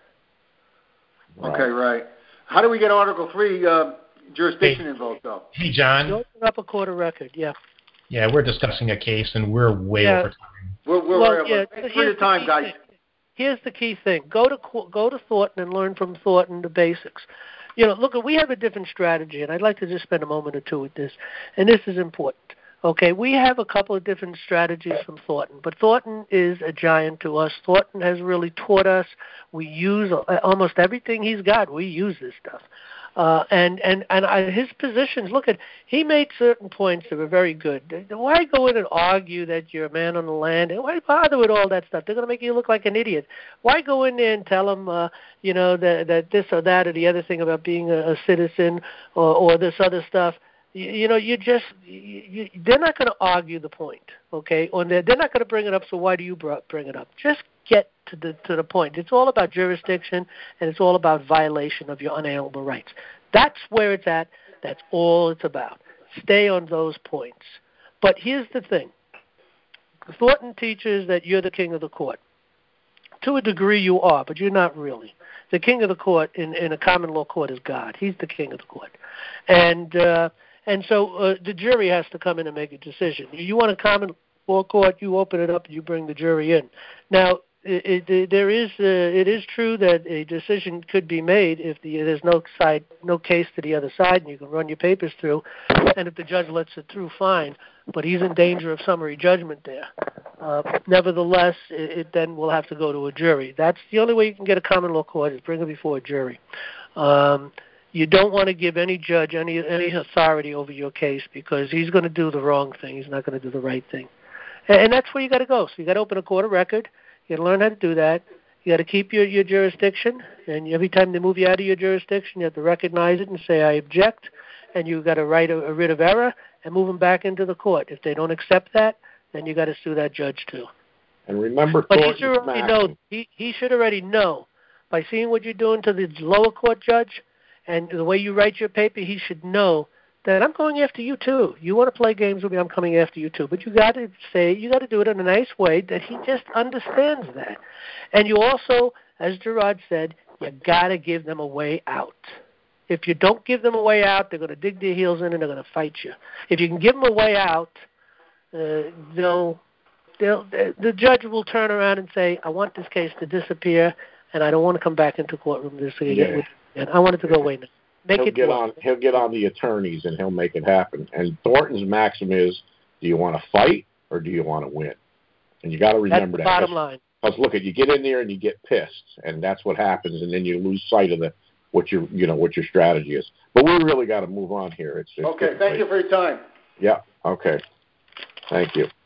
Okay, right. How do we get Article 3 jurisdiction invoked, though? Hey, John. You open up a court of record, yeah. Yeah, we're discussing a case, and we're way over time. We're thanks for your time, guys. Here's the key thing. Go to Thornton and learn from Thornton the basics. Look, we have a different strategy, and I'd like to just spend a moment or two with this, and this is important. Okay, we have a couple of different strategies from Thornton, but Thornton is a giant to us. Thornton has really taught us. We use almost everything he's got. We use this stuff. And his positions, he made certain points that were very good. Why go in and argue that you're a man on the land? And why bother with all that stuff? They're going to make you look like an idiot. Why go in there and tell them, that this or that or the other thing about being a citizen or this other stuff? They're not going to argue the point, okay? Or they're not going to bring it up, so why do you bring it up? Just get to the point. It's all about jurisdiction, and it's all about violation of your unalienable rights. That's where it's at. That's all it's about. stay on those points. But here's the thing. Thornton teaches that you're the king of the court. To a degree you are, but you're not really. The king of the court in a common law court is God. He's the king of the court. And so the jury has to come in and make a decision. You want a common law court, you open it up and you bring the jury in. Now, it is true that a decision could be made if there's no case to the other side, and you can run your papers through, and if the judge lets it through, fine. But he's in danger of summary judgment there. Nevertheless, it then will have to go to a jury. That's the only way you can get a common law court is bring it before a jury. You don't want to give any judge any authority over your case because he's going to do the wrong thing. He's not going to do the right thing. And that's where you got to go. So you got to open a court of record. You got to learn how to do that. You got to keep your jurisdiction, and every time they move you out of your jurisdiction, you have to recognize it and say, I object, and you've got to write a writ of error and move them back into the court. If they don't accept that, then you got to sue that judge too. And remember, but he should already know. He should already know by seeing what you're doing to the lower court judge and the way you write your paper. He should know that I'm going after you too. You want to play games with me, I'm coming after you too. But you got to do it in a nice way that he just understands that. And you also, as Gerard said, you got to give them a way out. If you don't give them a way out, they're going to dig their heels in and they're going to fight you. If you can give them a way out, the judge will turn around and say, I want this case to disappear, and I don't want to come back into courtroom this again. And I want it to go away now. He'll get on the attorneys and he'll make it happen. And Thornton's maxim is, do you want to fight or do you want to win? And you got to remember that's the bottom line. Because look, you get in there and you get pissed, and that's what happens, and then you lose sight of what your strategy is. But we really got to move on here. It's okay. Thank you for your time. Yeah. Okay. Thank you.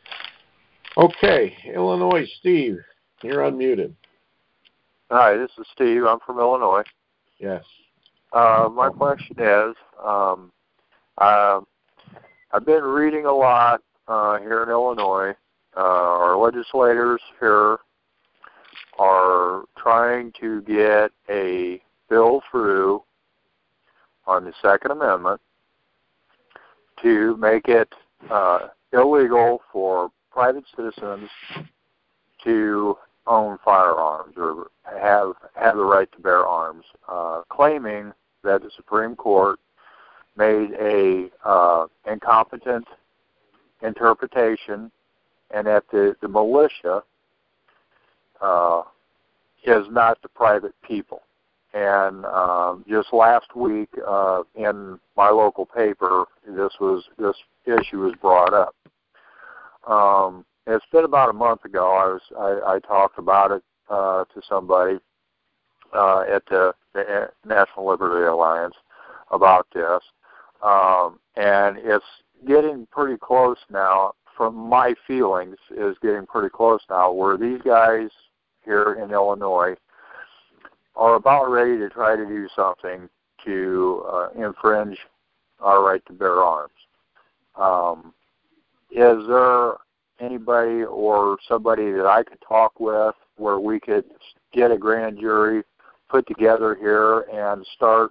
Okay, Illinois, Steve, you're unmuted. Hi, this is Steve. I'm from Illinois. Yes. My question is, I've been reading a lot here in Illinois. Our legislators here are trying to get a bill through on the Second Amendment to make it illegal for private citizens to own firearms or have the right to bear arms, claiming that the Supreme Court made a incompetent interpretation and that the militia is not the private people. And just last week in my local paper, this issue was brought up. It's been about a month ago. I talked about it to somebody at the National Liberty Alliance about this, and it's getting pretty close now. From my feelings, is getting pretty close now, where these guys here in Illinois are about ready to try to do something to infringe our right to bear arms. Is there anybody or somebody that I could talk with where we could get a grand jury put together here and start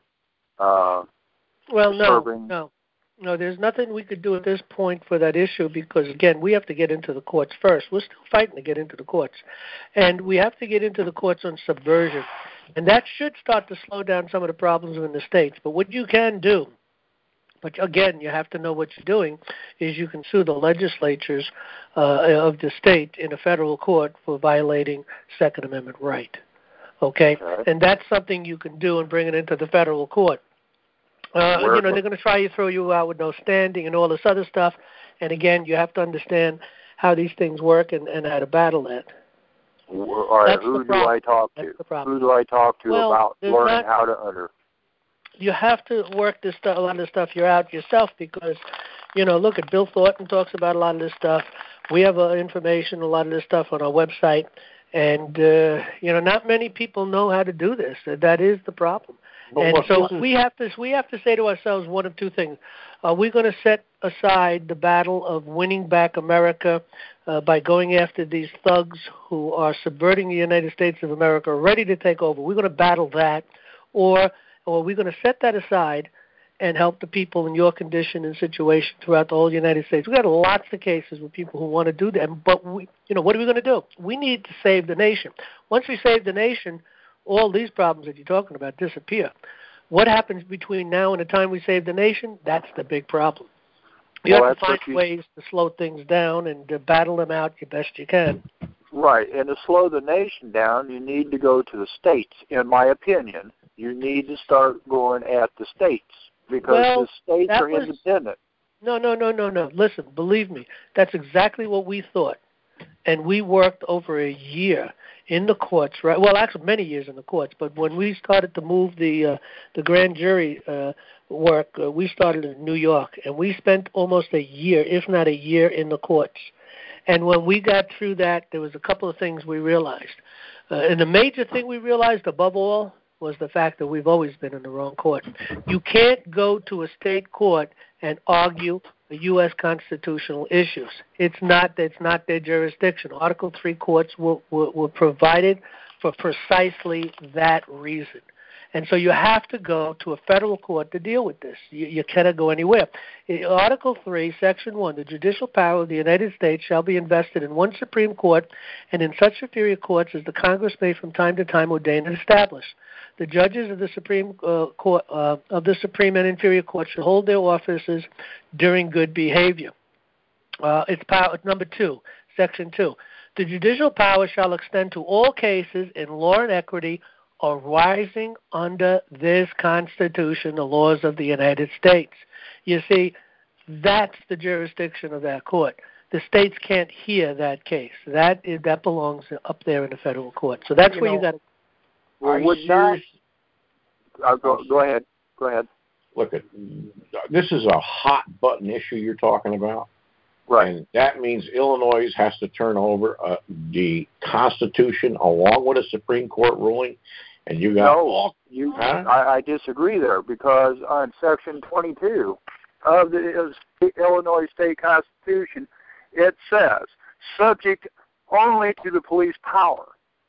serving? No, there's nothing we could do at this point for that issue because, again, we have to get into the courts first. We're still fighting to get into the courts. And we have to get into the courts on subversion. And that should start to slow down some of the problems in the states. But what you can do, but again, you have to know what you're doing, is you can sue the legislatures of the state in a federal court for violating Second Amendment right. Okay? And that's something you can do and bring it into the federal court. They're going to throw you out with no standing and all this other stuff. And again, you have to understand how these things work and how to battle that. All right, who do I talk to? Who do I talk to about learning how to under? You have to work this stuff, a lot of this stuff you're out yourself because, look at Bill Thornton talks about a lot of this stuff. We have information, a lot of this stuff on our website. And, not many people know how to do this. That is the problem. And so we have to say to ourselves one of two things. Are we going to set aside the battle of winning back America by going after these thugs who are subverting the United States of America, ready to take over? We're going to battle that, or are we going to set that aside and help the people in your condition and situation throughout the whole United States. We've got lots of cases with people who want to do that, but what are we going to do? We need to save the nation. Once we save the nation, all these problems that you're talking about disappear. What happens between now and the time we save the nation? That's the big problem. You have to find ways to slow things down and to battle them out the best you can. Right, and to slow the nation down, you need to go to the states, in my opinion. You need to start going at the states, because the states are independent. No. Listen, believe me, that's exactly what we thought. And we worked over a year in the courts, right? Well, actually, many years in the courts. But when we started to move the grand jury work, we started in New York, and we spent almost a year, if not a year, in the courts. And when we got through that, there was a couple of things we realized. And the major thing we realized, above all, was the fact that we've always been in the wrong court. You can't go to a state court and argue the U.S. constitutional issues. It's not their jurisdiction. Article 3 courts were provided for precisely that reason. And so you have to go to a federal court to deal with this. You cannot go anywhere. Article 3, Section 1, the judicial power of the United States shall be invested in one Supreme Court and in such superior courts as the Congress may from time to time ordain and establish. The judges of the Supreme Court of the Supreme and Inferior Court shall hold their offices during good behavior. It's number 2, Section 2. The judicial power shall extend to all cases in law and equity arising under this Constitution, the laws of the United States. You see, that's the jurisdiction of that court. The states can't hear that case. That belongs up there in the federal court. So that's where you got to. Well, go ahead. Go ahead. Look, this is a hot button issue you're talking about. Right. And that means Illinois has to turn over the Constitution along with a Supreme Court ruling. And you got I disagree there, because on Section 22 of the Illinois State Constitution, it says, subject only to the police power.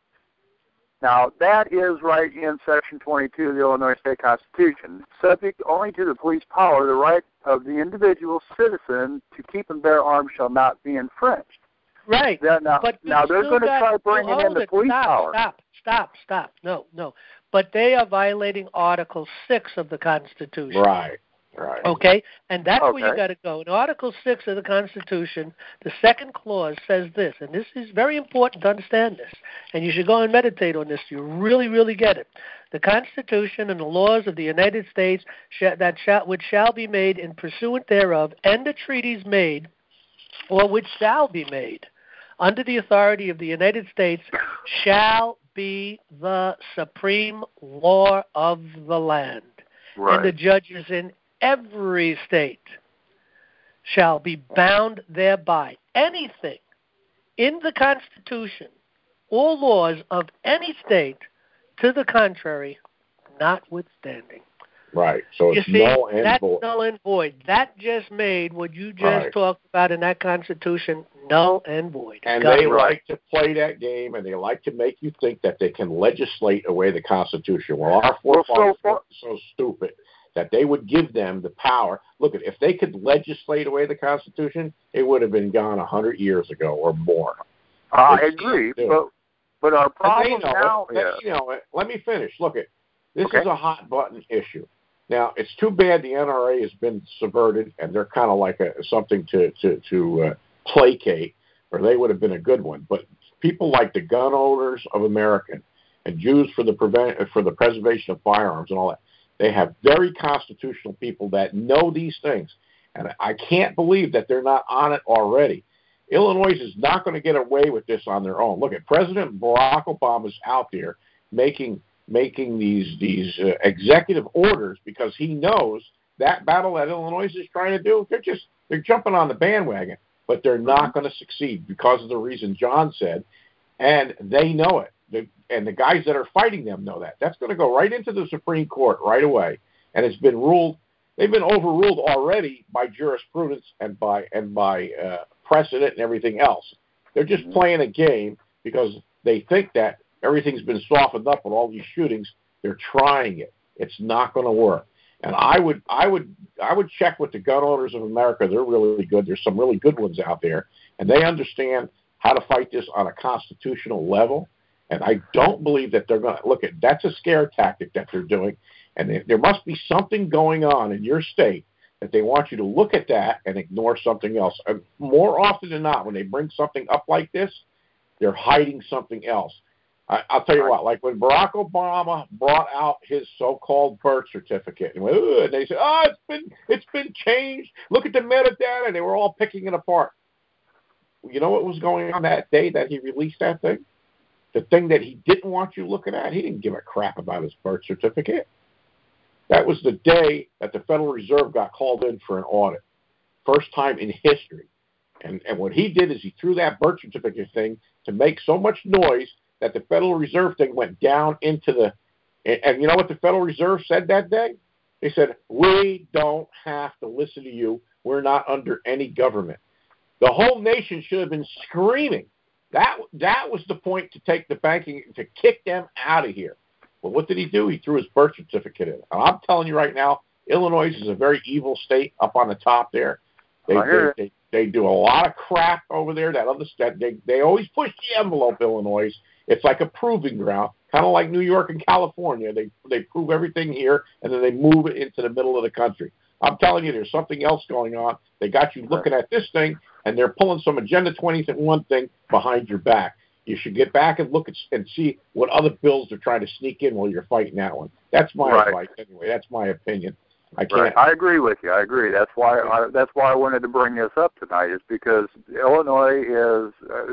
Now, that is right in Section 22 of the Illinois State Constitution. Subject only to the police power, the right of the individual citizen to keep and bear arms shall not be infringed. Right. Now they're going to try bringing in the police power. Stop. No. But they are violating Article 6 of the Constitution. Right. Okay? And that's where you got to go. In Article 6 of the Constitution, the second clause says this, and this is very important to understand this, and you should go and meditate on this. You really, really get it. The Constitution and the laws of the United States which shall be made in pursuant thereof, and the treaties made, or which shall be made, under the authority of the United States, shall be the supreme law of the land. Right. And the judges in every state shall be bound thereby. Anything in the Constitution or laws of any state to the contrary, notwithstanding. Right. So it's null and void. That's null and void. That just made what you just talked about in that Constitution null and void. And they like to play that game, and they like to make you think that they can legislate away the Constitution. Well, our forefathers were so stupid that they would give them the power. Look, if they could legislate away the Constitution, it would have been gone 100 years ago or more. I agree, but our problem now is... Let me finish. Look, this is a hot button issue. Now, it's too bad the NRA has been subverted, and they're kind of like something to placate, or they would have been a good one. But people like the gun owners of America and Jews for the preservation of firearms and all that, they have very constitutional people that know these things. And I can't believe that they're not on it already. Illinois is not going to get away with this on their own. Look, President Barack Obama is out there making these executive orders because he knows that battle that Illinois is trying to do. They're jumping on the bandwagon, but they're not going to succeed because of the reason John said, and they know it. And the guys that are fighting them know that. That's going to go right into the Supreme Court right away, and it's been ruled. They've been overruled already by jurisprudence and by precedent and everything else. They're just playing a game because they think that everything's been softened up with all these shootings. They're trying it. It's not going to work. And I would check with the Gun Owners of America. They're really good. There's some really good ones out there, and they understand how to fight this on a constitutional level. And I don't believe that they're going to look at that's a scare tactic that they're doing. And there must be something going on in your state that they want you to look at that and ignore something else. And more often than not, when they bring something up like this, they're hiding something else. I'll tell you what, like when Barack Obama brought out his so-called birth certificate, and they said, it's been changed. Look at the metadata. They were all picking it apart. You know what was going on that day that he released that thing? The thing that he didn't want you looking at, he didn't give a crap about his birth certificate. That was the day that the Federal Reserve got called in for an audit. First time in history. And what he did is he threw that birth certificate thing to make so much noise that the Federal Reserve thing went down into the... And you know what the Federal Reserve said that day? They said, we don't have to listen to you. We're not under any government. The whole nation should have been screaming. That was the point to take the banking, to kick them out of here. Well, what did he do? He threw his birth certificate in. And I'm telling you right now, Illinois is a very evil state up on the top there. They do a lot of crap over there. They always push the envelope, Illinois. It's like a proving ground, kind of like New York and California. They prove everything here, and then they move it into the middle of the country. I'm telling you, there's something else going on. They got you looking at this thing, and they're pulling some Agenda 21 thing behind your back. You should get back and look and see what other bills they're trying to sneak in while you're fighting that one. That's my advice anyway. That's my opinion. I can't. Right. I agree with you. I agree. That's why I wanted to bring this up tonight, is because Illinois is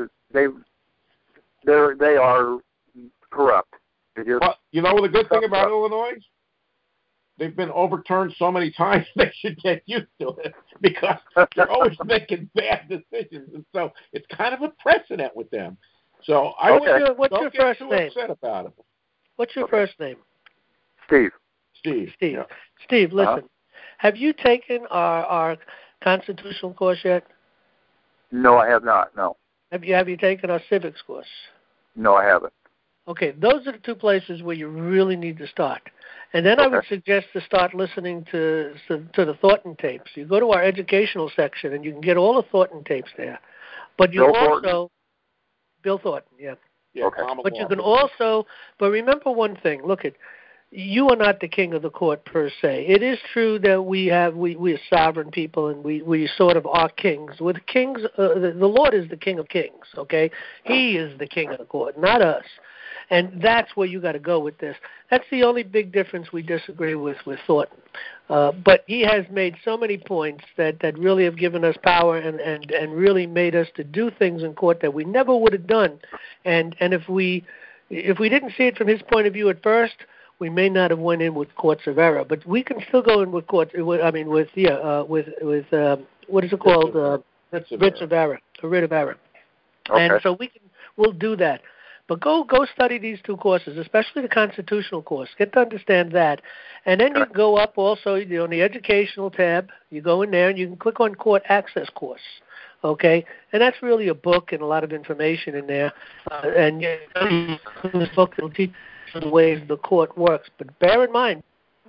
they are corrupt. Well, you know the good thing about Illinois? They've been overturned so many times they should get used to it because they're always making bad decisions, and so it's kind of a precedent with them. So I what's your first name? Upset about it. What's your first name? Steve. Yeah. Steve, listen. Have you taken our constitutional course yet? No, I have not. No. Have you taken our civics course? No, I haven't. Okay, those are the two places where you really need to start. And then I would suggest to start listening to the Thornton tapes. You go to our educational section, and you can get all the Thornton tapes there. But you Bill Thornton, yeah. Okay. But you can also, but remember one thing. Look, you are not the king of the court per se. It is true that we are sovereign people, and we sort of are kings. With kings, the Lord is the King of Kings. Okay, He is the king of the court, not us. And that's where you got to go with this. That's the only big difference we disagree with Thornton. But he has made so many points that really have given us power and really made us to do things in court that we never would have done. And if we didn't see it from his point of view at first, we may not have went in with courts of error. But we can still go in with courts. With what is it called? Writs of error. A writ of error. Okay. And so we'll do that. But go study these two courses, especially the constitutional course. Get to understand that. And then you can go up also on the educational tab. You go in there and you can click on Court Access Course. Okay? And that's really a book and a lot of information in there. And this book will teach you the ways the court works. But bear in mind,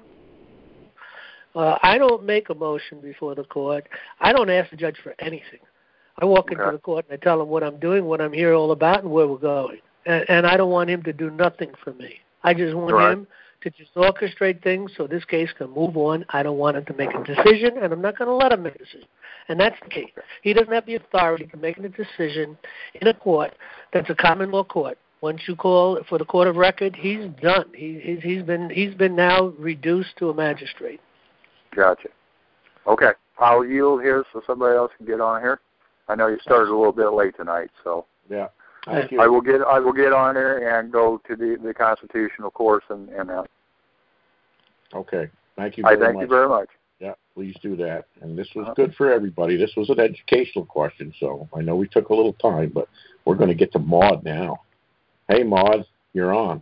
I don't make a motion before the court. I don't ask the judge for anything. I walk into the court and I tell him what I'm doing, what I'm here all about, and where we're going. And I don't want him to do nothing for me. I just want him to just orchestrate things so this case can move on. I don't want him to make a decision, and I'm not going to let him make a decision. And that's the case. He doesn't have the authority to make a decision in a court that's a common law court. Once you call for the court of record, he's done. He's been now reduced to a magistrate. Gotcha. Okay. I'll yield here so somebody else can get on here. I know you started a little bit late tonight, so yeah. Thank you. I will get on there and go to the constitutional course and that. Okay. Thank you very much. Thank you very much. Yeah, please do that. And this was good for everybody. This was an educational question, so I know we took a little time, but we're going to get to Maud now. Hey, Maud, you're on.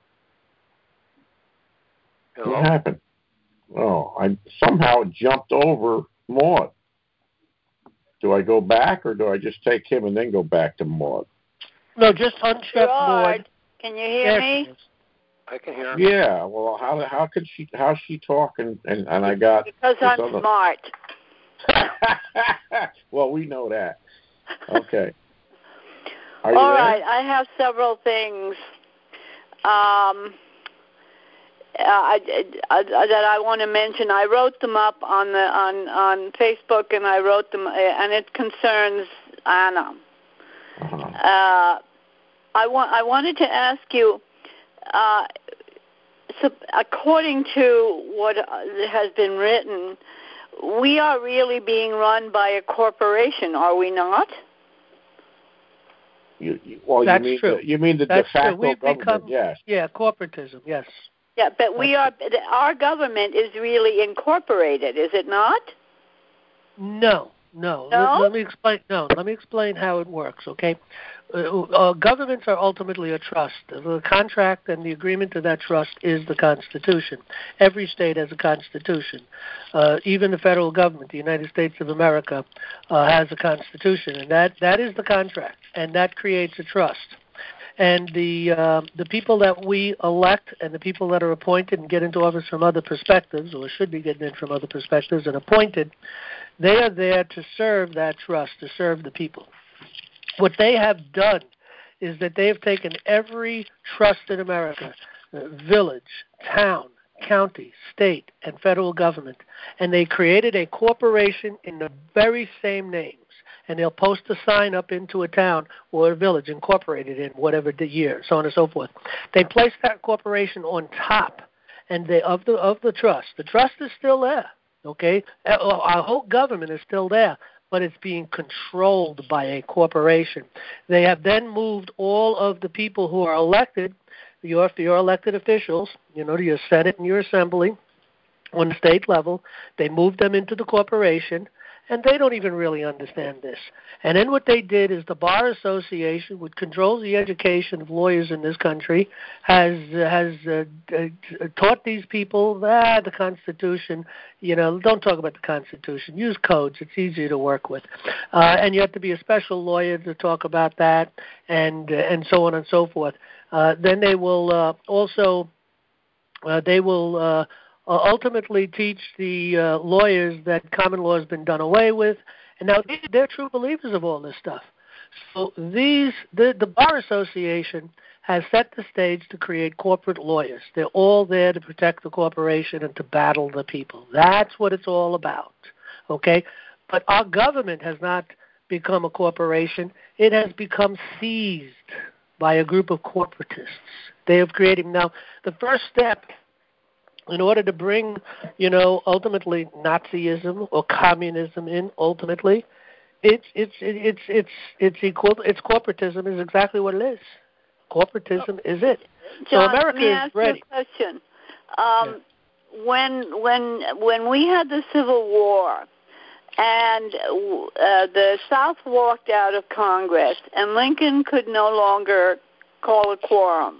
Hello? What happened? Oh, I somehow jumped over Maud. Do I go back, or do I just take him and then go back to Maud? No, just uncheck Maud. Can you hear me? I can hear her. Yeah. Well, how could she? How's she talk? And I got because I'm smart. Well, we know that. Okay. All right. I have several things that I want to mention. I wrote them up on Facebook, and I wrote them, and it concerns Anna. Uh-huh. I wanted to ask you. So according to what has been written, we are really being run by a corporation, are we not? That's true. You mean the That's de facto true. government? Yes. Yeah, corporatism. Yes. Yeah, but our government is really incorporated, is it not? No. Let me explain. No, let me explain how it works. Okay, governments are ultimately a trust. The contract and the agreement to that trust is the Constitution. Every state has a Constitution. Even the federal government, the United States of America, has a Constitution, and that is the contract, and that creates a trust. And the people that we elect and the people that are appointed and get into office from other perspectives, or should be getting in from other perspectives and appointed, they are there to serve that trust, to serve the people. What they have done is that they have taken every trust in America, village, town, county, state, and federal government, and they created a corporation in the very same names. And they'll post a sign up into a town or a village incorporated in whatever the year, so on and so forth. They place that corporation on top and of the trust. The trust is still there, okay? Our whole government is still there, but it's being controlled by a corporation. They have then moved all of the people who are elected, your elected officials, to your Senate and your Assembly on the state level, they moved them into the corporation, and they don't even really understand this. And then what they did is the Bar Association, which controls the education of lawyers in this country, has taught these people that the Constitution, don't talk about the Constitution. Use codes. It's easier to work with. And you have to be a special lawyer to talk about that, and so on and so forth. Then they will ultimately teach the lawyers that common law has been done away with, and now they're true believers of all this stuff. So the Bar Association has set the stage to create corporate lawyers. They're all there to protect the corporation and to battle the people. That's what it's all about, okay? But our government has not become a corporation. It has become seized by a group of corporatists. They have created, now, the first step in order to bring, ultimately Nazism or communism in, ultimately, it's corporatism is exactly what it is. Corporatism is it. John, so America let me is ready. Ask you a question. When we had the Civil War and the South walked out of Congress and Lincoln could no longer call a quorum,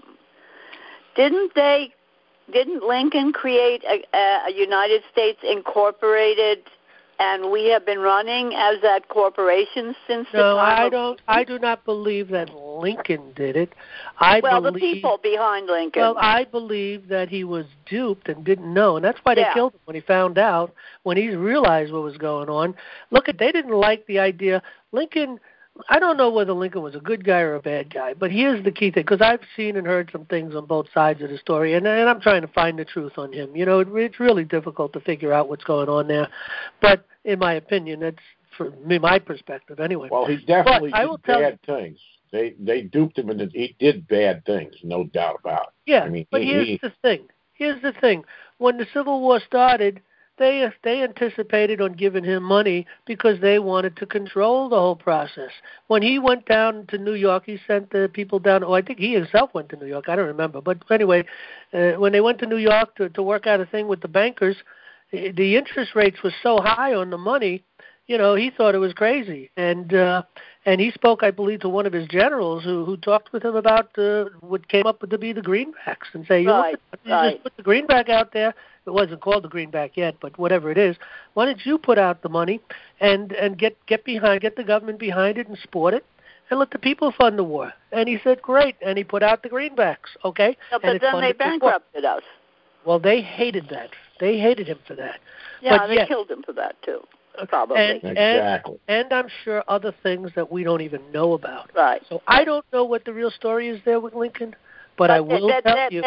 Didn't Lincoln create a United States Incorporated, and we have been running as that corporation since the time? No, I do not believe that Lincoln did it. The people behind Lincoln. Well, I believe that he was duped and didn't know, and that's why they killed him when he found out, when he realized what was going on. They didn't like the idea. Lincoln, I don't know whether Lincoln was a good guy or a bad guy, but here's the key thing, because I've seen and heard some things on both sides of the story, and I'm trying to find the truth on him. It's really difficult to figure out what's going on there. But in my opinion, that's from my perspective anyway. Well, he definitely did bad things. They duped him, and he did bad things, no doubt about it. Yeah, here's the thing. Here's the thing. When the Civil War started, they anticipated on giving him money because they wanted to control the whole process. When he went down to New York, he sent the people down. I think he himself went to New York. I don't remember. But anyway, when they went to New York to work out a thing with the bankers, the interest rates were so high on the money, he thought it was crazy. And he spoke, I believe, to one of his generals who talked with him about what came up to be the greenbacks and say, you just put the greenback out there. It wasn't called the greenback yet, but whatever it is. Why don't you put out the money and get the government behind it and support it? and let the people fund the war. And he said, great. And he put out the greenbacks, okay? No, but then they bankrupted us. Well, they hated that. They hated him for that. Yeah, but they killed him for that, too, probably. Exactly. And I'm sure other things that we don't even know about. Right. So I don't know what the real story is there with Lincoln, but I will tell you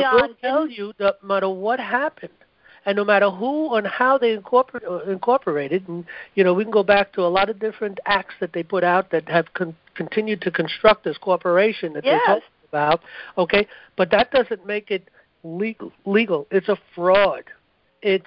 that no matter what happened, and no matter who and how they incorporated, and we can go back to a lot of different acts that they put out that have continued to construct this corporation that they talked about. Okay, but that doesn't make it legal. It's a fraud. It's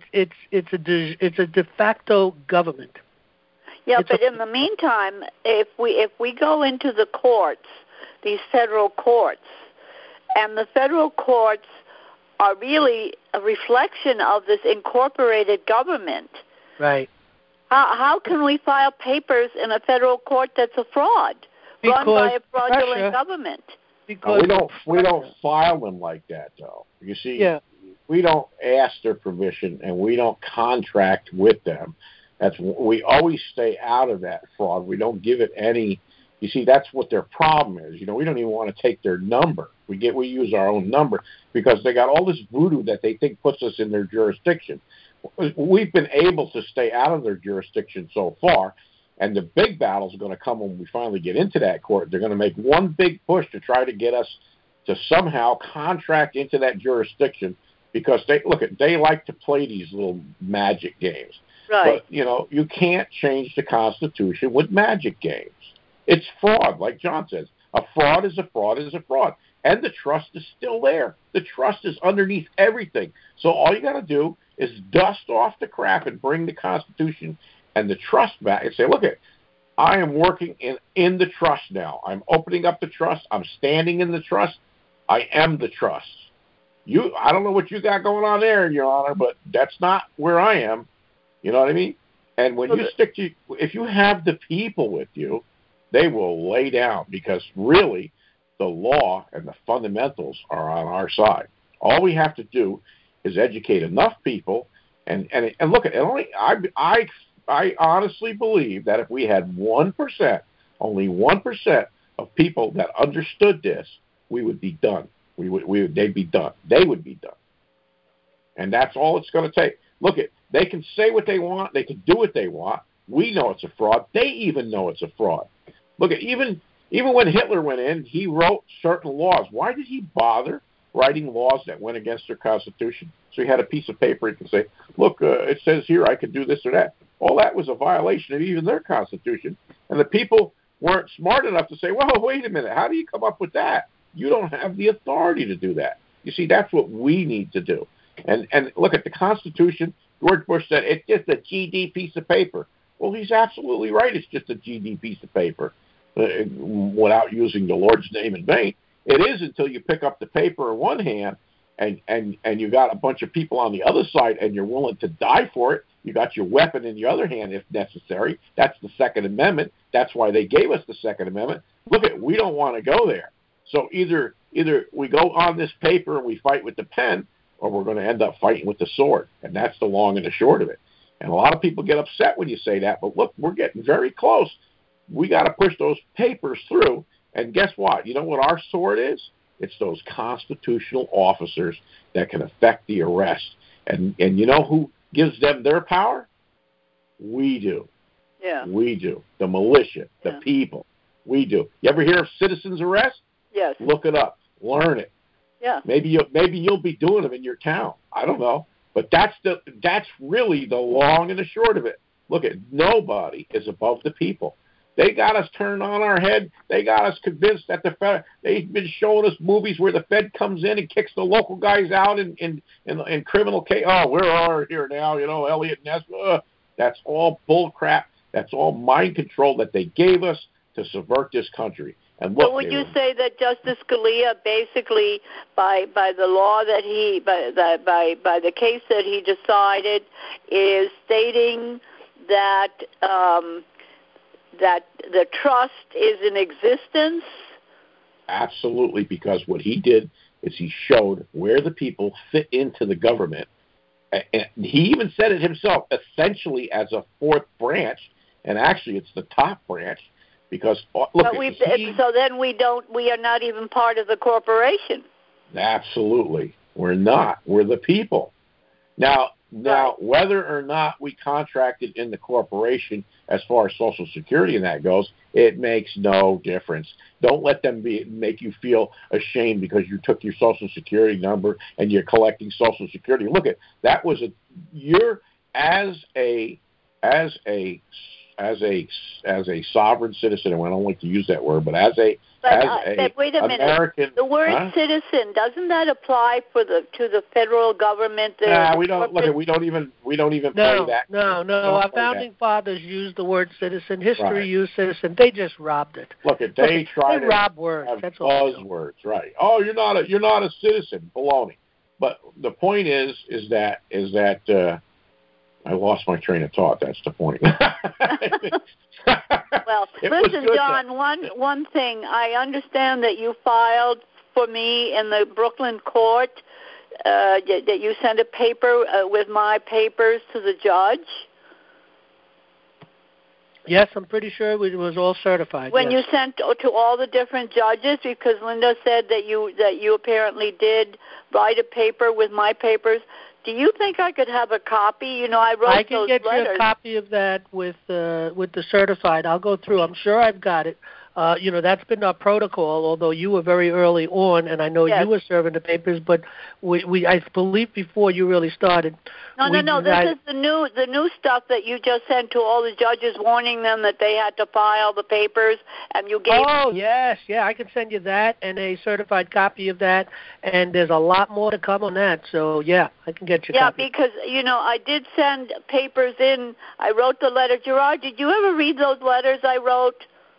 a de facto government. Yeah, but in the meantime, if we go into the courts, these federal courts, and the federal courts are really a reflection of this incorporated government. Right. How can we file papers in a federal court that's a fraud, run by a fraudulent government? Because we don't file them like that, though. You see, we don't ask their permission, and we don't contract with them. We always stay out of that fraud. We don't give it any. You see, that's what their problem is. We don't even want to take their number. We use our own number because they got all this voodoo that they think puts us in their jurisdiction. We've been able to stay out of their jurisdiction so far, and the big battle's going to come when we finally get into that court. They're going to make one big push to try to get us to somehow contract into that jurisdiction because they like to play these little magic games. Right. But, you can't change the Constitution with magic games. It's fraud, like John says. A fraud is a fraud is a fraud. And the trust is still there. The trust is underneath everything. So all you got to do is dust off the crap and bring the Constitution and the trust back and say, look, I am working in the trust now. I'm opening up the trust. I'm standing in the trust. I am the trust. I don't know what you got going on there, Your Honor, but that's not where I am. You know what I mean? And when if you have the people with you, they will lay down because really the law and the fundamentals are on our side. All we have to do is educate enough people and look at it. I honestly believe that if we had 1%, only 1% of people that understood this, we would be done. They'd be done. They would be done. And that's all it's going to take. Look they can say what they want. They can do what they want. We know it's a fraud. They even know it's a fraud. Look even when Hitler went in, he wrote certain laws. Why did he bother writing laws that went against their Constitution? So he had a piece of paper he could say, look, it says here I can do this or that. All that was a violation of even their Constitution. And the people weren't smart enough to say, well, wait a minute, how do you come up with that? You don't have the authority to do that. You see, that's what we need to do. And look at the Constitution. George Bush said, it's just a GD piece of paper. Well, he's absolutely right. It's just a GD piece of paper without using the Lord's name in vain. It is until you pick up the paper in one hand and you got a bunch of people on the other side and you're willing to die for it. You got your weapon in the other hand if necessary. That's the Second Amendment. That's why they gave us the Second Amendment. Look we don't want to go there. So either we go on this paper and we fight with the pen, or we're going to end up fighting with the sword. And that's the long and the short of it. And a lot of people get upset when you say that, but look, we're getting very close. We got to push those papers through. And guess what? You know what our sword is? It's those constitutional officers that can effect the arrest. And you know who gives them their power? We do. Yeah. We do. The militia, the people. We do. You ever hear of citizens arrest? Yes. Look it up. Learn it. Yeah. Maybe you'll be doing them in your town. I don't know. But that's really the long and the short of it. Look nobody is above the people. They got us turned on our head. They got us convinced that the Fed. They've been showing us movies where the Fed comes in and kicks the local guys out in criminal case. Oh, we're here now. Elliot Ness. That's all bull crap. That's all mind control that they gave us to subvert this country. And look, so would you say that Justice Scalia basically, by the law that by the case that he decided, is stating that that the trust is in existence? Absolutely, because what he did is he showed where the people fit into the government. And he even said it himself, essentially as a fourth branch, and actually it's the top branch, Because look, but so then we are not even part of the corporation. Absolutely, we're not. We're the people. Now, right. Whether or not we contracted in the corporation, as far as Social Security and that goes, it makes no difference. Don't let them make you feel ashamed because you took your Social Security number and you're collecting Social Security. Look at that was you're as a sovereign citizen, and I don't like to use that word, but wait a minute. American, the word citizen, doesn't that apply to the federal government? We don't look at. We don't even play that. No. Our founding fathers used the word citizen. History used citizen. They just robbed it. They rob words. That's buzzwords, right? Oh, you're not a citizen. Baloney. But the point is that I lost my train of thought. That's the point. Well, listen, John, one thing. I understand that you filed for me in the Brooklyn court, that you sent a paper with my papers to the judge. Yes, I'm pretty sure it was all certified. When you sent to all the different judges, because Linda said that you apparently did write a paper with my papers. Do you think I could have a copy? I wrote those letters. I can get you a copy of that with the certified. I'll go through. I'm sure I've got it. That's been our protocol, although you were very early on, and I know you were serving the papers, but I believe before you really started. No. This is the new stuff that you just sent to all the judges, warning them that they had to file the papers, and you gave. Oh yes, I can send you that and a certified copy of that, and there's a lot more to come on that. So I can get you. Yeah, because I did send papers in. I wrote the letter. Gerard, did you ever read those letters I wrote?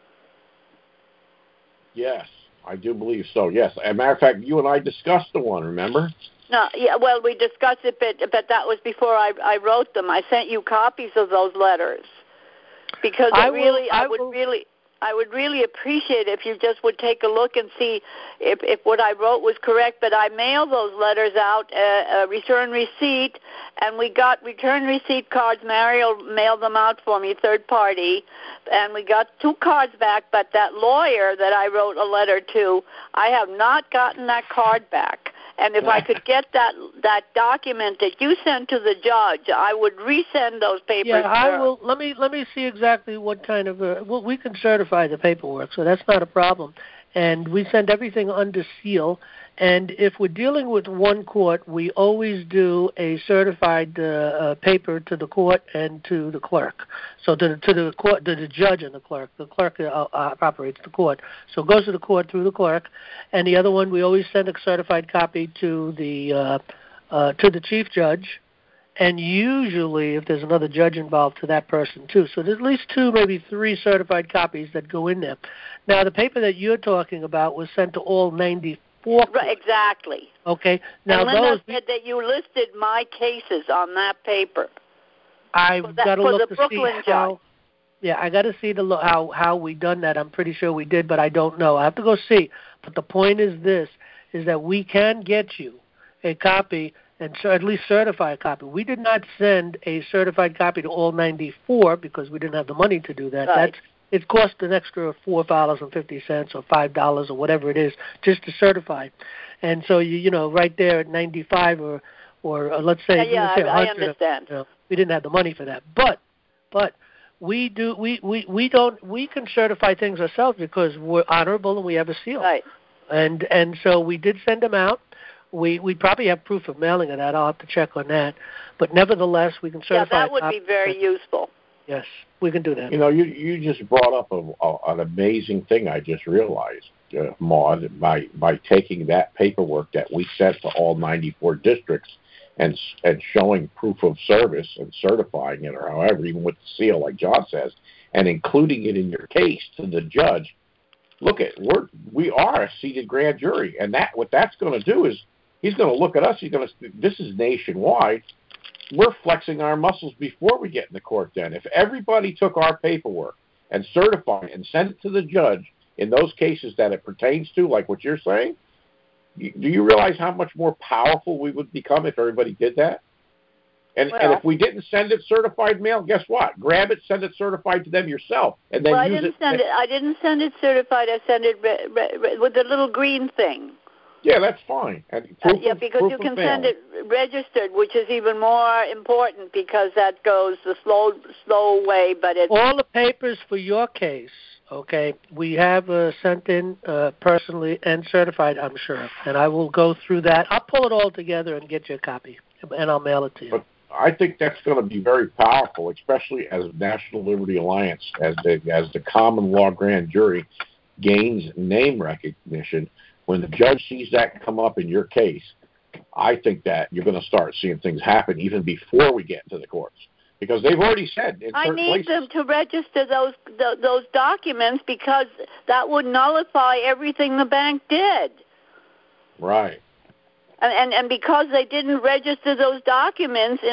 Yes, I do believe so. Yes, as a matter of fact, you and I discussed the one. Remember? No, well, we discussed it, but that was before I wrote them. I sent you copies of those letters because I would really appreciate it if you just would take a look and see if what I wrote was correct. But I mailed those letters out, a return receipt, and we got return receipt cards. Mario mailed them out for me, third party, and we got 2 cards back. But that lawyer that I wrote a letter to, I have not gotten that card back. And if I could get that document that you sent to the judge, I would resend those papers. Yeah, I will. Let me see exactly what kind of. We can certify the paperwork, so that's not a problem. And we send everything under seal. And if we're dealing with one court, we always do a certified paper to the court and to the clerk. So to the court, to the judge and the clerk. The clerk operates the court, so it goes to the court through the clerk. And the other one, we always send a certified copy to the chief judge. And usually, if there's another judge involved, to that person too. So there's at least 2, maybe 3 certified copies that go in there. Now, the paper that you're talking about was sent to all 94. Right, exactly. Okay. Now, and Linda said that you listed my cases on that paper. I've got to look to see how. Yeah, I got to see how we done that. I'm pretty sure we did, but I don't know. I have to go see. But the point is this: is that we can get you a copy. And so at least certify a copy. We did not send a certified copy to all 94 because we didn't have the money to do that. Right. It cost an extra $4.50 or $5 or whatever it is just to certify. And so right there at 95 or let's say let's say 100, I understand. We didn't have the money for that. But we can certify things ourselves because we're honorable and we have a seal. Right. And so we did send them out. We probably have proof of mailing of that. I'll have to check on that. But nevertheless, we can certify. Yeah, that would be very useful. Yes, we can do that. You just brought up an amazing thing I just realized, Maude, by taking that paperwork that we sent to all 94 districts and showing proof of service and certifying it, or however, even with the seal, like John says, and including it in your case to the judge. Look, we are a seated grand jury, and what that's going to do is he's going to look at us. This is nationwide. We're flexing our muscles before we get in the court then. If everybody took our paperwork and certified it and sent it to the judge in those cases that it pertains to, like what you're saying, do you realize how much more powerful we would become if everybody did that? And if we didn't send it certified mail, guess what? Grab it, send it certified to them yourself, and then use it. I didn't send it certified. I sent it with the little green thing. Yeah, that's fine. Because you can send it registered, which is even more important because that goes the slow way. But all the papers for your case, okay, we have sent in personally and certified, I'm sure, and I will go through that. I'll pull it all together and get you a copy, and I'll mail it to you. But I think that's going to be very powerful, especially as National Liberty Alliance, as the common law grand jury gains name recognition. When the judge sees that come up in your case, I think that you're going to start seeing things happen even before we get into the courts, because they've already said in certain places. I need them to register those documents because that would nullify everything the bank did. Right. And because they didn't register those documents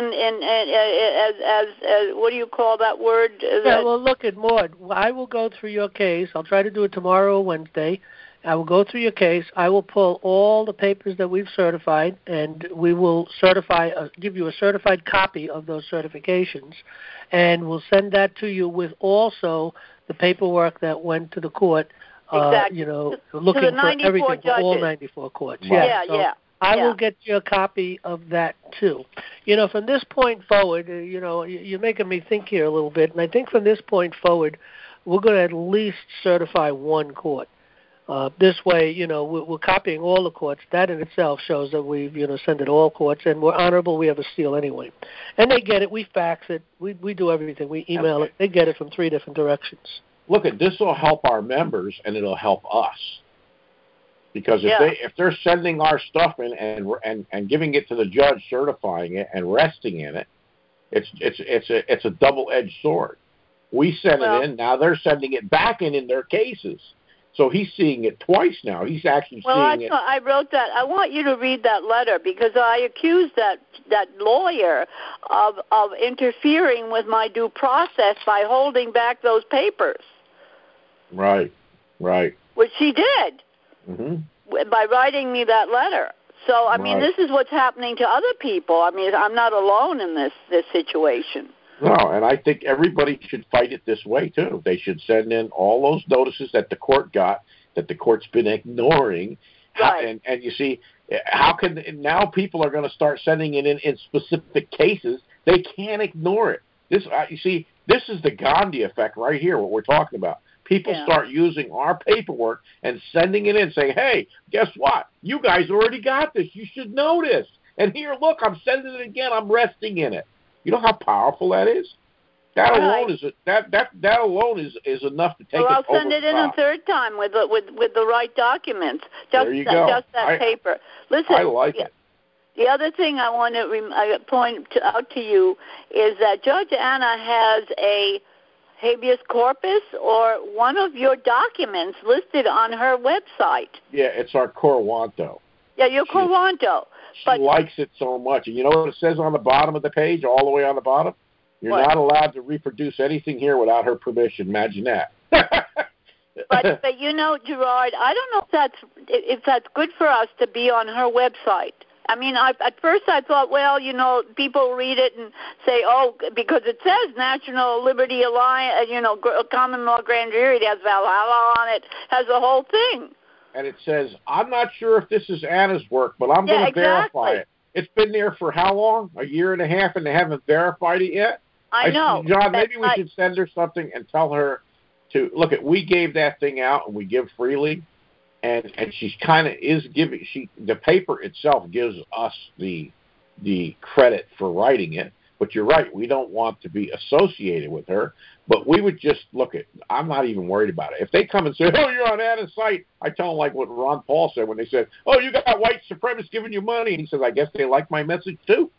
as what do you call that word? Well, look at Maud. I will go through your case. I'll try to do it tomorrow or Wednesday. I will go through your case. I will pull all the papers that we've certified, and we will give you a certified copy of those certifications, and we'll send that to you with also the paperwork that went to the court. Exactly. Looking for everything for all 94 courts. Right. Yeah. I will get you a copy of that too. From this point forward, you're making me think here a little bit, and I think from this point forward, we're going to at least certify one court. This way, we're copying all the courts. That in itself shows that we've, sent it all courts, and we're honorable. We have a seal anyway. And they get it. We fax it. We do everything. We email it. They get it from 3 different directions. Look, this will help our members, and it'll help us. Because if they're sending our stuff in and giving it to the judge, certifying it and resting in it, it's a double-edged sword. We send it in. Now they're sending it back in their cases. So he's seeing it twice now. He's actually seeing it. I wrote that. I want you to read that letter because I accused that lawyer of interfering with my due process by holding back those papers. Right. Which he did. Mm-hmm. By writing me that letter. So, I mean, this is what's happening to other people. I mean, I'm not alone in this situation. No, and I think everybody should fight it this way, too. They should send in all those notices that the court got, that the court's been ignoring. Right. And you see, how can now people are going to start sending it in specific cases? They can't ignore it. This is the Gandhi effect right here, what we're talking about. People start using our paperwork and sending it in, saying, hey, guess what? You guys already got this. You should know this. And here, look, I'm sending it again. I'm resting in it. You know how powerful that is? That alone is enough to take it over. Well, I'll send it in a third time with the right documents. There you go. Just that paper. Listen, I like it. The other thing I want to point out to you is that Judge Anna has a habeas corpus or one of your documents listed on her website. Yeah, it's our Corwanto. Yeah, your Corwanto. She likes it so much. And you know what it says on the bottom of the page, all the way on the bottom? You're not allowed to reproduce anything here without her permission. Imagine that. but Gerard, I don't know if that's good for us to be on her website. I mean, at first I thought, people read it and say, oh, because it says National Liberty Alliance, Common Law Grand Jury, it has Valhalla on it, has the whole thing. And it says, I'm not sure if this is Anna's work, but I'm going to verify it. It's been there for how long? A year and a half, and they haven't verified it yet? I know. John, maybe we should send her something and tell her to, look, we gave that thing out, and we give freely. And she's kind of giving the paper itself gives us the credit for writing it, but you're right, we don't want to be associated with her, but we would just I'm not even worried about it. If they come and say, oh, you're on Anna's site, I tell them like what Ron Paul said when they said, oh, you got white supremacists giving you money, and he says, I guess they like my message too.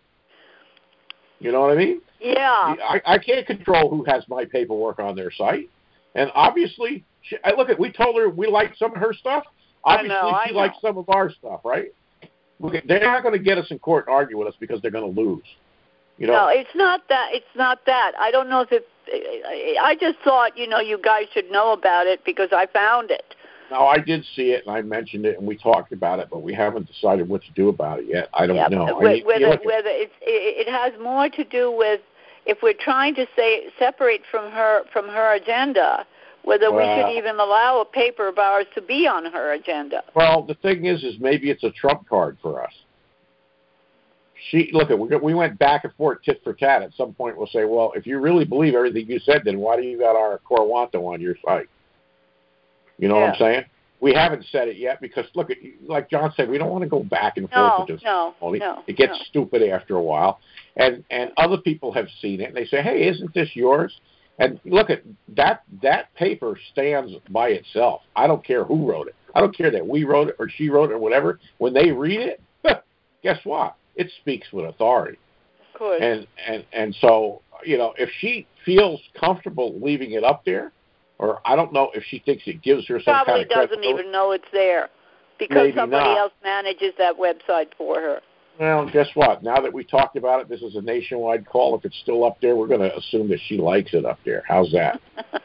You know what I mean? Yeah. I can't control who has my paperwork on their site. And obviously, we told her we liked some of her stuff. Obviously, she likes some of our stuff, right? They're not going to get us in court and argue with us because they're going to lose. No, it's not that. It's not that. I don't know if I just thought, you guys should know about it because I found it. No, I did see it, and I mentioned it, and we talked about it, but we haven't decided what to do about it yet. I don't know. Whether it has more to do with if we're trying to separate from her agenda, whether we should even allow a paper of ours to be on her agenda. Well, the thing is maybe it's a trump card for us. We went back and forth tit for tat. At some point, we'll say, well, if you really believe everything you said, then why do you got our Corwanto on your site? You know what I'm saying? We haven't said it yet because, look, like John said, we don't want to go back and forth with this. No. It gets stupid after a while. And other people have seen it, and they say, hey, isn't this yours? And look, at that paper stands by itself. I don't care who wrote it. I don't care that we wrote it or she wrote it or whatever. When they read it, guess what? It speaks with authority. Of course. And so, if she feels comfortable leaving it up there, or I don't know if she thinks it gives her some kind of probably doesn't even know it's there because somebody else manages that website for her. Well, guess what? Now that we talked about it, this is a nationwide call. If it's still up there, we're going to assume that she likes it up there. How's that?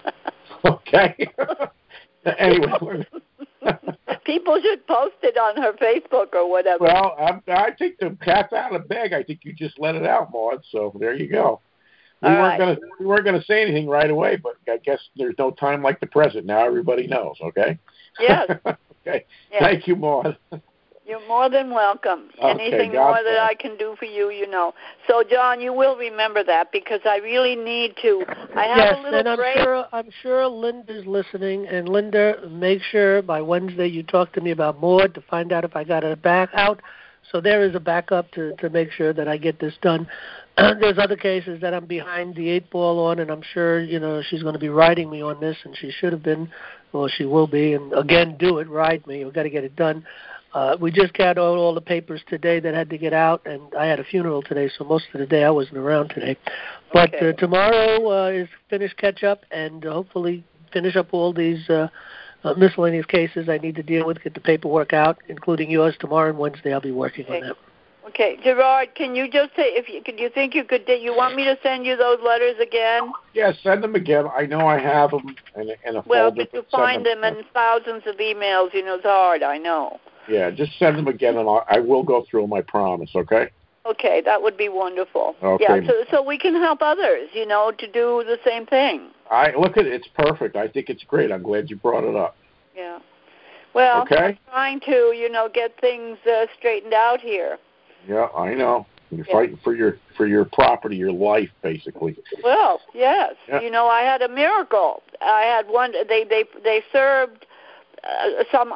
Okay. Anyway. People should post it on her Facebook or whatever. Well, I think the cat's out of the bag. I think you just let it out, Maud. So there you go. We weren't going to say anything right away, but I guess there's no time like the present. Now everybody knows. Okay. Yes. Okay. Yes. Thank you, Maud. You're more than welcome. Okay, Anything more that I can do for you, So, John, you will remember that because I really need to. I have a little break. I'm sure Linda's listening. And Linda, make sure by Wednesday you talk to me about Maud to find out if I got it back out. So there is a backup to make sure that I get this done. There's other cases that I'm behind the 8 ball on, and I'm sure she's going to be riding me on this, and she should have been, or she will be. And again, do it, ride me. We've got to get it done. We just got all the papers today that had to get out, and I had a funeral today, so most of the day I wasn't around today. But tomorrow is finish catch up and hopefully finish up all these miscellaneous cases I need to deal with, get the paperwork out, including yours tomorrow and Wednesday. I'll be working on that. Okay, Gerard, can you just say do you think you could? You want me to send you those letters again? Yes, send them again. I know I have them in a folder. Well, but to find them in thousands of emails, it's hard. I know. Yeah, just send them again, and I will go through them, I promise, okay? Okay, that would be wonderful. Okay. Yeah, so we can help others, to do the same thing. Look at it. It's perfect. I think it's great. I'm glad you brought it up. Yeah. Well, I'm trying to, get things straightened out here. Yeah, I know. You're fighting for your property, your life, basically. Well, yes. Yeah. I had a miracle. I had one. They served some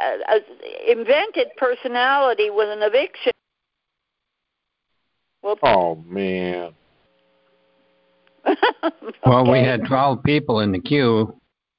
invented personality with an eviction. Whoops. Oh, man. Well, we had 12 people in the queue.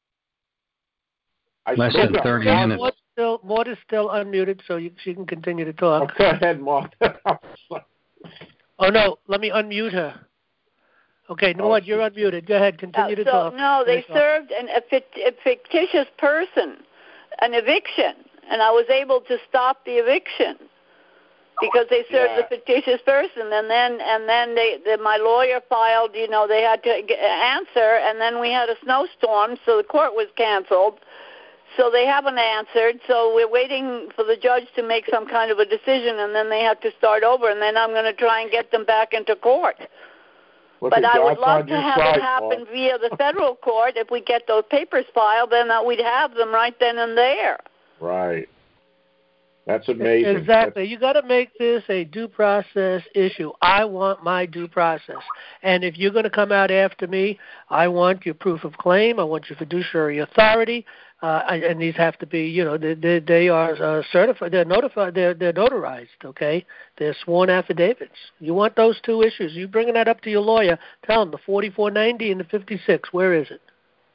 Less than 30 minutes. Maud is still unmuted, so she can continue to talk. Go ahead, Maud. Oh, no, let me unmute her. Okay, Maud, you're unmuted. Go ahead, continue to talk. No, they served a fictitious person an eviction, and I was able to stop the eviction because they served the fictitious person, and then my lawyer filed. They had to answer, and then we had a snowstorm, so the court was canceled. So they haven't answered. So we're waiting for the judge to make some kind of a decision, and then they have to start over, and then I'm going to try and get them back into court. But I would love to have it happen via the federal court. If we get those papers filed, then we'd have them right then and there. Right. That's amazing. Exactly. You got to make this a due process issue. I want my due process. And if you're going to come out after me, I want your proof of claim. I want your fiduciary authority. And these have to be, they are certified. They're notified. They're notarized. Okay, they're sworn affidavits. You want those 2 issues? You bringing that up to your lawyer? Tell him the 4490 and the 56. Where is it?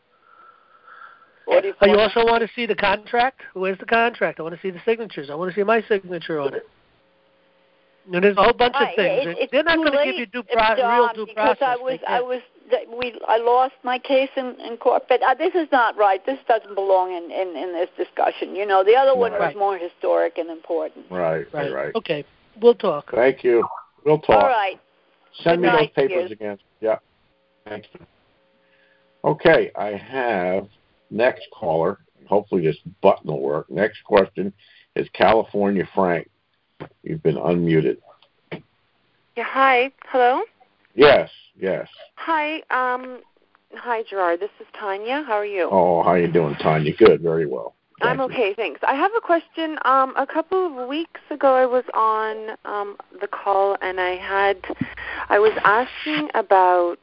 You also want to see the contract? Where's the contract? I want to see the signatures. I want to see my signature on it. And there's a whole bunch of things. They're not going to give you real due process. I lost my case in court, but this is not right. This doesn't belong in this discussion. The other one was more historic and important. Right. Okay, we'll talk. Thank you. We'll talk. All right. Send me those papers again. Yeah. Thank you. Okay, I have next caller, hopefully this button will work. Next question is California Frank. You've been unmuted. Yeah, hi. Hello? Yes. Hi, hi, Gerard. This is Tanya. How are you? Oh, how you doing, Tanya? Good, very well. I'm okay, thanks. I have a question. A couple of weeks ago, I was on the call, and I was asking about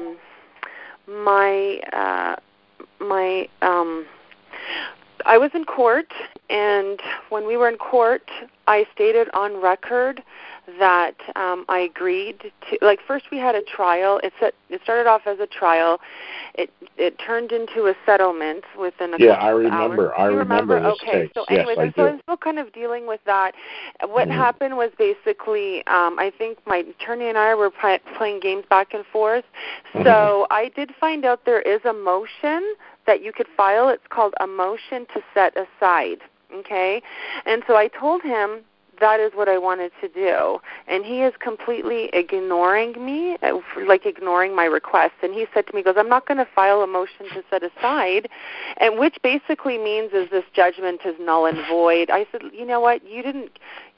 I was in court, and when we were in court, I stated on record that I agreed to. Like, first we had a trial. It started off as a trial. It turned into a settlement within a couple of hours. I remember this okay. case. So anyways, yes, so I'm still kind of dealing with that. What happened was basically, I think my attorney and I were playing games back and forth. So I did find out there is a motion that you could file. It's called a motion to set aside. Okay, and so I told him that is what I wanted to do. And he is completely ignoring me, like ignoring my request. And he said to me, he goes, I'm not going to file a motion to set aside, and which basically means is this judgment is null and void. I said, you know what, you didn't,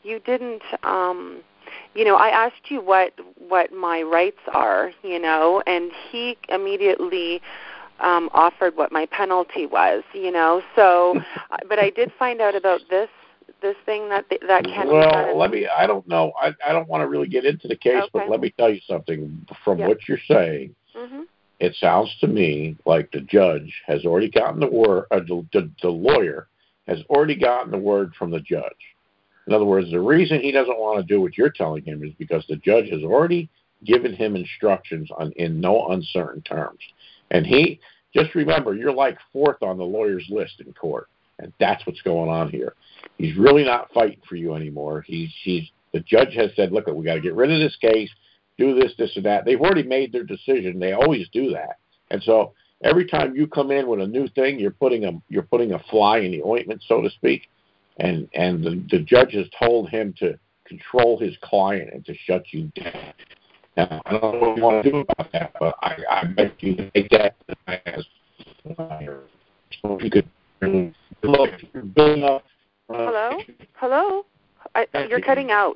I asked you what my rights are, and he immediately offered what my penalty was, So, but I did find out about this thing that can be done. Well, I don't know. I don't want to really get into the case, but let me tell you something. From what you're saying, it sounds to me like the judge has already gotten the word, the lawyer has already gotten the word from the judge. In other words, the reason he doesn't want to do what you're telling him is because the judge has already given him instructions in no uncertain terms. And just remember, you're like fourth on the lawyer's list in court, and that's what's going on here. He's really not fighting for you anymore. The judge has said, look, we got to get rid of this case, do this, and that. They've already made their decision. They always do that. And so every time you come in with a new thing, you're putting a fly in the ointment, so to speak. And the judge has told him to control his client and to shut you down. Now, I don't know what you want to do about that, but I bet you to take that as so if you could look, you're building up. Hello? You're cutting out.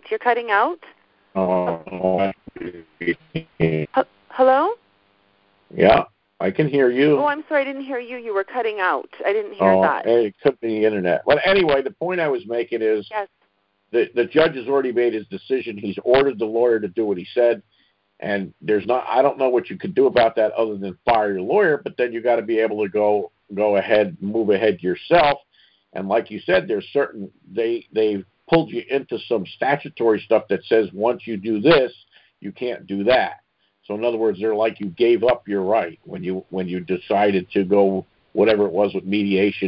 Hello? Yeah, I can hear you. Oh, I'm sorry, I didn't hear you. You were cutting out. I didn't hear that. It could be the internet. But anyway, the point I was making is the judge has already made his decision. He's ordered the lawyer to do what he said. And I don't know what you could do about that other than fire your lawyer, but then you got to be able to go ahead, move ahead yourself. And like you said, there's they've pulled you into some statutory stuff that says once you do this, you can't do that. So in other words, they're like you gave up your right when you decided to go whatever it was with mediation.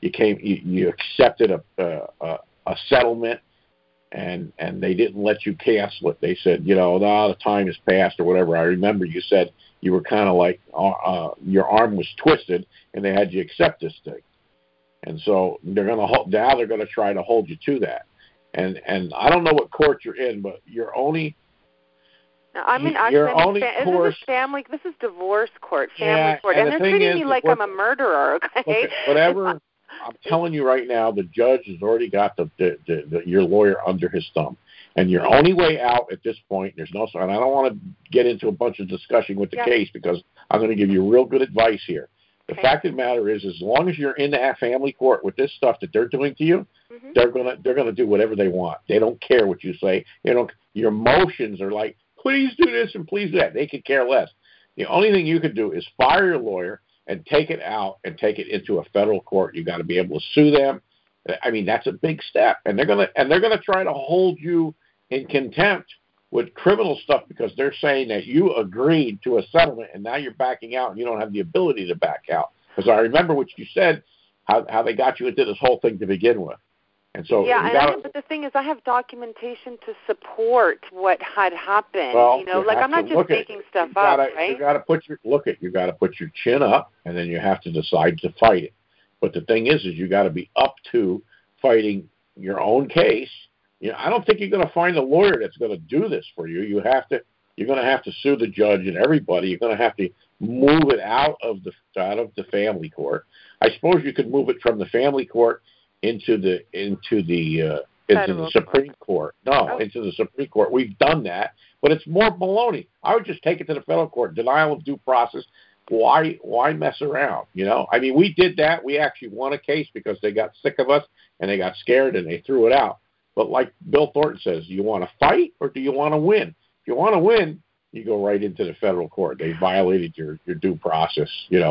You accepted a settlement. And they didn't let you cancel it. They said, the time has passed or whatever. I remember you said you were kind of like your arm was twisted, and they had you accept this thing. And so they're going to try to hold you to that. And I don't know what court you're in, but you're only. I'm in family. This is divorce court, family court, and they're treating me like I'm a murderer. Okay, look, whatever. I'm telling you right now, the judge has already got your lawyer under his thumb, and your only way out at this point. And I don't want to get into a bunch of discussion with the case because I'm going to give you real good advice here. The fact of the matter is, as long as you're in that family court with this stuff that they're doing to you, they're gonna do whatever they want. They don't care what you say. Your emotions are like, please do this and please do that. They could care less. The only thing you could do is fire your lawyer and take it out and take it into a federal court. You got to be able to sue them. I mean, that's a big step, and they're gonna try to hold you in contempt with criminal stuff because they're saying that you agreed to a settlement and now you're backing out and you don't have the ability to back out. Because I remember what you said, how they got you into this whole thing to begin with. And so but the thing is, I have documentation to support what had happened. Well, I'm not just making stuff up, right? You got to put your chin up, and then you have to decide to fight it. But the thing is you got to be up to fighting your own case. I don't think you're going to find a lawyer that's going to do this for you. You have to you're going to have to sue the judge and everybody. You're going to have to move it out of the family court. I suppose you could move it from the family court into the Supreme Court. No, into the Supreme Court. We've done that, but it's more baloney. I would just take it to the federal court. Denial of due process. Why mess around? I mean, we did that. We actually won a case because they got sick of us and they got scared and they threw it out. But like Bill Thornton says, do you want to fight or do you want to win? If you want to win, you go right into the federal court. They violated your due process.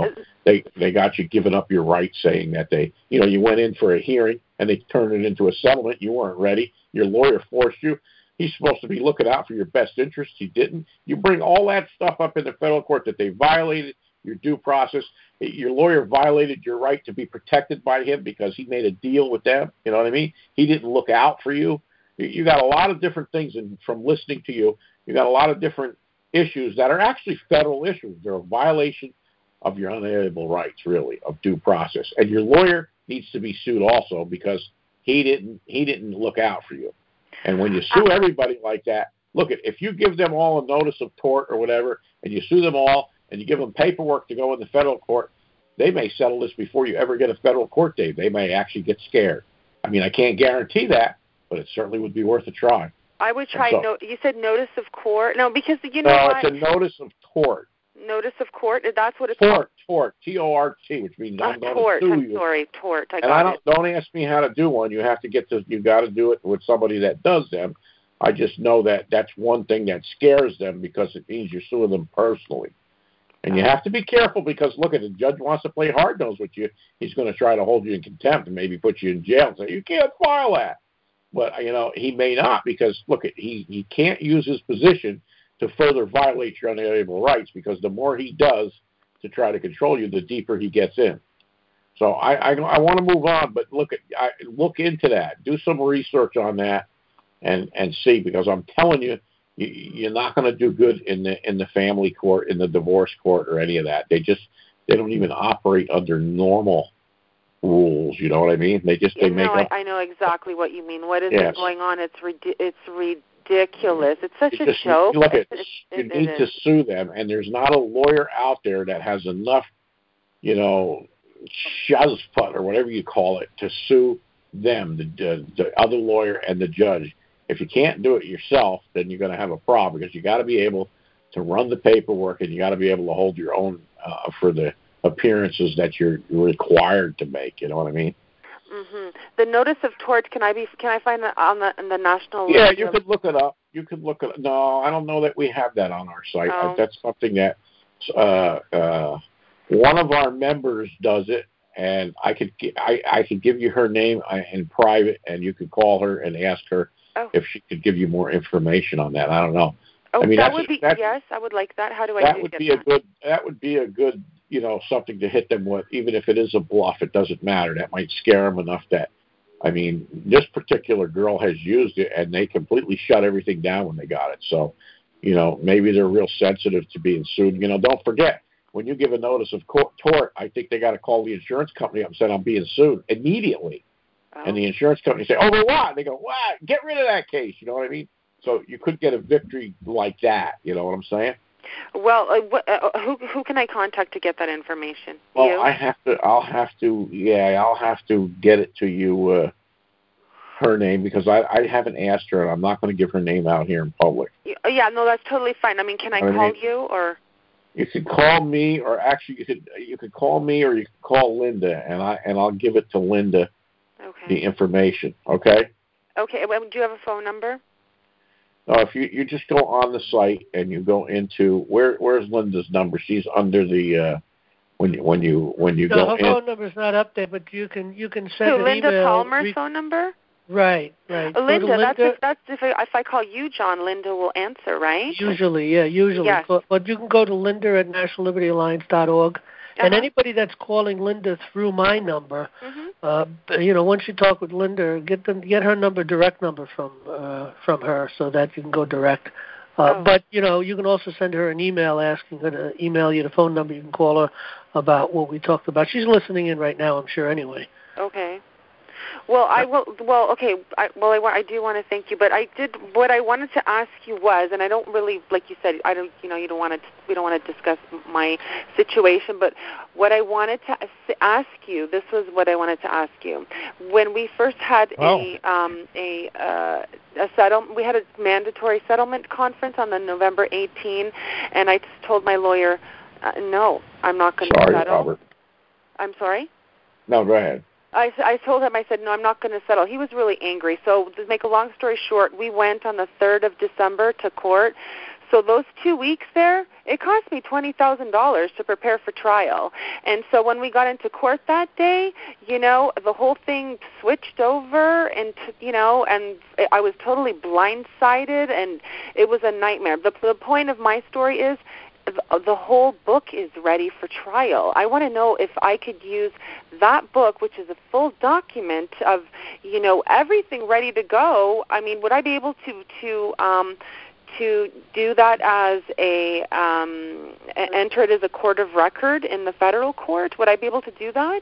They got you giving up your rights, saying that you went in for a hearing and they turned it into a settlement. You weren't ready. Your lawyer forced you. He's supposed to be looking out for your best interests. He didn't. You bring all that stuff up in the federal court that they violated your due process. Your lawyer violated your right to be protected by him because he made a deal with them. You know what I mean? He didn't look out for you. You got a lot of different things, and from listening to you, you got a lot of different issues that are actually federal issues. They're a violation of your unalienable rights, really, of due process. And your lawyer needs to be sued also because he didn't look out for you. And when you sue everybody like that, look, if you give them all a notice of tort or whatever, and you sue them all, and you give them paperwork to go in the federal court, they may settle this before you ever get a federal court date. They may actually get scared. I mean, I can't guarantee that, but it certainly would be worth a try. I would try. You said notice of court? No, because what? It's a notice of tort. Notice of court? That's what it's called? Tort, T-O-R-T, which means I'm going to sue you. Sorry, tort. Don't ask me how to do one. You have to you got to do it with somebody that does them. I just know that that's one thing that scares them because it means you're suing them personally. And you have to be careful because, look, if the judge wants to play hard-nosed with you, he's going to try to hold you in contempt and maybe put you in jail and say, you can't file that. But, he may not because, look, he can't use his position to further violate your unalienable rights because the more he does to try to control you, the deeper he gets in. So I want to move on, but look into that. Do some research on that and see, because I'm telling you, you're not going to do good in the family court, in the divorce court, or any of that. They don't even operate under normal rules. You know what I mean? I know exactly what you mean. What is going on? It's ridiculous. It's such a joke. Look, you need to sue them, and there's not a lawyer out there that has enough, shazput or whatever you call it, to sue them, the other lawyer and the judge. If you can't do it yourself, then you're going to have a problem because you got to be able to run the paperwork and you got to be able to hold your own for the appearances that you're required to make. You know what I mean? Mm-hmm. The notice of tort. Can I find that on the national? Yeah, you could look it up. No, I don't know that we have that on our site. Oh. That's something that one of our members does it, and I could give you her name in private, and you could call her and ask her if she could give you more information on that. I don't know. Oh, I mean, yes, I would like that. How do I do that? That would be a good, something to hit them with, even if it is a bluff. It doesn't matter. That might scare them enough that, this particular girl has used it, and they completely shut everything down when they got it. So, maybe they're real sensitive to being sued. Don't forget, when you give a notice of tort, I think they got to call the insurance company up and say, I'm being sued immediately. Oh. And the insurance company say, but what? And they go, what? Get rid of that case. You know what I mean? So you could get a victory like that. You know what I'm saying? Well, who can I contact to get that information? Well, you? I'll have to get it to you, her name, because I haven't asked her, and I'm not going to give her name out here in public. Yeah, no, that's totally fine. Can I call you or? You could call me, or actually you could call me, or you could call Linda, and I'll give it to Linda. Okay. The information. Okay. Okay. Do you have a phone number? No, if you just go on the site and you go into where's Linda's number? She's under the when you go in. Her phone number's not up there, but you can send an Linda email. Palmer's phone number? Right. Linda, that's if I call you, John, Linda will answer, right? Usually. Yes. But you can go to Linda@nationallibertyalliance.org. And anybody that's calling Linda through my number, once you talk with Linda, get her number, direct number from her, so that you can go direct. But you can also send her an email asking her to email you the phone number. You can call her about what we talked about. She's listening in right now, I'm sure. Anyway. Okay. Well, I will. Well, okay. I do want to thank you, but I did. What I wanted to ask you was, and I don't really, like you said, I don't. You know, you don't want to. We don't want to discuss my situation. But what I wanted to ask you, this was what I wanted to ask you. When we first had a settlement, we had a mandatory settlement conference on the November 18, and I told my lawyer, no, I'm not going to settle. Sorry, Robert. I'm sorry? No, go ahead. I told him, I said, no, I'm not going to settle. He was really angry. So to make a long story short, we went on the 3rd of December to court. So those 2 weeks there, it cost me $20,000 to prepare for trial. And so when we got into court that day, you know, the whole thing switched over and, you know, and I was totally blindsided and it was a nightmare. The point of my story is, the whole book is ready for trial. I want to know if I could use that book, which is a full document of, you know, everything ready to go. I mean, would I be able to do that as enter it as a court of record in the federal court? Would I be able to do that?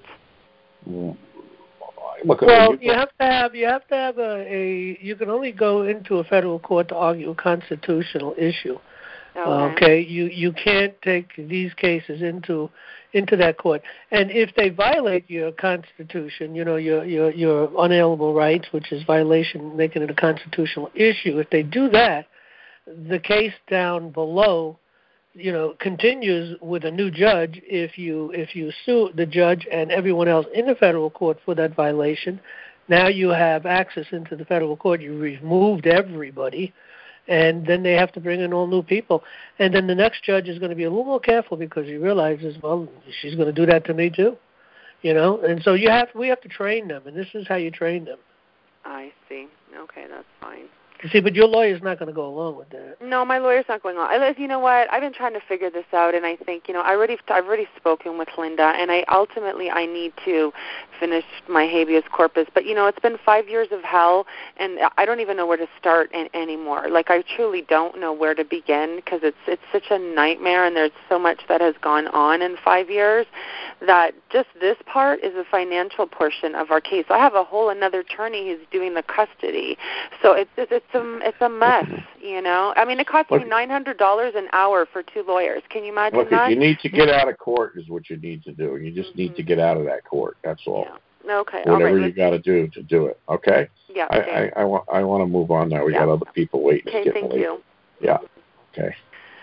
Well, you have to have a. You can only go into a federal court to argue a constitutional issue. Okay, you can't take these cases into that court, and if they violate your constitution, you know your unalienable rights, which is violation, making it a constitutional issue. If they do that, the case down below, you know, continues with a new judge. If you sue the judge and everyone else in the federal court for that violation, now you have access into the federal court. You removed everybody. And then they have to bring in all new people. And then the next judge is going to be a little more careful because he realizes, well, she's going to do that to me too, you know. And so we have to train them, and this is how you train them. I see. Okay, that's fine. You see, but your lawyer's not going to go along with that. No, my lawyer's not going on. You know what? I've been trying to figure this out, and I think, you know, I've already spoken with Linda, and I need to finish my habeas corpus. But, you know, it's been 5 years of hell, and I don't even know where to start anymore. Like, I truly don't know where to begin because it's such a nightmare, and there's so much that has gone on in 5 years that just this part is a financial portion of our case. I have a whole another attorney who's doing the custody, so it's a mess, you know. I mean, it costs me $900 an hour for 2 lawyers. Can you imagine that? You need to get out of court is what you need to do. You just need to get out of that court. That's all. Yeah. Okay. Whatever you got to do to do it. Okay. Yeah. I want to move on now. We got other people waiting. Okay. Thank you. Yeah. Okay.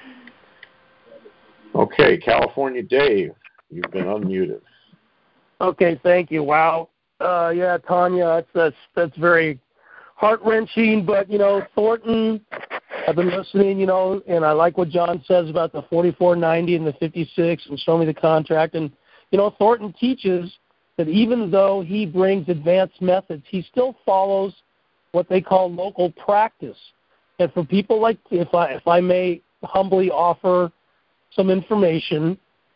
Okay, California Dave, you've been unmuted. Okay. Thank you. Wow. Yeah, Tanya, that's very heart-wrenching, but, you know, Thornton, I've been listening, you know, and I like what John says about the 4490 and the 56 and show me the contract. And, you know, Thornton teaches that even though he brings advanced methods, he still follows what they call local practice. And for people like, if I may humbly offer some information,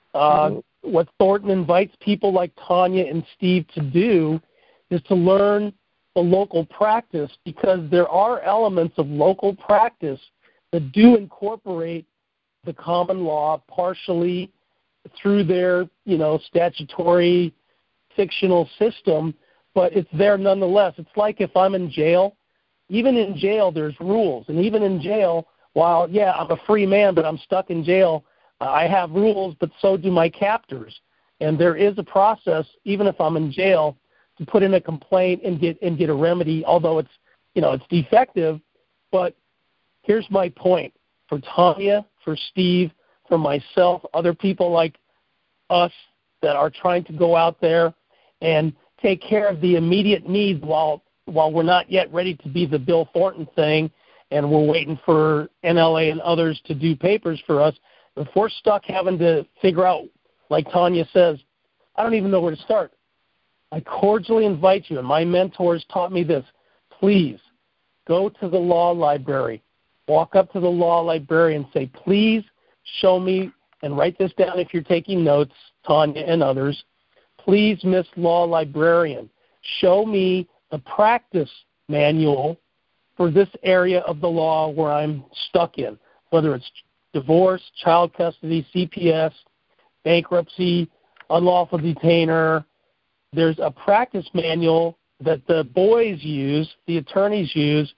what Thornton invites people like Tanya and Steve to do is to learn the local practice, because there are elements of local practice that do incorporate the common law partially through their, you know, statutory fictional system, but it's there nonetheless. It's like if I'm in jail, even in jail there's rules, and even in jail, while, yeah, I'm a free man, but I'm stuck in jail, I have rules, but so do my captors. And there is a process, even if I'm in jail, to put in a complaint and get a remedy, although it's, you know, it's defective. But here's my point. For Tanya, for Steve, for myself, other people like us that are trying to go out there and take care of the immediate needs while we're not yet ready to be the Bill Thornton thing and we're waiting for NLA and others to do papers for us, if we're stuck having to figure out, like Tanya says, I don't even know where to start. I cordially invite you, and my mentors taught me this, please go to the law library. Walk up to the law librarian and say, please show me, and write this down if you're taking notes, Tanya and others, please, Miss Law Librarian, show me the practice manual for this area of the law where I'm stuck in, whether it's divorce, child custody, CPS, bankruptcy, unlawful detainer. There's a practice manual that the boys use, the attorneys use,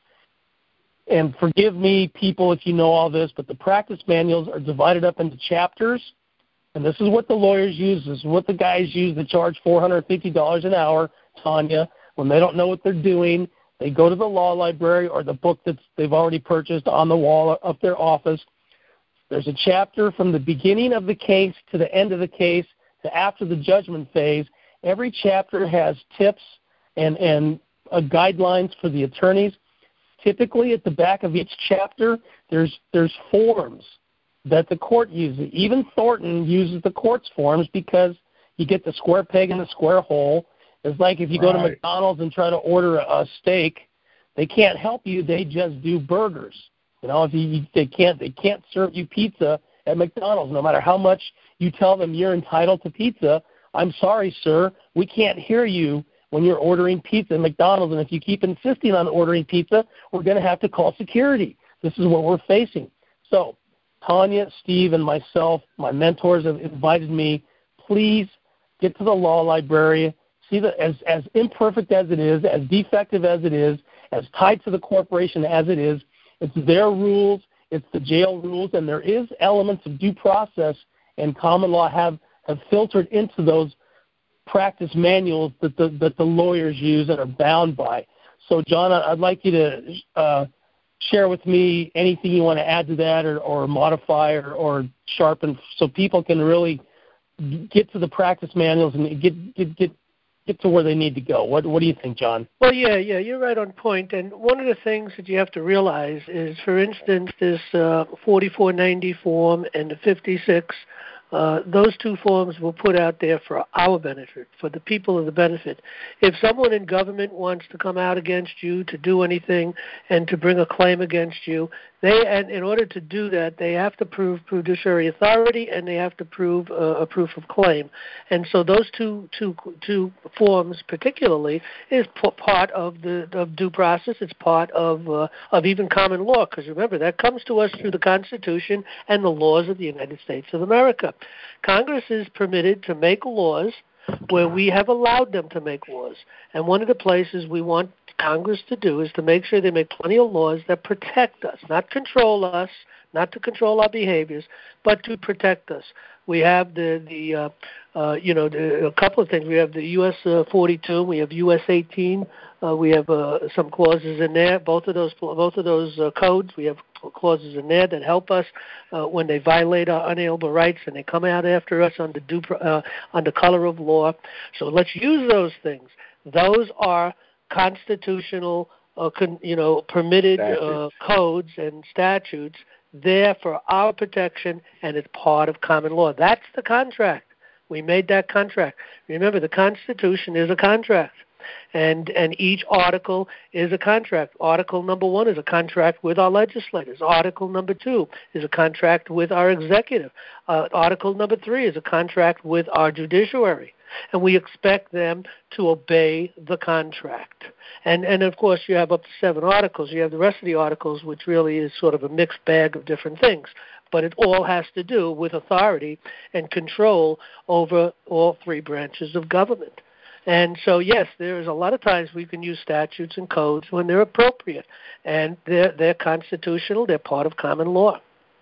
and forgive me, people, if you know all this, but the practice manuals are divided up into chapters, and this is what the lawyers use. This is what the guys use that charge $450 an hour, Tanya. When they don't know what they're doing, they go to the law library or the book that they've already purchased on the wall of their office. There's a chapter from the beginning of the case to the end of the case to after the judgment phase. Every chapter has tips and guidelines for the attorneys. Typically, at the back of each chapter, there's forms that the court uses. Even Thornton uses the court's forms because you get the square peg in the square hole. It's like if you go to McDonald's and try to order a steak, they can't help you. They just do burgers. You know, they can't serve you pizza at McDonald's. No matter how much you tell them you're entitled to pizza, I'm sorry, sir, we can't hear you when you're ordering pizza at McDonald's, and if you keep insisting on ordering pizza, we're going to have to call security. This is what we're facing. So Tanya, Steve, and myself, my mentors have invited me, please get to the law library, see that as imperfect as it is, as defective as it is, as tied to the corporation as it is, it's their rules, it's the jail rules, and there is elements of due process and common law have filtered into those practice manuals that the lawyers use and are bound by. So, John, I'd like you to share with me anything you want to add to that or modify or sharpen so people can really get to the practice manuals and get to where they need to go. What do you think, John? Well, yeah, you're right on point. And one of the things that you have to realize is, for instance, this 4490 form and the 56, those two forms were put out there for our benefit, for the people of the benefit. If someone in government wants to come out against you, to do anything, and to bring a claim against you, and in order to do that, they have to prove fiduciary authority and they have to prove a proof of claim. And so those two forms, particularly, is part of due process. It's part of even common law, because remember that comes to us through the Constitution and the laws of the United States of America. Congress is permitted to make laws where we have allowed them to make laws. And one of the places we want Congress to do is to make sure they make plenty of laws that protect us, not control us, not to control our behaviors, but to protect us. We have a couple of things. We have the U.S. 42, we have U.S. 18. We have some clauses in there. Both of those codes, we have clauses in there that help us when they violate our unalienable rights and they come out after us under color of law. So let's use those things. Those are constitutional, permitted codes and statutes there for our protection, and it's part of common law. That's the contract. We made that contract. Remember, the Constitution is a contract. And each article is a contract. Article number 1 is a contract with our legislators. Article number 2 is a contract with our executive. Article number 3 is a contract with our judiciary. And we expect them to obey the contract. And of course, you have up to 7 articles. You have the rest of the articles, which really is sort of a mixed bag of different things. But it all has to do with authority and control over all 3 branches of government. And so, yes, there is a lot of times we can use statutes and codes when they're appropriate, and they're constitutional. They're part of common law.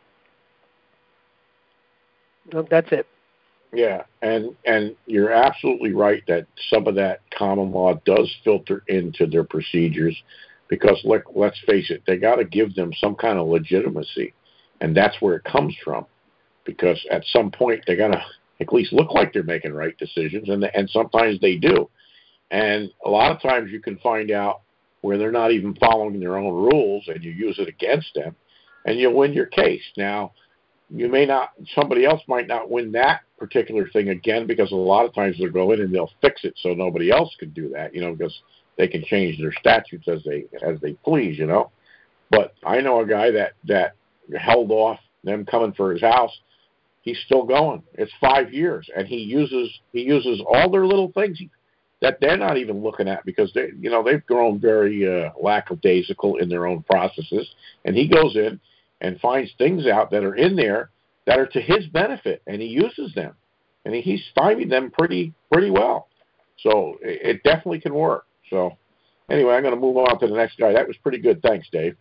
That's it. Yeah, and you're absolutely right that some of that common law does filter into their procedures because, let's face it, they got to give them some kind of legitimacy, and that's where it comes from because at some point they got to at least look like they're making right decisions, and sometimes they do. And a lot of times you can find out where they're not even following their own rules, and you use it against them, and you'll win your case. Now, somebody else might not win that particular thing again because a lot of times they'll go in and they'll fix it so nobody else can do that, because they can change their statutes as they please, But I know a guy that held off them coming for his house. He's still going. It's 5 years, and he uses all their little things that they're not even looking at because they've grown very lackadaisical in their own processes. And he goes in and finds things out that are in there that are to his benefit, and he uses them, and he's stymied them pretty well. So it definitely can work. So anyway, I'm going to move on to the next guy. That was pretty good. Thanks, Dave.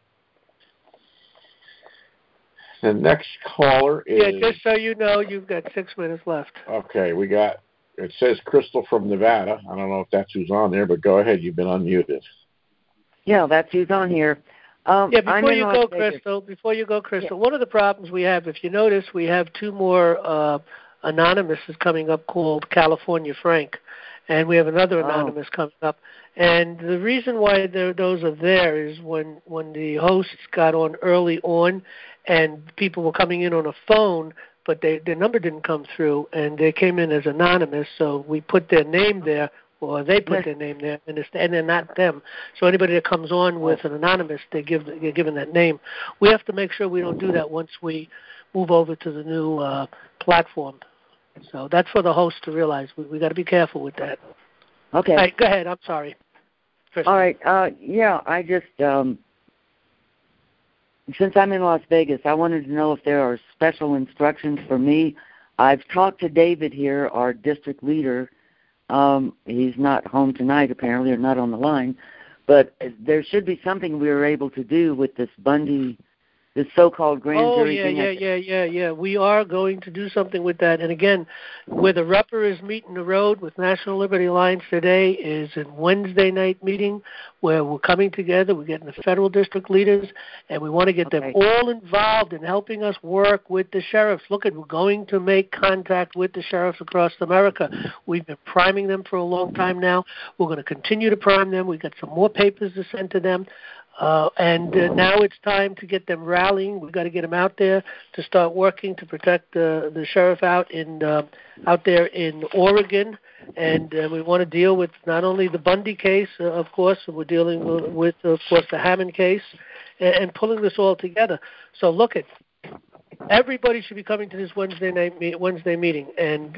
The next caller is... Yeah, just so you know, you've got 6 minutes left. Okay, we got... It says Crystal from Nevada. I don't know if that's who's on there, but go ahead. You've been unmuted. Yeah, that's who's on here. Before you go, Crystal, one of the problems we have, if you notice, we have two more anonymouses coming up called California Frank, and we have another anonymous coming up. And the reason why those are there is when the hosts got on early on and people were coming in on a phone, but their number didn't come through, and they came in as anonymous, so we put their name there, or they put their name there, and they're not them. So anybody that comes on with an anonymous, they're given that name. We have to make sure we don't do that once we move over to the new platform. So that's for the host to realize. We got to be careful with that. Okay. All right, go ahead. I'm sorry. Kristen. All right. I just, since I'm in Las Vegas, I wanted to know if there are special instructions for me. I've talked to David here, our district leader. He's not home tonight, apparently, or not on the line. But there should be something we were able to do with this Bundy, this so-called grand jury thing. Yeah. We are going to do something with that. And again, where the rupper is meeting the road with National Liberty Alliance today is a Wednesday night meeting where we're coming together. We're getting the federal district leaders, and we want to get them all involved in helping us work with the sheriffs. Look, we're going to make contact with the sheriffs across America. We've been priming them for a long time now. We're going to continue to prime them. We've got some more papers to send to them. And now it's time to get them rallying. We've got to get them out there to start working to protect the sheriff out there in Oregon. And we want to deal with not only the Bundy case, of course, we're dealing with, of course, the Hammond case, and pulling this all together. So look, everybody should be coming to this Wednesday meeting. And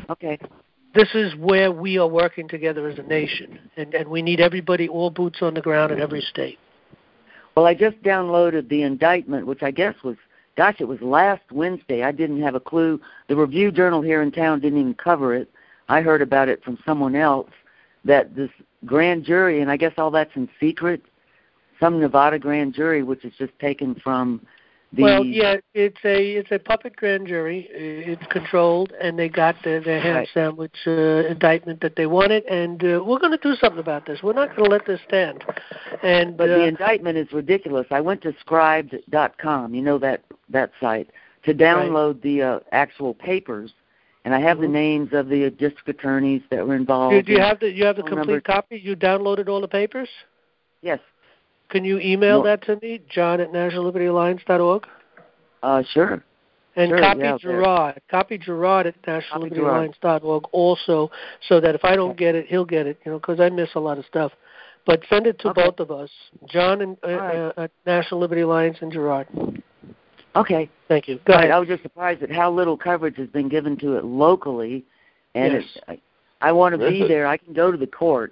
this is where we are working together as a nation. And we need everybody, all boots on the ground in every state. Well, I just downloaded the indictment, which I guess was, it was last Wednesday. I didn't have a clue. The Review Journal here in town didn't even cover it. I heard about it from someone else, that this grand jury, and I guess all that's in secret, some Nevada grand jury, which is just taken from the... Well, yeah, it's a puppet grand jury. It's controlled, and they got their ham sandwich indictment that they wanted, and we're going to do something about this. We're not going to let this stand. But the indictment is ridiculous. I went to scribed.com, you know that site, to download the actual papers, and I have the names of the district attorneys that were involved. Do you have the complete copy? You downloaded all the papers? Yes. Can you email that to me, john@nationallibertyalliance.org? Sure. And copy Gerard at nationallibertyalliance.org also, so that if I don't get it, he'll get it, because I miss a lot of stuff. But send it to both of us, John at National Liberty Alliance and Gerard. Okay. Thank you. Go ahead. I was just surprised at how little coverage has been given to it locally, and I want to be there. I can go to the court.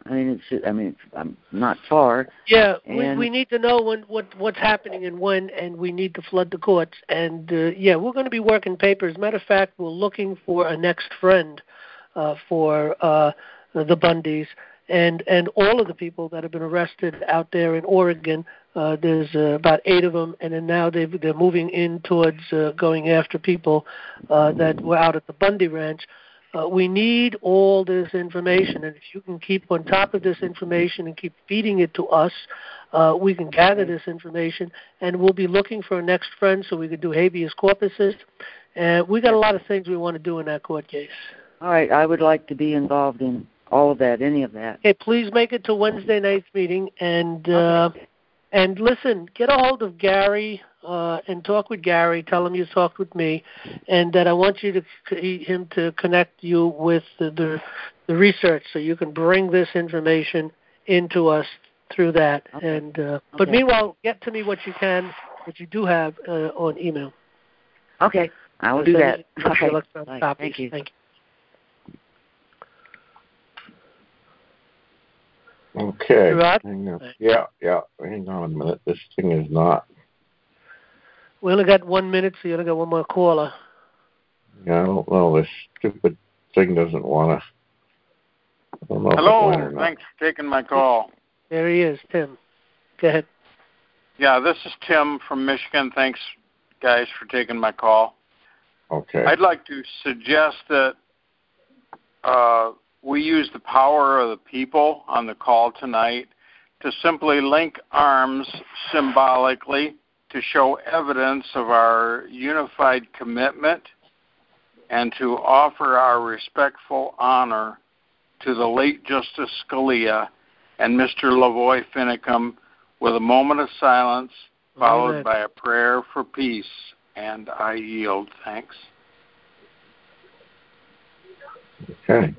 I'm not far. Yeah, we need to know what's happening and when, and we need to flood the courts. And we're going to be working papers. Matter of fact, we're looking for a next friend for the Bundys and all of the people that have been arrested out there in Oregon. There's about 8 of them, and then now they're moving in towards going after people that were out at the Bundy Ranch. We need all this information, and if you can keep on top of this information and keep feeding it to us, we can gather this information, and we'll be looking for a next friend so we can do habeas corpuses. And we got a lot of things we want to do in that court case. All right, I would like to be involved in all of that, any of that. Okay, please make it to Wednesday night's meeting, and listen, get a hold of Gary and talk with Gary. Tell him you talked with me, and that I want him to connect you with the research so you can bring this information into us through that. And but meanwhile, get to me what you do have on email. Okay, I will do that. Okay. Thank you. Thank you. Okay. Hang on. Yeah. Hang on a minute. This thing is not. We only got 1 minute, so you only got one more caller. Yeah, I don't know. This stupid thing doesn't want to. Hello, thanks for taking my call. There he is, Tim. Go ahead. Yeah, this is Tim from Michigan. Thanks, guys, for taking my call. Okay. I'd like to suggest that we use the power of the people on the call tonight to simply link arms symbolically to show evidence of our unified commitment and to offer our respectful honor to the late Justice Scalia and Mr. Lavoy Finicum with a moment of silence followed by a prayer for peace. And I yield. Thanks. Okay.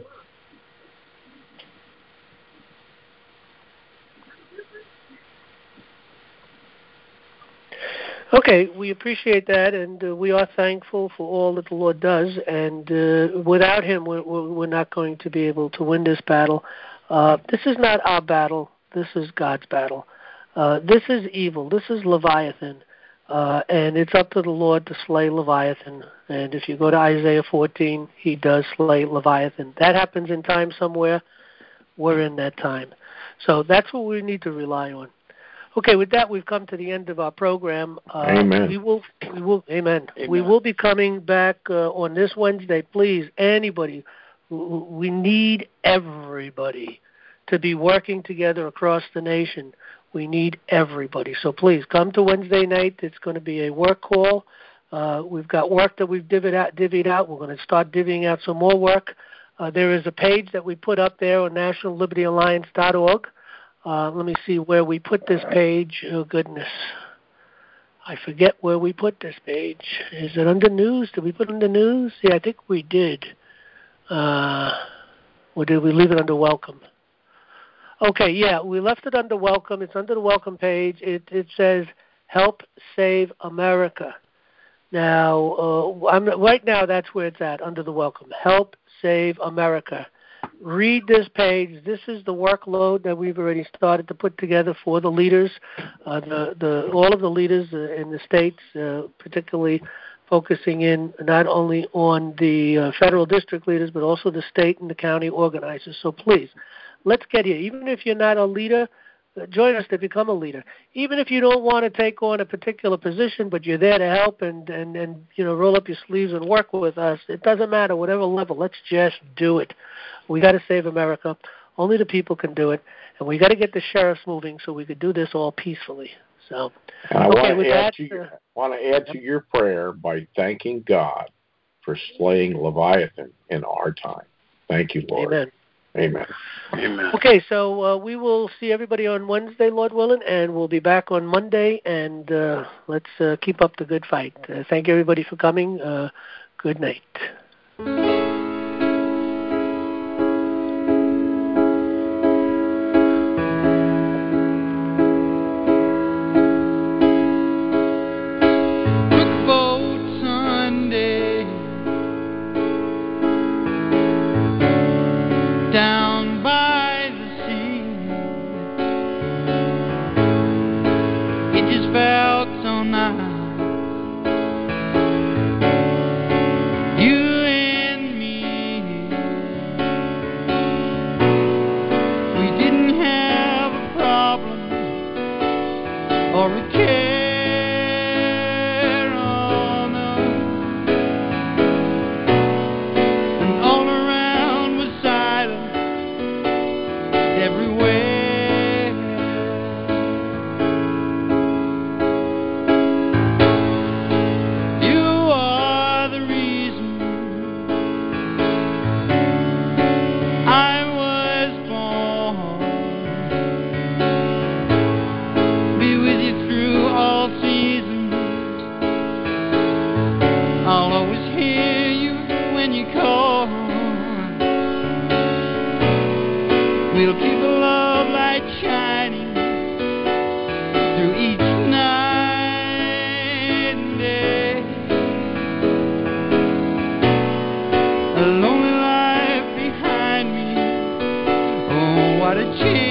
Okay, we appreciate that, and we are thankful for all that the Lord does. And without Him, we're not going to be able to win this battle. This is not our battle. This is God's battle. This is evil. This is Leviathan. And it's up to the Lord to slay Leviathan. And if you go to Isaiah 14, He does slay Leviathan. That happens in time somewhere. We're in that time. So that's what we need to rely on. Okay, with that, we've come to the end of our program. Amen. We will, amen. Amen. We will be coming back on this Wednesday. Please, anybody, we need everybody to be working together across the nation. We need everybody. So please, come to Wednesday night. It's going to be a work call. We've got work that we've divvied out. We're going to start divvying out some more work. There is a page that we put up there on nationallibertyalliance.org. Let me see where we put this page. Oh, goodness. I forget where we put this page. Is it under news? Did we put it under news? Yeah, I think we did. Or did we leave it under welcome? Okay, yeah, we left it under welcome. It's under the welcome page. It says, Help Save America. Now, right now that's where it's at, under the welcome. Help Save America. Read this page. This is the workload that we've already started to put together for the leaders, all of the leaders in the states, particularly focusing in not only on the federal district leaders, but also the state and the county organizers. So please, let's get here. Even if you're not a leader, join us to become a leader. Even if you don't want to take on a particular position, but you're there to help and roll up your sleeves and work with us, it doesn't matter, whatever level. Let's just do it. We got to save America. Only the people can do it, and we got to get the sheriffs moving so we could do this all peacefully. So, I want to add to your prayer by thanking God for slaying Leviathan in our time. Thank you, Lord. Amen. Amen. Amen. Okay, so we will see everybody on Wednesday, Lord willing, and we'll be back on Monday, and let's keep up the good fight. Thank you, everybody, for coming. Good night. Down by the sea, it just felt so nice. You and me, we didn't have a problem or a care on us, and all around was silence. Everywhere, you are the reason I was born. Be with you through all seasons. I'll always hear you when you call. We'll keep a love light shining through each night and day. A lonely life behind me. Oh, what a change.